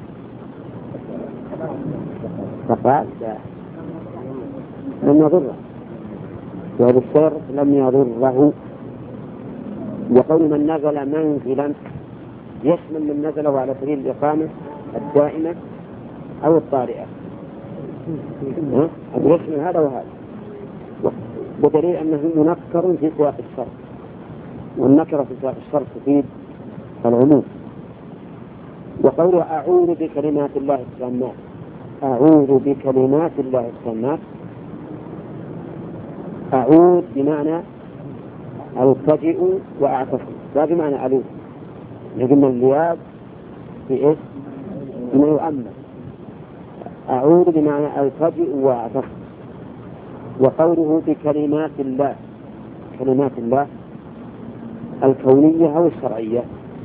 فقال لم يضره، جواب الشرط لم يضره. وقول من نزل منزلا يشمل من نزله على سبيل الإقامة الدائمة أو الطارئة، يشمل هذا وهذا، بدليل أنه منكر في سياق الشرط، والنكرة في سياق الشرط تفيد العموم. وقوله أعوذ بكلمات الله التامات، أعوذ بكلمات الله التامات، أعوذ بمعنى ألتجئ وأعتصم، لا بمعنى ألوذ، لكن اللياذ في إيش؟ إنه يؤمن. أعوذ بمعنى ألتجئ وأعتصم. وقوله بكلمات الله، كلمات الله الكونية أو الشرعية؟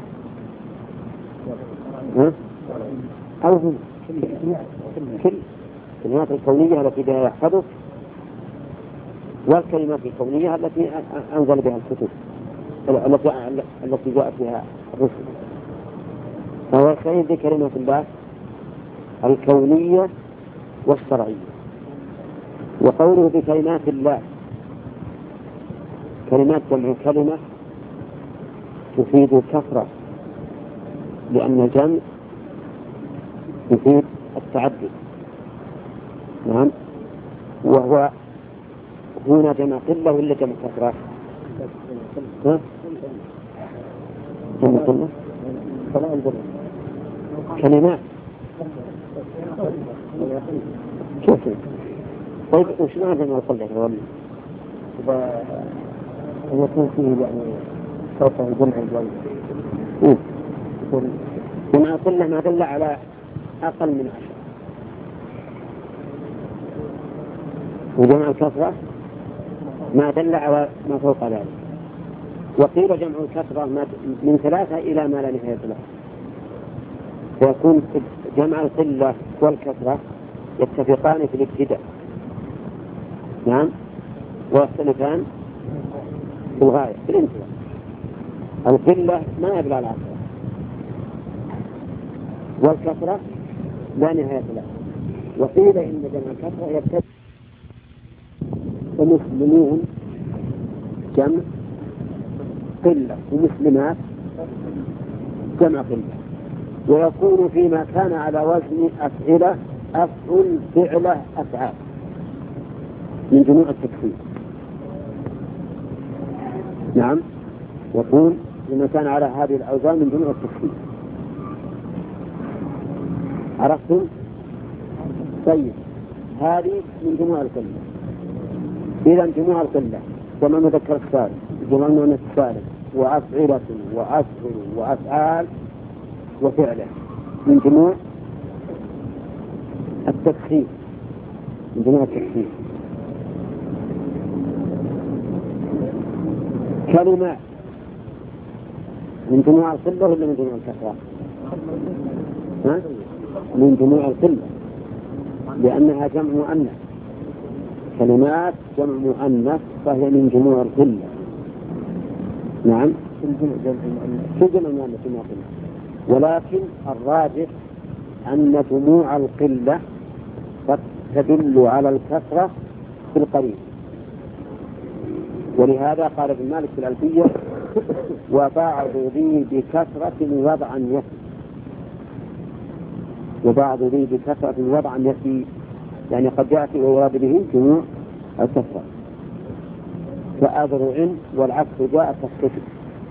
ها؟ أو هم كل الكلمات الكونية التي بها يحفظك، والكلمات الكونية التي أنزل بها الكتب التي التي جاءت بها الرسل. فهو الخير بكلمات الله الكونية والشرعية. وقوله بكلمات الله، كلمات جمع كلمة تفيد الكثرة، لأن الجمع يفيد التعدد. نعم. وهو هنا جمع قلة ولا جمع كثرة؟ ها؟ جمع قلة؟ كلمات كيف؟ طيب وش معنى جمع القلة؟ إذا يكون فيه يعني صوته جمع الجمع جمع القلة ما دل على أقل من عشر، وجمع الكثرة ما دل على ما فوق ذلك. وقيل جمع الكثرة من ثلاثة إلى ما لا نهاية له، فيكون جمع القلة والكثرة يتفقان في الابتداء، نعم، ويختلفان في الغاية في الانتهاء. القلة ما يبلغ العشرة، والكثرة لا نهاية له. وقيل إن جمع الكثرة يبتدئ ومسلمون جمع قلة ومسلمات جمع قلة. ويكون فيما كان على وزن أفعلة أفعل فعلة أفعال من جموع التكفير. نعم، يكون فيما كان على هذه الأوزان من جموع التكفير. عرفتم؟ طيب هذه من جموع القلة. إذا جموع القلة جمع مذكر السالم جمع المؤنث السالم وأفعلة وأفعل وأفعال وفعله من جموع التكثير من جموع التكثير. كلمات من جموع القلة ولا من جموع الكثرة؟ ها؟ من جموع القلة لأنها جمع مؤنث. كلمات جمع مؤنث فهي من جموع القلة. نعم في جمع مؤنث جمع القلة، ولكن الراجح أن جموع القلة قد تدل على الكثرة في القريب. ولهذا قال ابن مالك في الألفية وبعض ذي بكثرة وضعا يفي وبعض ذي بكثرة وضعا يفي يعني قد يأتي ويراد به جموع الكثرة كأذرع والعكس جاء كالصفر.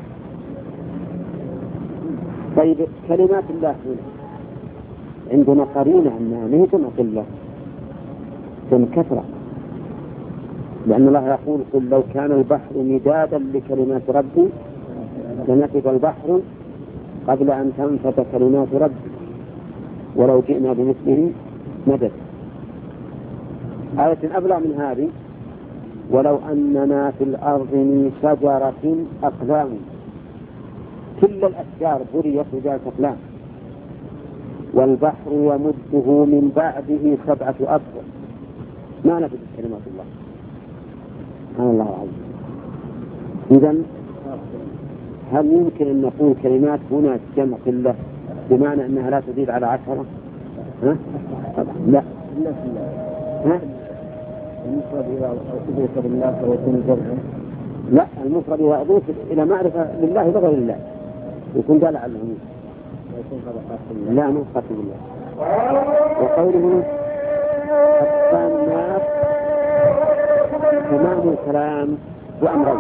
طيب كلمات الله هنا عندنا قرينة أنها ما هي جمع قلة جمع كثرة، لأن الله يقول قل لو كان البحر مدادا لكلمات ربي لنفد البحر قبل أن تنفد كلمات ربي ولو جئنا بمثله مدد. آية أبلغ من هذه ولو أننا في الأرض من شجرة أقلام كل الأشجار بريت رجال أقلام والبحر يمده من بعده سبعة أبحر ما نفدت كلمات الله. سبحان الله العظيم. إذن هل يمكن أن نقول كلمات هنا جمع قلة بمعنى أنها لا تزيد على عشرة؟ ها؟ لا. ها؟ المفرد إذا أضيف لله فيكون جمعا. لا المفرد إذا أضيف إلى معرفة لله بغير الله يكون دال على العموم. لا مو خاص بالله. وقوله أقسام الناس تمام الكلام بأمرين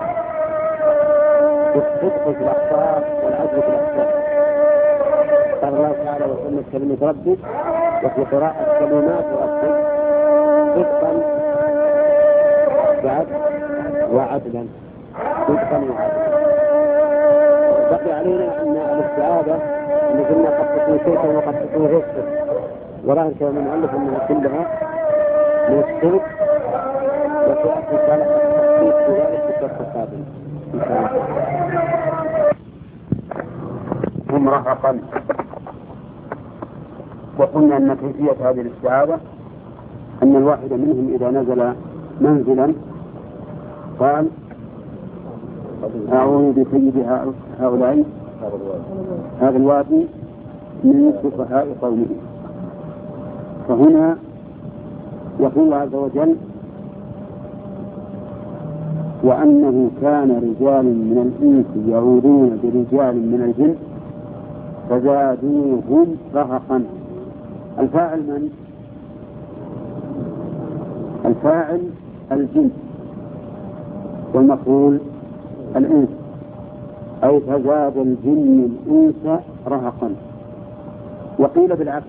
الصدق في الأخبار والعدل في الأخبار. قال الله تعالى وسلم كلمة ربك وفي قراءة كلمات ربك صدقا بعد وعدلا صدقا وعدلا. بقي علينا أن الاستعاذة أن قلنا قد تكون شيئا وقد تكون غير صدق، وراهن كلام المؤلف أنها كلها من الصدق وتأتي صالح التخفيف في ذلك في الدرس القادم إن شاء الله. هم رهقا. وقلنا أن كيفية هذه الاستعاذة أن الواحد منهم إذا نزل منزلا قال أعوذ بسيد هؤلاء هذا الوادي من سفهاء قومه. فهنا يقول الله عز وجل وأنه كان رجال من الإنس يعوذون برجال من الجن فزادوهم رهقا. الفاعل من؟ الفاعل الجن والمفعول الإنس، أي فزاد الجن الإنس رهقا. وقيل بالعكس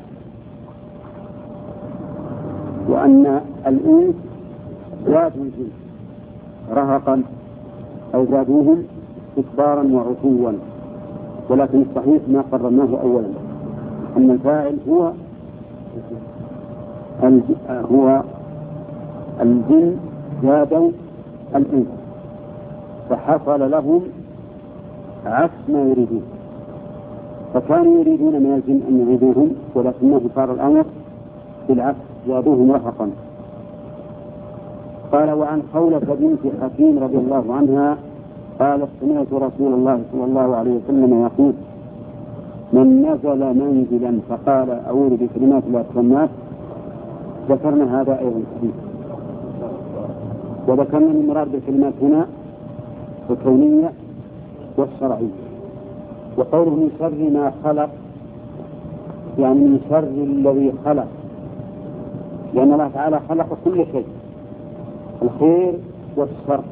وأن الإنس زادوا الجن رهقا أو زادوهم استكبارا وعتوا، ولكن الصحيح ما قررناه أولا أن الفاعل هو هو الجن زادوا الإنس فحصل لهم عكس ما يريدون، فكانوا يريدون من الجن أن يعيدوهم ولكنه صار الأمر بالعكس زادوهم رهقا. قال وعن خولة بنت حكيم رضي الله عنها قالت سمعت رسول الله صلى الله عليه وسلم يقول من نزل منزلا فقال أعوذ بكلمات الله التامات. ذكرنا هذا أيضا حديث، وذكرنا من مراد بالكلمات هنا الكونية والشرعية. وقوله من شر ما خلق يعني من شر الذي خلق، لأن الله تعالى خلق كل شيء الخير والشر،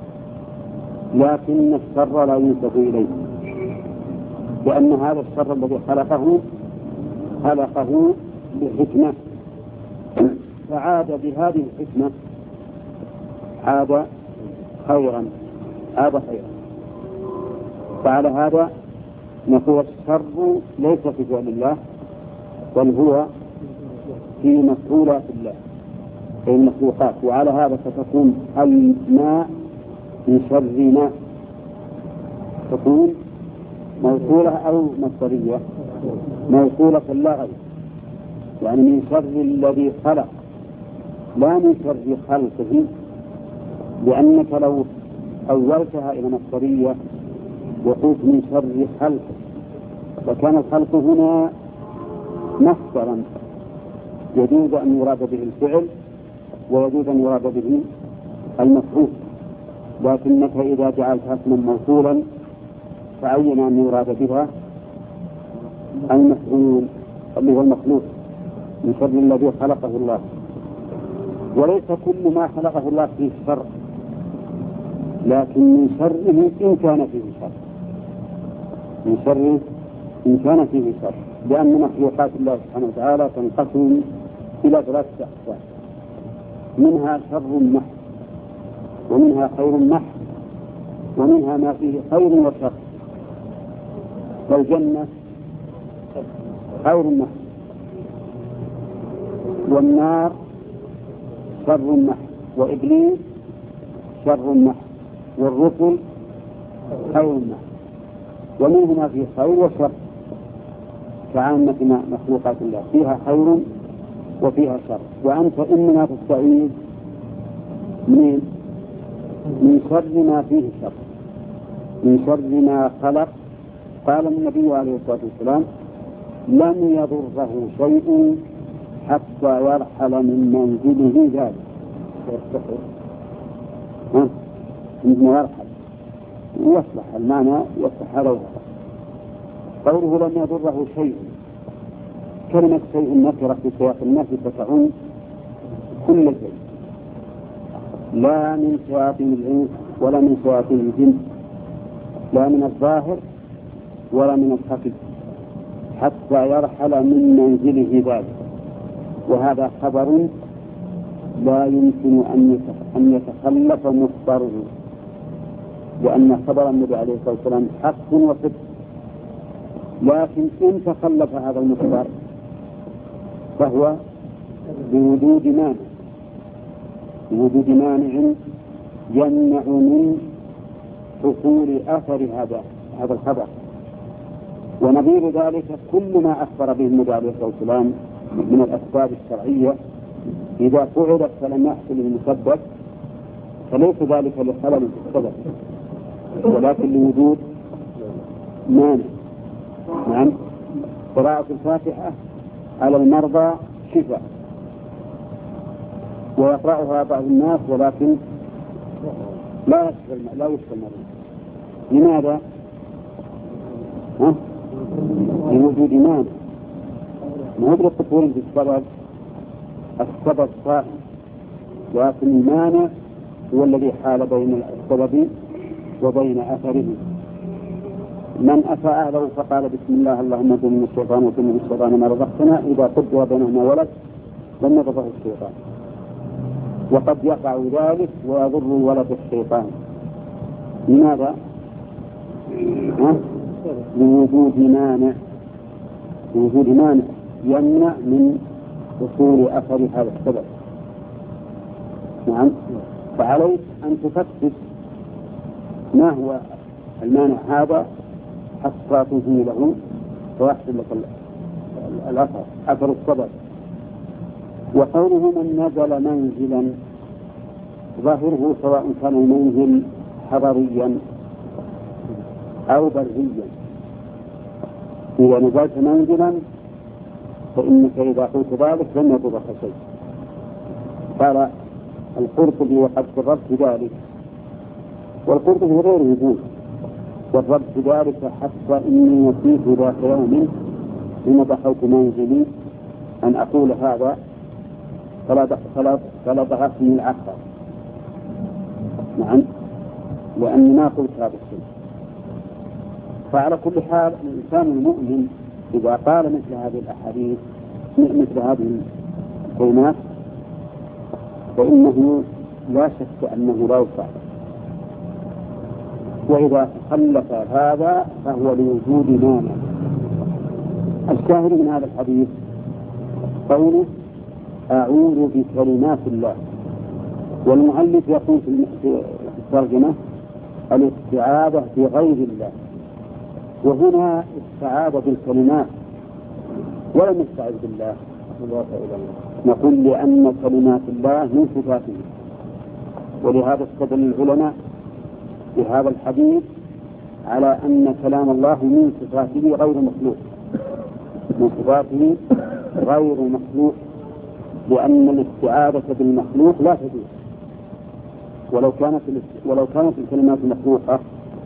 لكن الشر لا ينسب إليه، لأن هذا الشر الذي خلقه خلقه بحكمة، فعاد بهذه الحكمة عاد خيرا عاد خيرا. فعلى هذا نقول الشر ليس في فعل الله بل هو في مفعولات الله في المخلوقات. وعلى هذا فتكون الماء من شر ماء تكون موصولة أو مصدرية موصولة لا غير، يعني من شر الذي خلق لا من شر خلقه، لأنك لو أولتها إلى مصدرية وقلت من شر خلقه وكان الخلق هنا مصدرا يجوز أن يراد به الفعل ويجوز أن يراد به المفعول، لكنك إذا جعلتها اسما موصولا فعين أن يراد بها المفعول اللي هو المخلوق من شر الذي خلقه الله. وليس كل ما خلقه الله فيه شر، لكن من شره إن كان فيه شر من شره إن كان فيه شر، لأن مخلوقات الله سبحانه وتعالى تنقسم إلى ثلاثة أقسام، منها شر محض ومنها خير محض ومنها ما فيه خير وشر. فالجنة خير محض والنار شر محض وإبليس شر محض والرسل خير محض، ومنهما فيه خير وشر كعامة مخلوقات الله فيها خير وفيها شر. وأنت إنما تستعيذ من من شر ما فيه شر من شر ما خلق. قال النبي عليه الصلاة والسلام لن يضره شيء حتى يرحل من منزله ذلك عندما يرحل يصلح المعنى يصلح له. قوله لن يضره شيء، كلمة شيء نكرة في سياق الناس فتعم كل شيء، لا من شياطين الإنس ولا من شياطين الجن، لا من الظاهر ولا من الخفي، حتى يرحل من منزله ذلك. وهذا خبر لا يمكن أن يتخلف مخبره، لأن خبر النبي عليه الصلاة والسلام حق وصدق، لكن إن تخلف هذا المخبر فهو بوجود مانع بوجود مانع يمنع من حصول أثر هذا هذا الخبر. ونظير ذلك كل ما أخبر به النبي عليه الصلاة والسلام من الأسباب الشرعية إذا فعلت فلم يحصل المسبب فليس ذلك لخلل في السبب ولكن لوجود مانع. نعم، قراءة الفاتحة على المرضى شفاء ويقرأها بعض الناس ولكن لا يشفى لا يشفى المريض. لماذا؟ ها؟ لوجود مانع. نقدر تقول في السبب السبب صحيح، لكن المانع هو الذي حال بين السبب وبين أثره. من أتى أهله فقال بسم الله اللهم اجعلني من الشيطان وكن من الشيطان ما رزقتنا إذا قدر بينهما ولد لم يضره الشيطان. وقد يقع ذلك ويضر الولد الشيطان. لماذا؟ لوجود مانع لوجود مانع يمنع من وصول أثر هذا السبب. نعم، فعليك أن تفتش ما هو المانع هذا حتى تزيله ويحصل لك الأثر أثر السبب. وقوله من نزل منزلا ظاهره سواء كان المنزل حضريا أو بريا. إذا نزلت منزلا فإنك إذا قلت ذلك لن يضرك شيء. قال القرطبي وقد جربت ذلك، والقرطبي غير وجود، جربت ذلك حتى إني نسيت ذات يوم حين دخلت منزلي أن أقول هذا فلا ضغطني العقل. نعم، لأني ما قلت هذا الشيء. فعلى كل حال الإنسان المؤمن إذا قال مثل هذه الأحاديث مثل هذه الكلمات فإنه لا شك أنه لا يفعل، وإذا تخلف هذا فهو لوجود مانع. الشاهد من هذا الحديث قوله أعوذ بكلمات الله، والمؤلف يقول في الترجمة الاستعاذة بغير الله، وهنا استعاذ بالكلمات ولم يستعذ بالله. نقول لأن كلمات الله من صفاته، ولهذا استدل العلماء بهذا الحديث على أن كلام الله من صفاته غير مخلوق، من صفاته غير مخلوق، لأن الاستعاذة بالمخلوق لا تجوز. ولو كانت ولو كانت الكلمات مخلوقة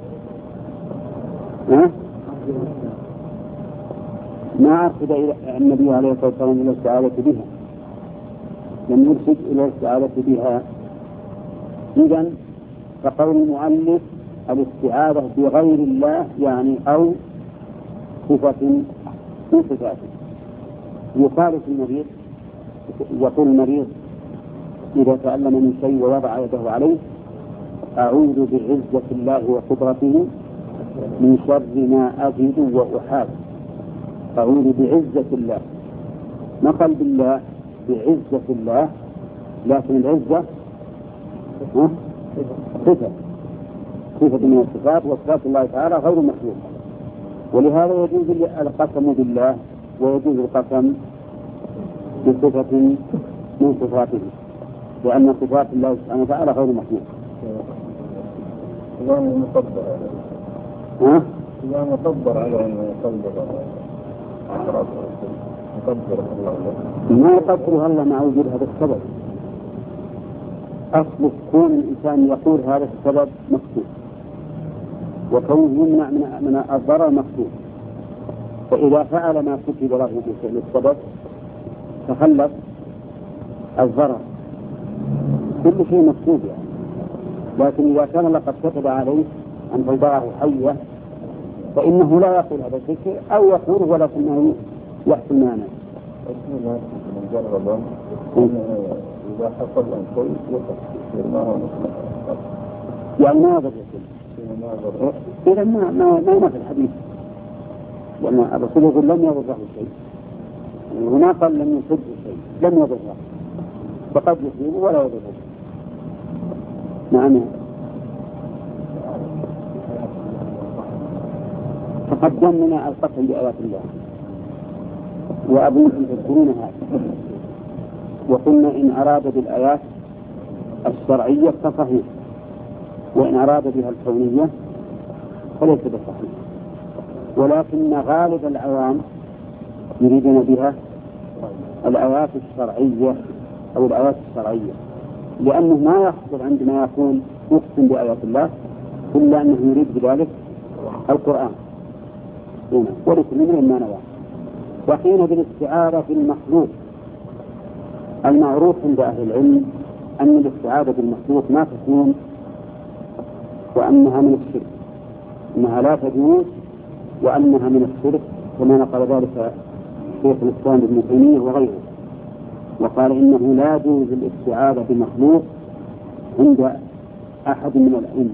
ما أرشد النبي عليه الصلاة والسلام إلى الاستعاذة بها، لم يرشد إلى الاستعاذة بها. إذن فقول المؤلف الاستعاذة بغير الله يعني أو صفة من صفاته. يقال في المريض، يقول المريض إذا تألم من شيء ووضع يده عليه أعوذ بعزة الله وقدرته من شر ما أجد وأحاذ. أعوذ بعزة الله، ما قال بالله، بعزة الله، لكن العزة صفة صفة من الصفات، وصفات الله تعالى غير مخلوقة، ولهذا يجوز القسم بالله ويجوز القسم بصفة من صفاته، لأن صفات الله سبحانه وتعالى غير مخلوقة. لا مقدر ها؟ لا مقدر على أن يقدر مقدر الله، ما يقدر الله مع وجود هذا السبب. أصل كون الإنسان يقول هذا السبب مكتوب، وكونه يمنع من الضرر مكتوب، فإذا فعل ما كتب له بفعل السبب تخلف الضرر. كل شيء مكتوب يعني، لكن إذا كان لقد كتب عليه أن تضعه حية فإنه لا يقول هذا الشيء، أو يقول ولكنه يحصل مانع. إذا حصل أن شيء يصير ما هو يعني ما هذا الشيء. إذا ما ما ما في الحديث، لأن الرسول يقول لم يضره شيء، هنا قال لم يصبه شيء، لم يضره، فقد يصيبه ولا يضره. نعم. تقدمنا القسم بآيات الله، وأظنكم تذكرون هذا، وقلنا إن أراد بالآيات الشرعية فصحيح، وإن أراد بها الكونية فليس بصحيح، ولكن غالب العوام يريدون بها الآيات الشرعية أو الآيات الشرعية، لأنه ما يحصل عندما يقول أقسم بآيات الله إلا أنه يريد بذلك القرآن، ولكل من ما نوى. وحين بالاستعاذة بالمخلوق، المعروف عند أهل العلم أن الاستعاذة بالمخلوق ما تكون، وأنها من الشرك، أنها لا تجوز، وأنها من الشرك، كما نقل ذلك شيخ الإسلام ابن تيمية وغيره، وقال إنه لا يجوز الاستعاذة بمخلوق عند أحد من الأئمة،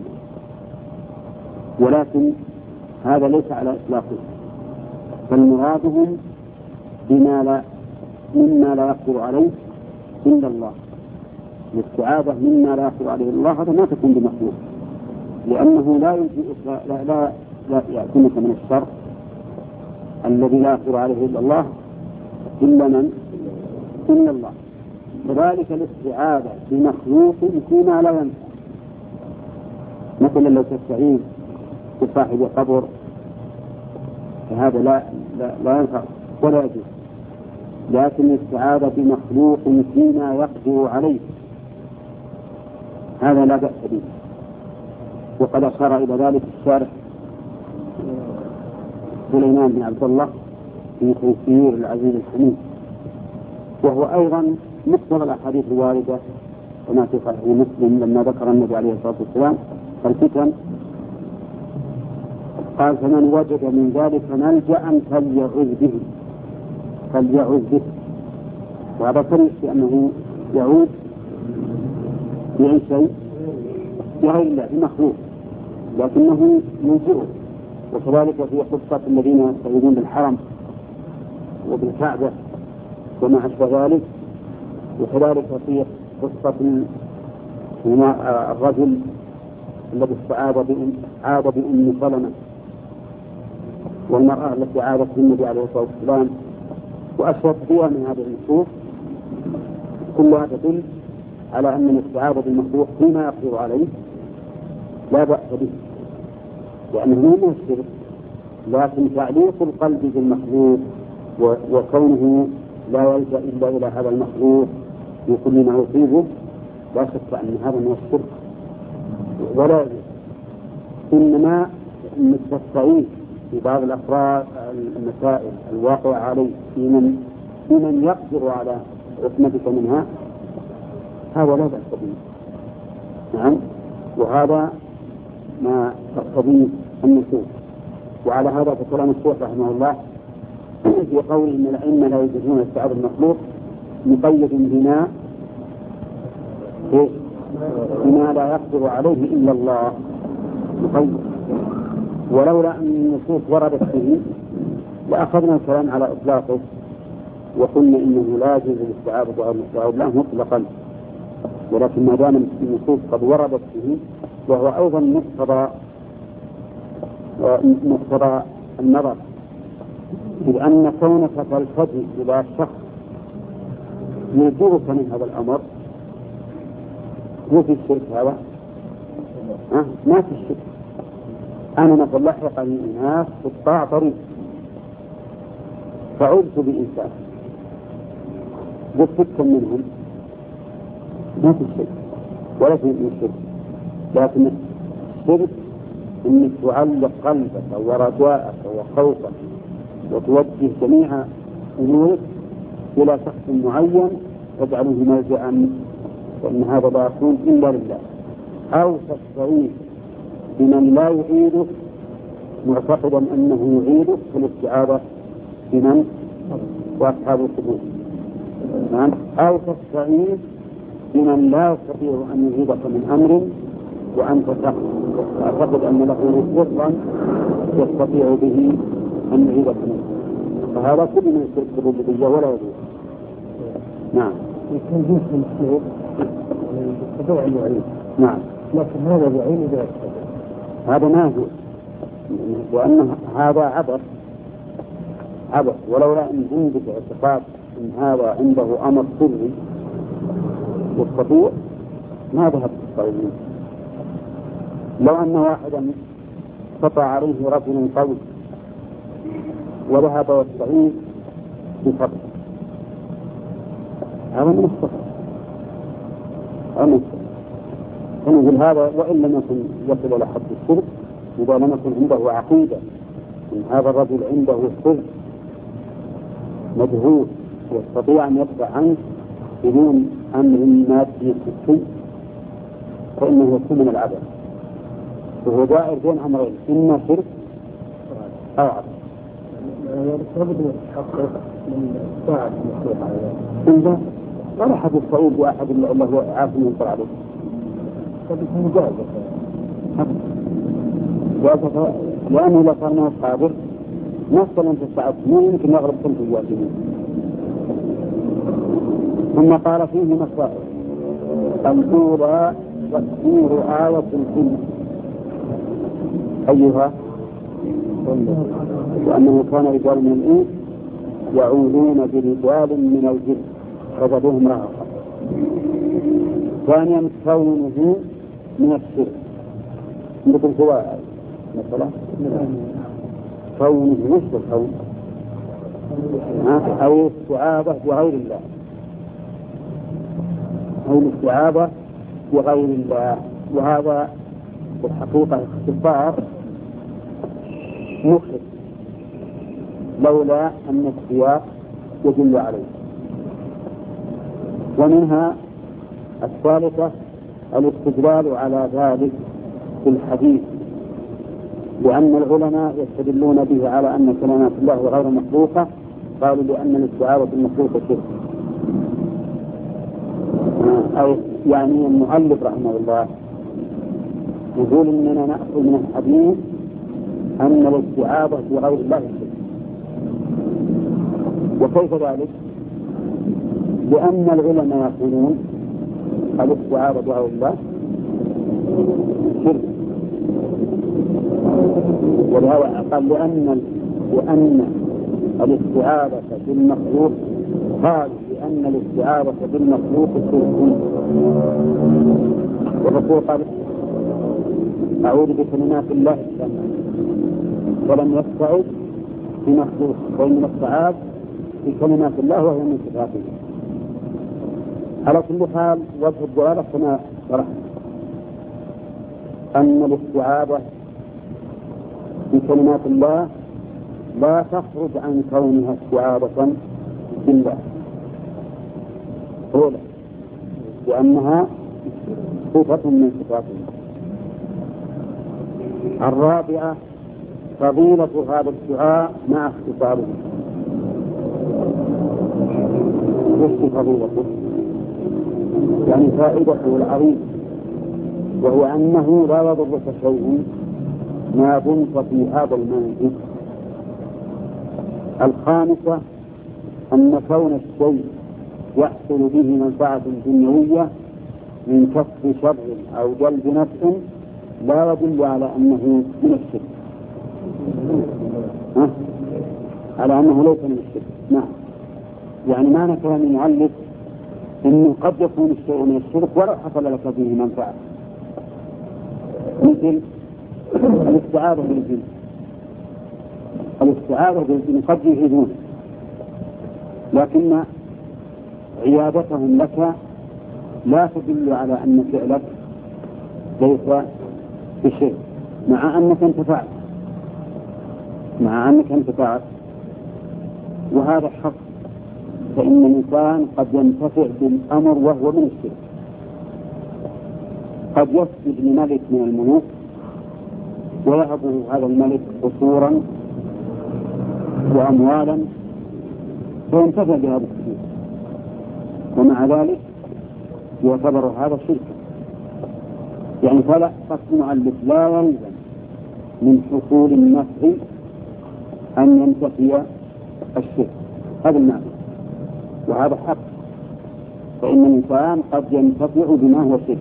ولكن هذا ليس على إطلاقه، فالمرادهم بما لا مما لا يقدر عليه إلا الله. الاستعاذة مما لا يقدر عليه الله هذا ما تكون بمخلوق، لأنه لا يجيء لا لا, لا يأتيك من الشر الذي لا يقدر عليه إلا الله إلا من إلا الله. كذلك الاستعاذة بمخلوق فيما لا ينفع، مثلا لو تستعين بصاحب قبر فهذا لا لا, لا ينفع ولا يجوز، لكن الاستعاذة بمخلوق فيما يقدر عليه هذا لا بأس به، وقد أشار إلى ذلك الشارح سليمان بن عبد الله في تيسير العزيز الحميد، وهو أيضا مقتضى الأحاديث الواردة وما في صحيح مسلم لما ذكر النبي عليه الصلاة والسلام الفتن قال فمن وجد من ذلك ملجأ فليعوذ به فليعوذ به، وهذا صريح بأنه يعود بأي شيء بغير الله بمخلوق لكنه ينكره. وكذلك في قصة الذين يستعيذون بالحرم وبالكعبة وما أشبه ذلك. وكذلك في قصة الرجل الذي استعاذ بأم عاد بأم سلمة والمرأة التي عادت بالنبي عليه الصلاة والسلام وأشهر فيها من هذه النصوص كلها تدل على أن الاستعاذة بالمخلوق فيما يقدر عليه لا بأس به لأنه مو الشرك، لكن تعليق القلب بالمخلوق وكونه لا يلجأ إلا إلى هذا المخلوق في كل ما يصيبه لا شك أن هذا من الشرك ولا يجوز. إنما التستعيذ في بعض الأفراد المسائل الواقعة عليه في من في من يقدر على عصمتك منها هذا لا بأس به. نعم، وهذا ما تقتضيه النصوص. وعلى هذا فكلام الشيخ رحمه الله في قوله إن الأئمة لا يجوزون استعاذة المخلوق مقيد بما بما لا يقدر عليه إلا الله مقيد. ولولا أن النصوص وردت فيه لأخذنا الكلام على إطلاقه وقلنا إنه لا يجوز الاستعاذة على المستعاذ له مطلقا، ولكن ما دام النصوص قد وردت فيه وهو أيضا مقتضى مقتضى النظر، لأن كونك تلتجئ إلى شخص يجيبك من هذا الأمر هو في الشرك هذا؟ أه؟ ما في الشرك. أنا مثلا لحقني الناس في قطاع طريق فعدت بإنسان قلت منهم ما في الشرك ولا في الشرك، لكن الشرك أنك تعلق قلبك ورجاءك وخوفك وتوجه جميع أمورك إلى شخص معين تجعله ملجأ، فإن هذا لا يكون إلا لله. أو تستعين بمن لا يعيدك معتقدا أنه يعيدك في الاستعاذة بمن وأصحاب القبور. نعم، أو تستعين بمن لا يستطيع أن يعيدك من أمر وأنت تعتقد أن له وصفا يستطيع به أن يعيدك منه، فهذا كل من الشرك بالربوبية ولا يجوز. نعم، يكون جزء من الشرك يستطيع أن يعيد. نعم، لكن هذا يعين إذا يستطيع هذا ما يجوز، لأن هذا عبث عبث. ولولا أن عندك اعتقاد أن هذا عنده أمر سري يستطيع ما ذهب الصالحين. لو أن واحدا قطع عليه رجل قوي وذهب واستعين بفضل هذا من الصفر فنقول هذا وإن لم يكن يصل إلى حد الشرك إذا لم يكن عنده عقيدة إن هذا الرجل عنده سر مجهول يستطيع أن يدفع عنه بدون أمر مادي حسي فإنه يكون من العبث، وهو دائر بين أمرين إما شرك أو عبث. يرتبط بالتحقق من ساعة المخلوق إذا ولا أحد يستعيد بأحد إلا الله عارف من ينطر عليه قد يكون جائزة جائزة، لأنه لو صار منه قادر نفسه أن تستعد مو يمكن يغرب كنت الواجبين. ثم قال فيه مسائل الأولى تفسير آية الجن أيها وأنه كان رجال من الإنس يعودون برجال من الجن فزادوهم رهقا. ثانيا كونه من الشرك مثل سواء مثلا كونه وش الكون أو الاستعاذة بغير الله أو الاستعاذة بغير الله، وهذا في الحقيقة اختصار مخرج لولا أن السياق يدل عليه. ومنها الثالثة الاستدلال على ذلك في الحديث، لأن العلماء يستدلون به على أن كلمات الله غير مخلوقة، قالوا لأن الاستعاذة المخلوقة شرك. أو يعني المؤلف رحمه الله يقول إننا نأخذ من الحديث أن الاستعاذة بغير الله شرك. وكيف ذلك؟ لأن العلماء يقولون الاستعاذة بغير الله شرك، ولهذا قال لأن لأن الاستعاذة بالمخلوق قال لأن الاستعاذة بالمخلوق شرك. والرسول قال أعوذ بكلمات الله التامة ولم يستعذ بمخلوق، وإنما استعاذ بكلمات الله وهي من صفاته. على كل حال وجه الدلالة كما شرحنا أن الاستعاذة بكلمات الله لا تخرج عن كونها استعاذة بالله أولا، لأنها صفة من صفاته. الرابعة فضيلة هذا الدعاء مع اختصاره. وش فضيلته؟ يعني فائدته العظيمة، وهو أنه لا يضرك شيء ما دمت في هذا المنزل. الخامسة أن كون الشيء يحصل به منفعة دنيوية من كف شر أو جلب نفع لا يدل على أنه من الشرك، أه؟ على أنه ليس من الشرك. نعم، يعني معنى كلام المؤلف إنه قد يكون الشيء من الشرك ولو حصل لك به منفعة، مثل الاستعاذة بالجن. الاستعاذة بالجن قد يفيدون، لكن عيادتهم لك لا تدل على أن فعلك ليس بشيء، مع أنك انتفعت مع أنك انتفعت وهذا حق. فإن الإنسان قد ينتفع بالأمر وهو من الشرك. قد يسجد لملك من الملوك ويهبه هذا الملك قصورا وأموالا فينتفع بهذا القصور، ومع ذلك يعتبر هذا شركا. يعني فلا قصد المؤلف لا يلزم من حصول النفع أن ينتفي الشرك، هذا المعنى، وهذا حق. فإن الإنسان قد ينتفع بما هو شرك،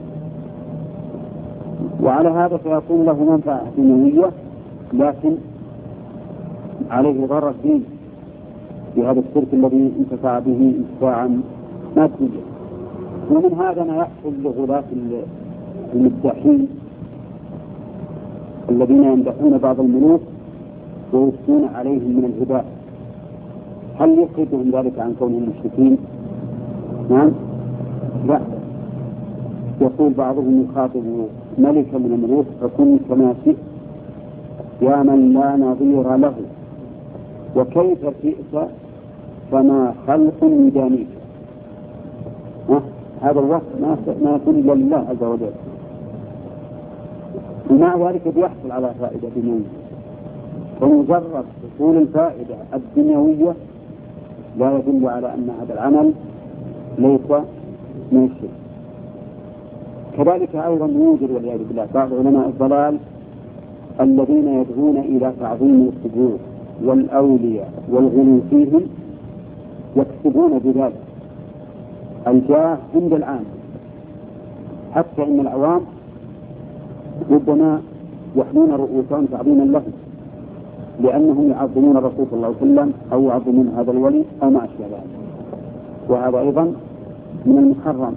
وعلى هذا فيكون له منفعة دنيوية لكن عليه ضرر فيه بهذا الشرك الذي انتفع به انتفاعا ماديا. ومن هذا ما يحصل لغلاة المداحين الذين يمدحون بعض الملوك ويثنون عليهم من الهداء. هل يخرجهم ذلك عن كونهم مشركين؟ نعم، لا. يقول بعضهم يخاطب ملكا من الملوك فكن كما شئت يا من لا نظير له، وكيف شئت فما خلق يدانيك. هذا الوصف ما يكون إلا لله عز وجل، ومع ذلك بيحصل على فائدة دنيوية. ومجرد حصول الفائدة الدنيوية لا يدل على أن هذا العمل ليس من الشرك. كذلك أيضا يوجد والعياذ بالله بعض علماء الضلال الذين يدعون إلى تعظيم القبور والأولياء والغلو فيهم، يكسبون بذلك الجاه عند العام، حتى إن العوام ربما يحمون رؤوسهم تعظيما لهم لأنهم يعظمون الرسول صلى الله عليه وسلم أو يعظمون هذا الولي أو ما أشبه ذلك. وهذا أيضا من المحرم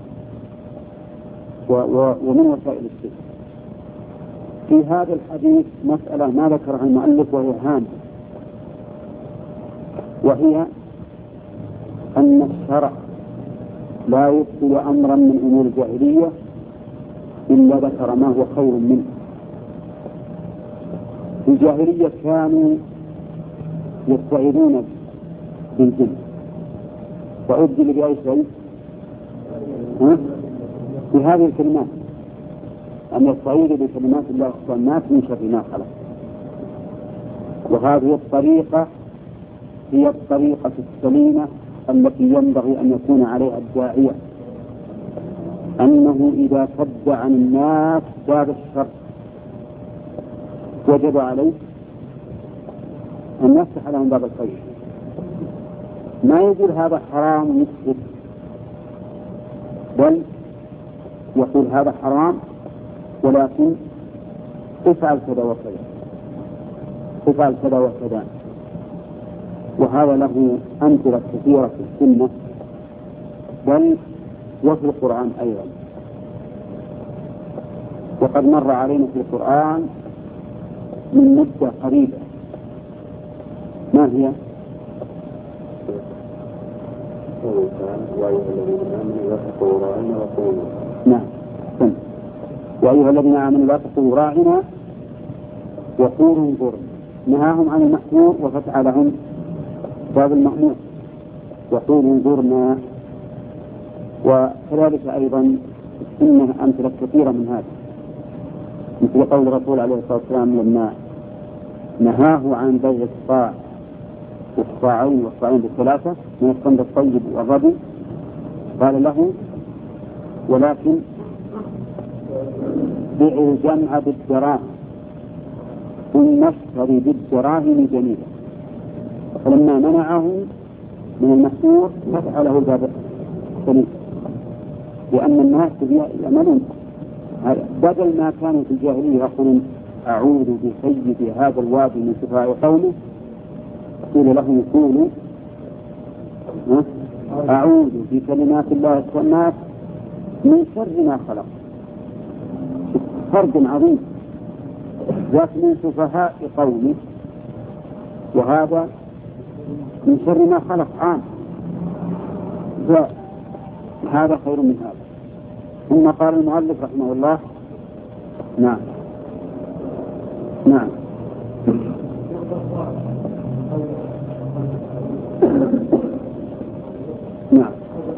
ومن وسائل الشرك. في هذا الحديث مسألة ما ذكرها المؤلف وهي هامة، وهي أن الشرع لا يبطل أمرا من أمور الجاهلية إلا ذكر ما هو خير منه. في الجاهلية كانوا يستعيذون بالجن، وأبدل بأي شيء بهذه الكلمات، أن يستعيذ بكلمات الله الناس من شر ما خلق. وهذه الطريقة هي الطريقة السليمة التي ينبغي أن يكون عليها الداعية، أنه إذا سد عن الناس باب الشر وجب عليه أن يفتح لهم باب الخير. ما يقول هذا حرام يسكت، بل يقول هذا حرام ولكن افعل كذا وكذا، افعل كذا وكذا. وهذا له أمثلة كثيرة في السنة بل وفي القرآن أيضا. وقد مر علينا في القرآن من مدة قريبة. ما هي؟ نعم. يا أيها الذين آمنوا لا تقولوا راعنا وقولوا انظرنا. نهاهم عن المحظور وفتح لهم باب المأمور وقولوا انظرنا. وكذلك أيضا السنة أمثلة كثيرة من هذا، مثل قول الرسول عليه الصلاة والسلام لما نهاه عن بيع الصاع والصاعين والصاعين بالثلاثة من الصند الطيب والربي، قال له ولكن بيعوا الجمع بالدراهم ثم اشتري بالدراهم جميلة. فلما منعه من المحظور فتح له الباب الثاني، لأن الناس يأمنون. بدل ما كانوا في الجاهلية يقولون أعوذ بسيد هذا الوادي من سفهاء قومه، قيل لهم يقولوا أعوذ بكلمات الله التامات من شر ما خلق. فرق عظيم، ذاك من سفهاء قومه وهذا من شر ما خلق عام، هذا خير من هذا. ثم قال المؤلف رحمه الله نعم نعم نعم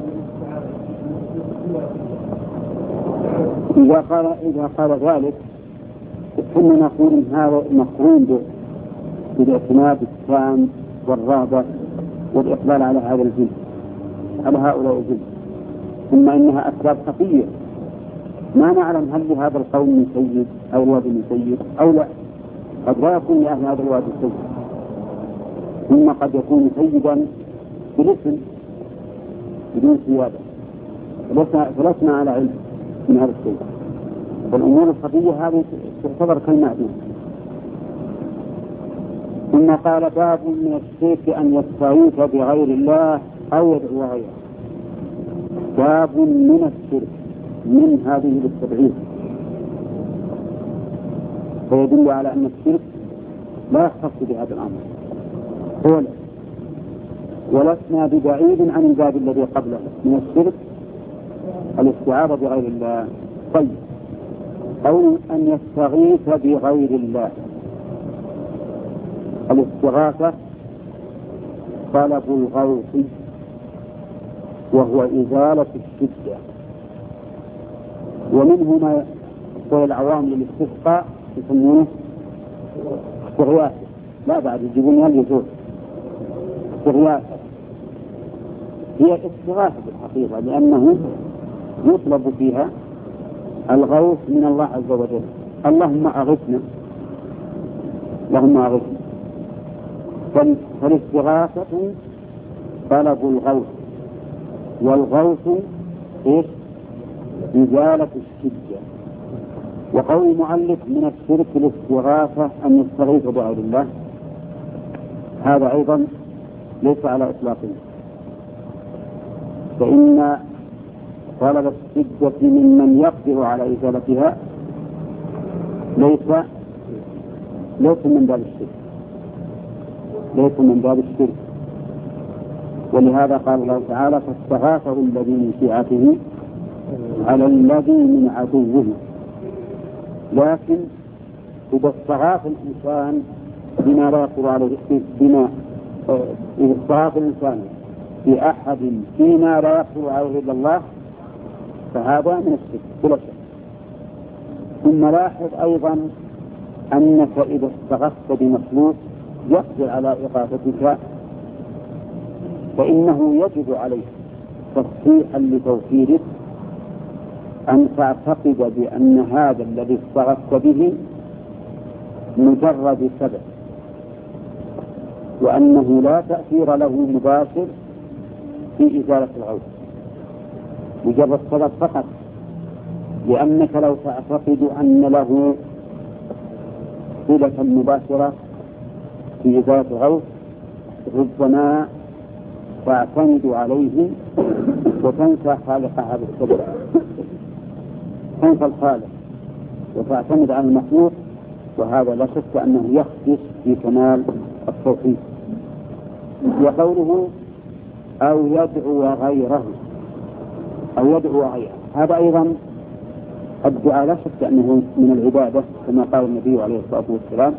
إذا قال إذا قال ذلك ثم نقول إن هذا مقرون بالاعتماد التام والرغبة والإقبال على هذا الجن، على هؤلاء الجن، ثم إنها أسباب خفية ما نعلم هل لهذا القوم من سيد أو الوادي من سيد أو لا. قد لا يكون لأهل هذا الوادي سيد، ثم قد يكون سيدا بالاسم بدون سيادة، فلسنا على علم من هذا السيد. والأمور الخفية هذه تعتبر كالمعدوم. ثم قال باب من الشرك أن يستغيث بغير الله أو يدعو غيره. باب من الشرك من هذه الاستبعاد، فيدل على أن الشرك لا يختص بهذا الأمر هو، ولسنا ببعيد عن الباب الذي قبله من الشرك الاستعاذة بغير الله. طيب، أو أن يستغيث بغير الله. الاستغاثة طلب الغوث وهو إزالة الشدة، ومنه ما يقول العوام للاستسقاء يسمونه استغياثة، لا بعد يجيبون اليسوع استغياثة. هي استغاثة بالحقيقة لأنه يطلب فيها الغوث من الله عز وجل. اللهم أغثنا، اللهم أغثنا. فالاستغاثة طلب الغوث، والغوث إيش؟ إزالة الشدة. وقول المؤلف من الشرك الاستغاثة أن يستغيث بغير الله، هذا أيضا ليس على إطلاقه، فإن طلب الشدة ممن يقدر على إزالتها ليس ليس من باب الشرك، ليس من باب الشرك. ولهذا قال الله تعالى فاستغاثه الذي من شيعته على الذي من عدوه. لكن إذا استغاث الإنسان بما لا يقدر عليه، بما إذا استغاث الإنسان بأحد فيما لا يقدر عليه إلا الله فهذا من الشرك بلا شك. ثم لاحظ أيضا أنك إذا استغثت بمخلوق يقدر على إغاثتك فإنه يجب عليك تصحيحا لتوفيرك أن تعتقد بأن هذا الذي استغثت به مجرد سبب، وأنه لا تأثير له مباشر في إزالة الغوث، مجرد سبب فقط. لأنك لو تعتقد أن له صلة مباشرة في إزالة الغوث ربما تعتمد عليه وتنسى خالق هذا السبب، تنسى الخالق وتعتمد على المخلوق، وهذا لا شك أنه يخدش في كمال التوحيد. وقوله أو يدعو غيره أو يدعو غيره، هذا أيضا الدعاء لا شك أنه من العبادة كما قال النبي عليه الصلاة والسلام،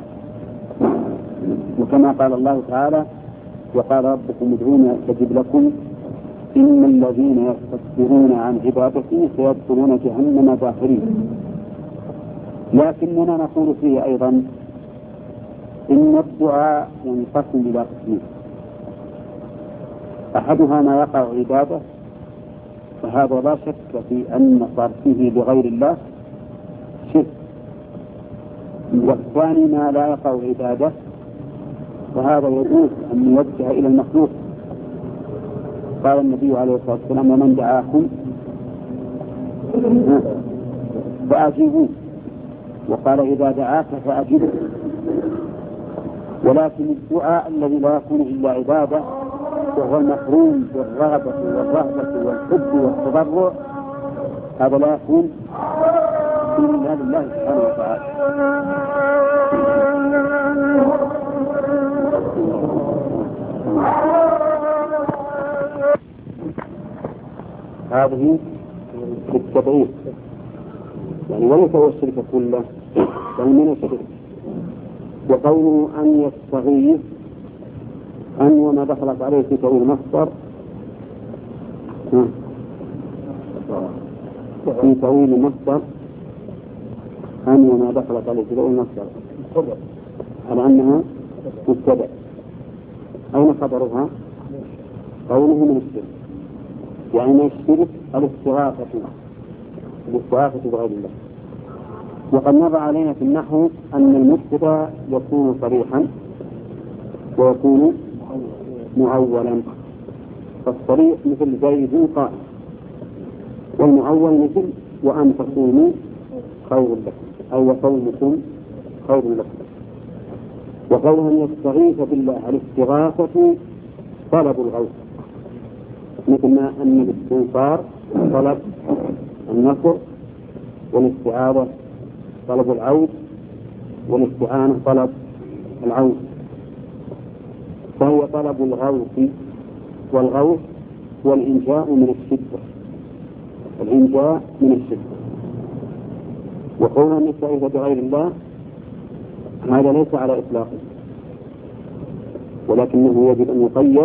وكما قال الله تعالى وقال ربكم ادعوني أستجب لكم إن الذين يستكبرون عن عبادتي سيدخلون جهنم داخرين. لكننا نقول فيه أيضا إن الدعاء ينقسم إلى قسمين: أحدها ما يقع عبادة، فهذا لا شك في أن صرفه لغير الله شرك. والثاني ما لا يقع عبادة، فهذا يجوز أن يوجه إلى المخلوق. قال النبي عليه الصلاة والسلام ومن دعاكم فأجيبوه، وقال إذا دعاك فأجيبه. ولكن الدعاء الذي لا يكون إلا عبادة وهو المحروم بالرغبة والرهبة والحب والتضرع، هذا لا يكون إلا لله سبحانه وتعالى. هذه بالتبعيد، يعني وليس هو الشرك كله بل من الشرك. وقوله أن يستغيث، أن وما دخلت عليه في تأويل مصدر في تأويل مصدر أن وما دخلت عليه في تأويل مصدر على أنها مبتدأ. أين خبرها؟ قوله من الشرك، يعني من الشرك الاستغاثة الاستغاثة بغير الله. وقد مر علينا في النحو أن المبتدأ يكون صريحا ويكون معولا، فالصريح مثل زيد قائم، والمعول مثل وأن تصوموا خير لكم أو وصومكم خير لكم. وقوله أن يستغيث بالله الاستغاثة طلب الغوث، مثل ما أن الاستنصار طلب النصر، والاستعاذة طلب العود، والاستعانة طلب العود، فهو طلب الغوث. والغوث هو الإنجاء من الشدة، الإنجاء من الشدة. وقوله أن يستعيذ بغير الله هذا ليس على إطلاقه، ولكنه يجب أن يقيد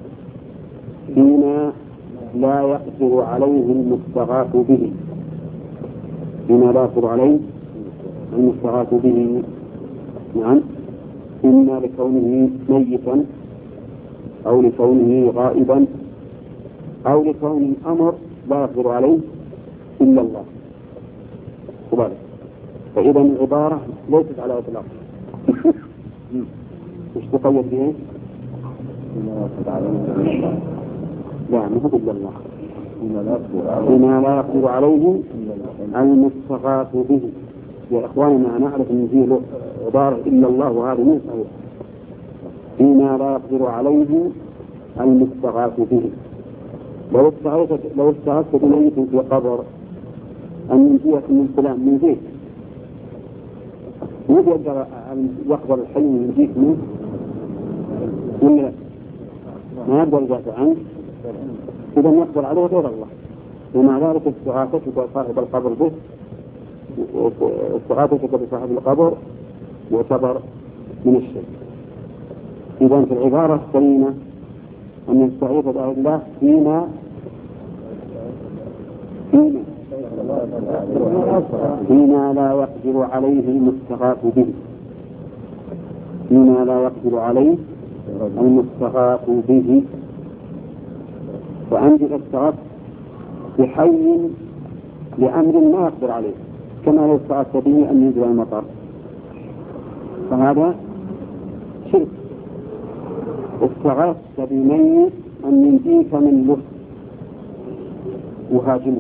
فيما لا يقدر عليه المستغاث به، فيما لا يقدر عليه المستغاث به. نعم، إما لكونه ميتا أو لكونه غائبا أو لكونه أمر لا يقدر عليه إلا الله سبحانه. فإذا العبارة ليست على إطلاق. مش تقيد به؟ لا، ما هو إلا الله، بما لا يقدر عليه المستغاث به. يا إخواننا نعرف أن فيه عبارة إلا الله وهذا مو صحيح، بما لا يقدر عليه المستغاث به. لو استغاثت لو استغاثت بميت في قبر أن ينجيك من فلان من ذيك، ما يقدر أن يقدر الحي ينجيك منه ولا ما يقدر يدافع عنك، إذا يقدر عليه غير الله. ومع ذلك استغاثتك بصاحب القبر به استغاثتك بصاحب القبر يعتبر من الشرك. إذا في العبارة السليمة أن يستغيث بغير الله فيما فيما فيما لا يقدر عليه المستغاث به، فيما لا يقدر عليه المستغاث به. فأنت استغاثت بحي لأمر ما يقدر عليه، كما لو استغاثت به أن ينزل المطر، فهذا شرك. استغاثت بميت أن ينجيك من لص وهاجمه،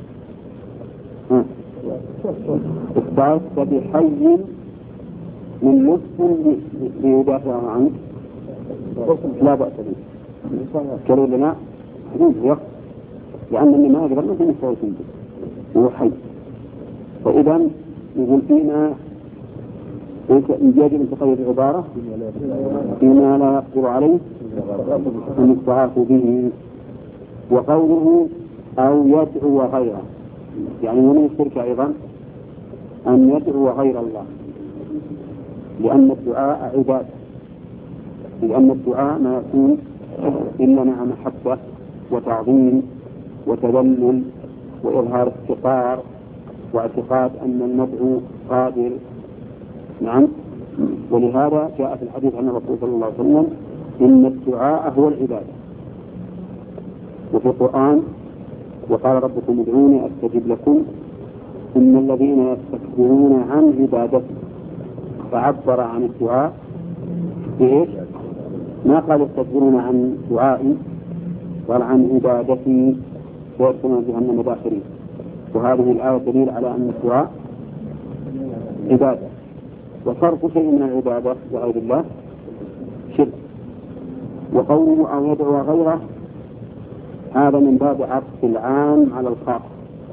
استغاثت بحي من لص ليدافع عنك لا بأس به. قالوا لنا يجوز، لأن ما يقدر مثل مستوى هو حي. فإذا يقول فينا يجب أن تقيد العبارة فيما لا يقدر عليه المستغاث به. وقوله أو يدعو غيره، يعني من الشرك أيضا أن يدعو غير الله، لأن الدعاء عبادة، لأن الدعاء ما يكون إلا مع محبة وتعظيم وتذلل وإظهار افتقار واعتقاد أن المدعو قادر. نعم. ولهذا جاء في الحديث عن الرسول صلى الله عليه وسلم إن الدعاء هو العبادة. وفي القرآن وقال ربكم ادعوني أستجب لكم إن الذين يستكبرون عن عبادتي، فعبر عن الدعاء بإيش؟ ما قال يستكبرون عن دعائي، قال عن عبادتي ويدخلون جهنم داخرين. وهذه الآية دليل على أن الدعاء عبادة، وصرف شيء من العبادة لغير الله شرك. وقوله أو يدعو غيره هذا من باب عطف العام على الخاص،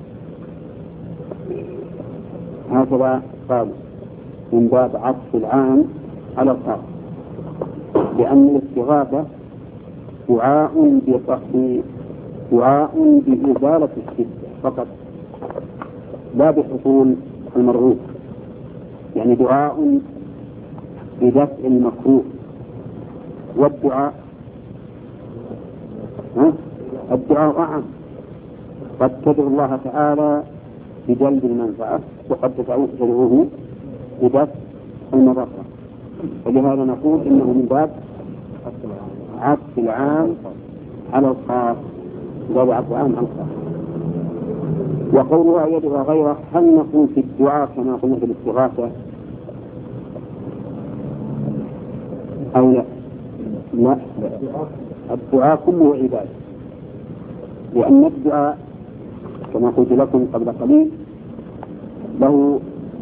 هكذا قال من باب عطف العام على الخاص، لأن الاستغاثة دعاء دعاء بإزالة الشدة فقط لا بحصول المرغوب، يعني دعاء بدفع المكروه. والدعاء الدعاء أعم، قد تدعو الله تعالى بجلب المنفعة وقد تدعوه بدفع المضرة، ولهذا نقول إنه من باب عطف العام على الخاص، باب عطف العام على الخاص. وقولها يدعو غيره، هل نقول في الدعاء كما قلنا في الاستغاثة أو لا؟ لا، الدعاء كله عبادة، لأن الدعاء كما قلت لكم قبل قليل له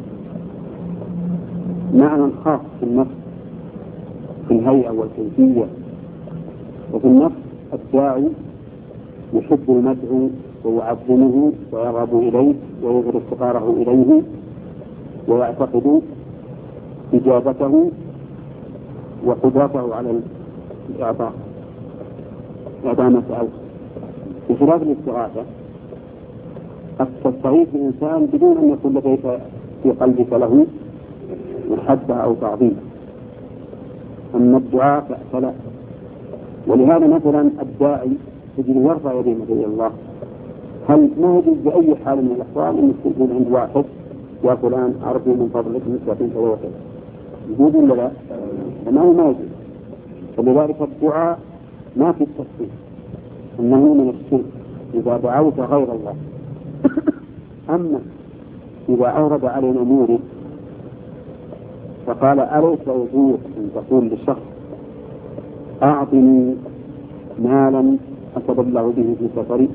معنى خاص في النفس في الهيئة والكيفية. وفي النفس الداعي يحب المدعو ويعظمه ويرغب إليه ويظهر افتقاره إليه ويعتقد إجابته وقدرته على الإعطاء إعطاء مسألة، بخلاف الاستغاثة قد تستغيث الإنسان بدون أن يكون لديك في قلبك له محبة أو تعظيم. أما الدعاء فلا. ولهذا مثلا الداعي تجد يرفع يديه مدعي الله، هل ما يجوز بأي حال من الأحوال أن تكون عند واحد يا فلان أرجو من فضلك نسبة كذا وكذا، يجوز ولا لا؟ ما هو ما يجوز. فلذلك الدعاء ما في التصديق، إنه من الشرك إذا دعوت غير الله. أما إذا أورد علينا مورد فقال أليس يجوز أن تقول للشخص أعطني مالا أتبلغ به في سفري،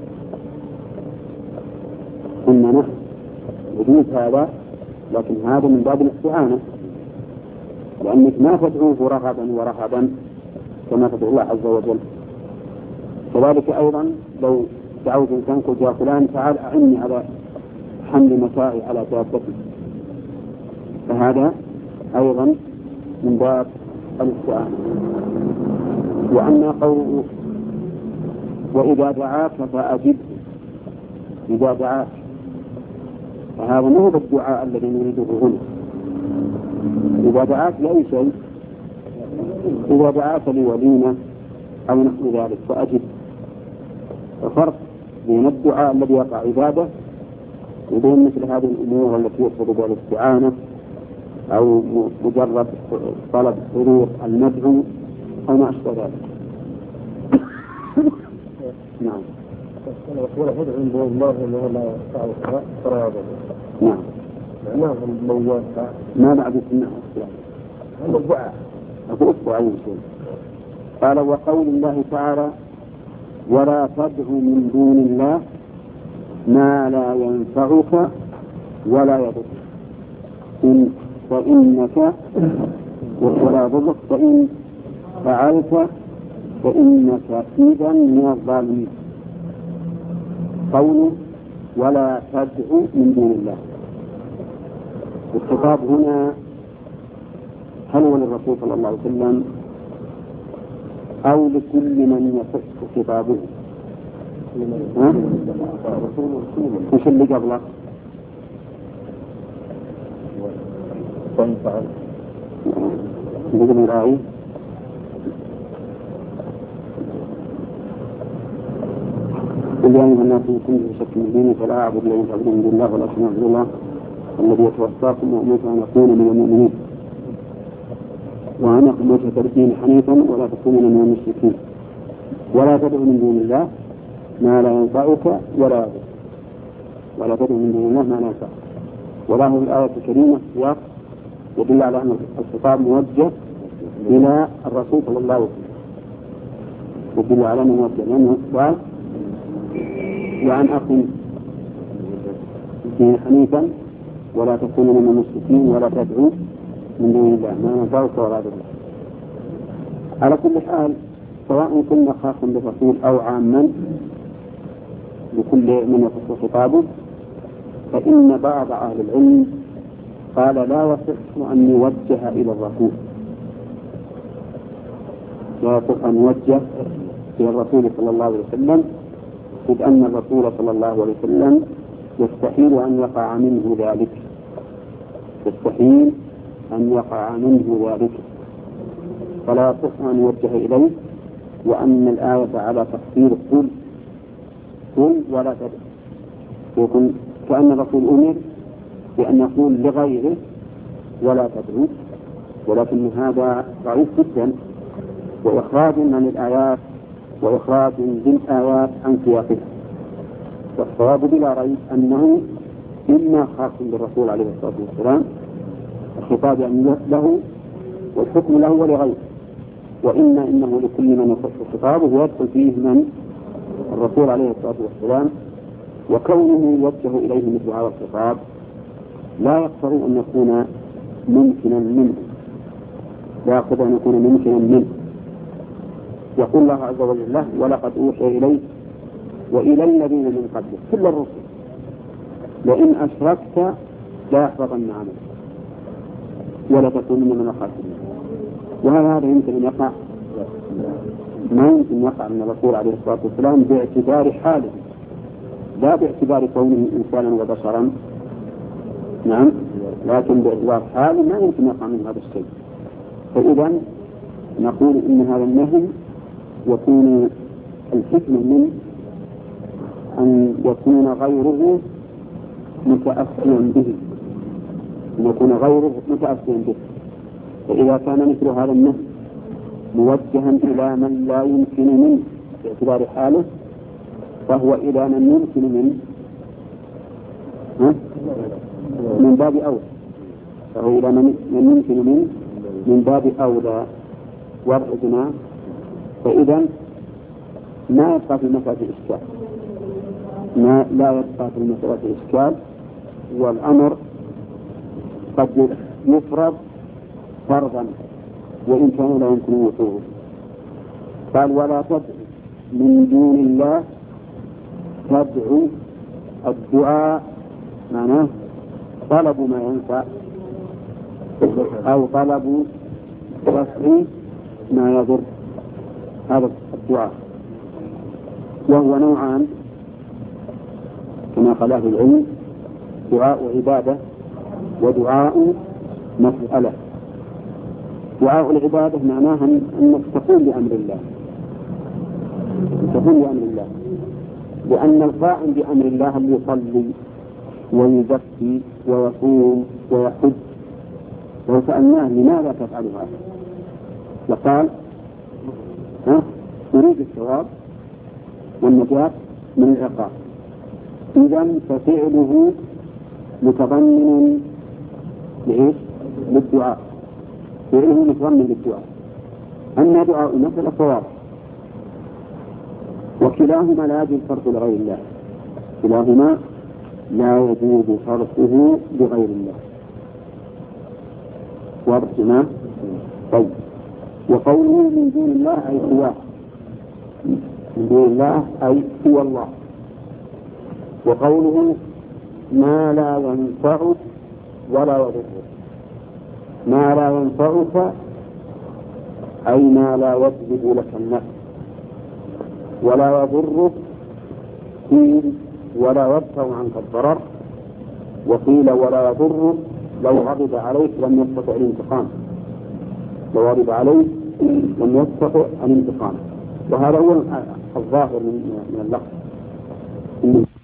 قلنا نحن يجوز هذا، لكن هذا من باب الاستعانة، لأنك ما تدعوه رغبا ورهبا كما تدعو الله عز وجل. كذلك أيضا لو دعوت إنسان قلت يا فلان تعال أعني على حمل متاعي على دابتي، فهذا أيضا من باب الاستعانة. وأما قوله وإذا دعاك فأجب، إذا دعاك فهذا ما هو الدعاء الذي نريده هنا. إذا دعاك لأي شيء، إذا دعاك لوليمة أو نحو ذلك فأجب. ففرق بين الدعاء الذي يقع عبادة وبين مثل هذه الأمور التي يقصد بها الاستعانة أو مجرد طلب حضور المدعو أو ما أشبه ذلك. نعم. يقول هذا عند الله انه لا ينفعك ولا يضرك. نعم. معناه الموت ما بعد السنة هذا الدعاء. أقول أي شيء. قال وقول الله تعالى ولا تدع من دون الله ما لا ينفعك ولا يضرك إن فإنك ولا يضرك فإن فعلت فإنك إذا من الظالمين. قوله ولا تدع من دون الله، الخطاب هنا هل هو للرسول صلى الله عليه وسلم أو لكل من يصح خطابه؟ وش اللي قبله؟ بإذن الله قل يا أيها الناس إن كنتم في شك من ديني فلا أعبد الذين تعبدون من دون الله ولكن أعبد الله الذي يتوفاكم وأمرت أن أكون من المؤمنين وأن أقمت تدين حنيفا ولا تكونن من المشركين ولا تدع من دون الله ما لا ينفعك ولا يضرك ولا تدع من دون الله ما لا ينفعك. وله الآية الكريمة سياق يدل على أن الخطاب موجه إلى الرسول صلى الله عليه وسلم، يدل على أنه موجه لأنه قال وأن أقم الدين حنيفا ولا تكونن من المشركين ولا تدعو من دون الله ما ينفعك ولا يضرك. على كل حال سواء كنا خاصا بالرسول أو عاما لكل من يخص خطابه، فإن بعض أهل العلم قال لا يصح أن يوجه إلى الرسول، لا يصح أن يوجه إلى الرسول صلى الله عليه وسلم، إذ أن الرسول صلى الله عليه وسلم يستحيل أن يقع منه ذلك، يستحيل أن يقع منه ذلك، فلا يصح أن يوجه إليه. وأن الآية على تقصير قل قل ولا تدع، يكون كأن الرسول أمر بأن يقول لغيره ولا تدعو، ولكن هذا ضعيف جدا وإخراج من الآيات وإخراج بالآيات عن سياقها. والصواب بلا ريب أنه إما خاص بالرسول عليه الصلاة والسلام الخطاب له والحكم له ولغيره، وإما إنه لكل من يصح خطابه ويدخل فيه من الرسول عليه الصلاة والسلام. وكونه يوجه إليه مثل هذا الخطاب لا يقتضي أن يكون ممكنا منه، لا يقتضي أن يكون ممكنا منه. يقول الله عز وجل له ولقد أوحي إليك وإلى الذين من قبلك كل الرسل لئن أشركت لا يحبطن عملك ولا تكونن من الخاسرين. وهل هذا يمكن أن يقع؟ ما يمكن يقع من الرسول عليه الصلاة والسلام باعتبار حاله، لا باعتبار كونه إنسانا وبشرا، نعم، لكن باعتبار حاله ما يمكن يقع من هذا الشيء. فإذا نقول إن هذا النهي يكون الحكمة من أن يكون غيره متأثرا به، أن يكون غيره متأثرا به. فإذا كان مثل هذا النهي موجها إلى من لا يمكن منه باعتبار حاله فهو إلى من يمكن منه من باب أولى، فهو إلى من يمكن منه من باب أولى. وضعنا فإذا ما يبقى في المسألة إشكال، ما لا يبقى في المسألة إشكال، والأمر قد يفرض فرضا وإن كان لا يمكن وقوعه. قال ولا تدع من دون الله، تدعو الدعاء معناه طلب ما ينفع أو طلب رفع ما يضر، هذا الدعاء. وهو نوعان كما قال أهل العلم، دعاء عبادة ودعاء مسألة. دعاء العبادة معناها أنك تقوم بأمر الله، تقوم بأمر الله، لأن القائم بأمر الله اللي يصلي ويزكي ويصوم ويحج، لو سألناه لماذا تفعل هذا لقال ها أريد الثواب والنجاة من العقاب. إذن ففعله متضمن لإيش؟ للدعاء، فعله متضمن للدعاء. أما دعاء المسألة صواب، وكلاهما لا يجوز صرفه لغير الله، كلاهما لا يجوز صرفه لغير الله. واضح تمام؟ طيب. وقوله من دون الله أي سواه، من دون الله أي هو الله. وقوله ما لا ينفعك ولا يضرك، ما لا ينفعك أي ما لا يجلب لك النفع، ولا يضرك قيل ولا يدفع عنك الضرر، وقيل ولا يضرك لو غضب عليك لم يستطع الانتقام، لو غضب عليك لم يستطع الانتقام. وهذا هو الظاهر من اللفظ.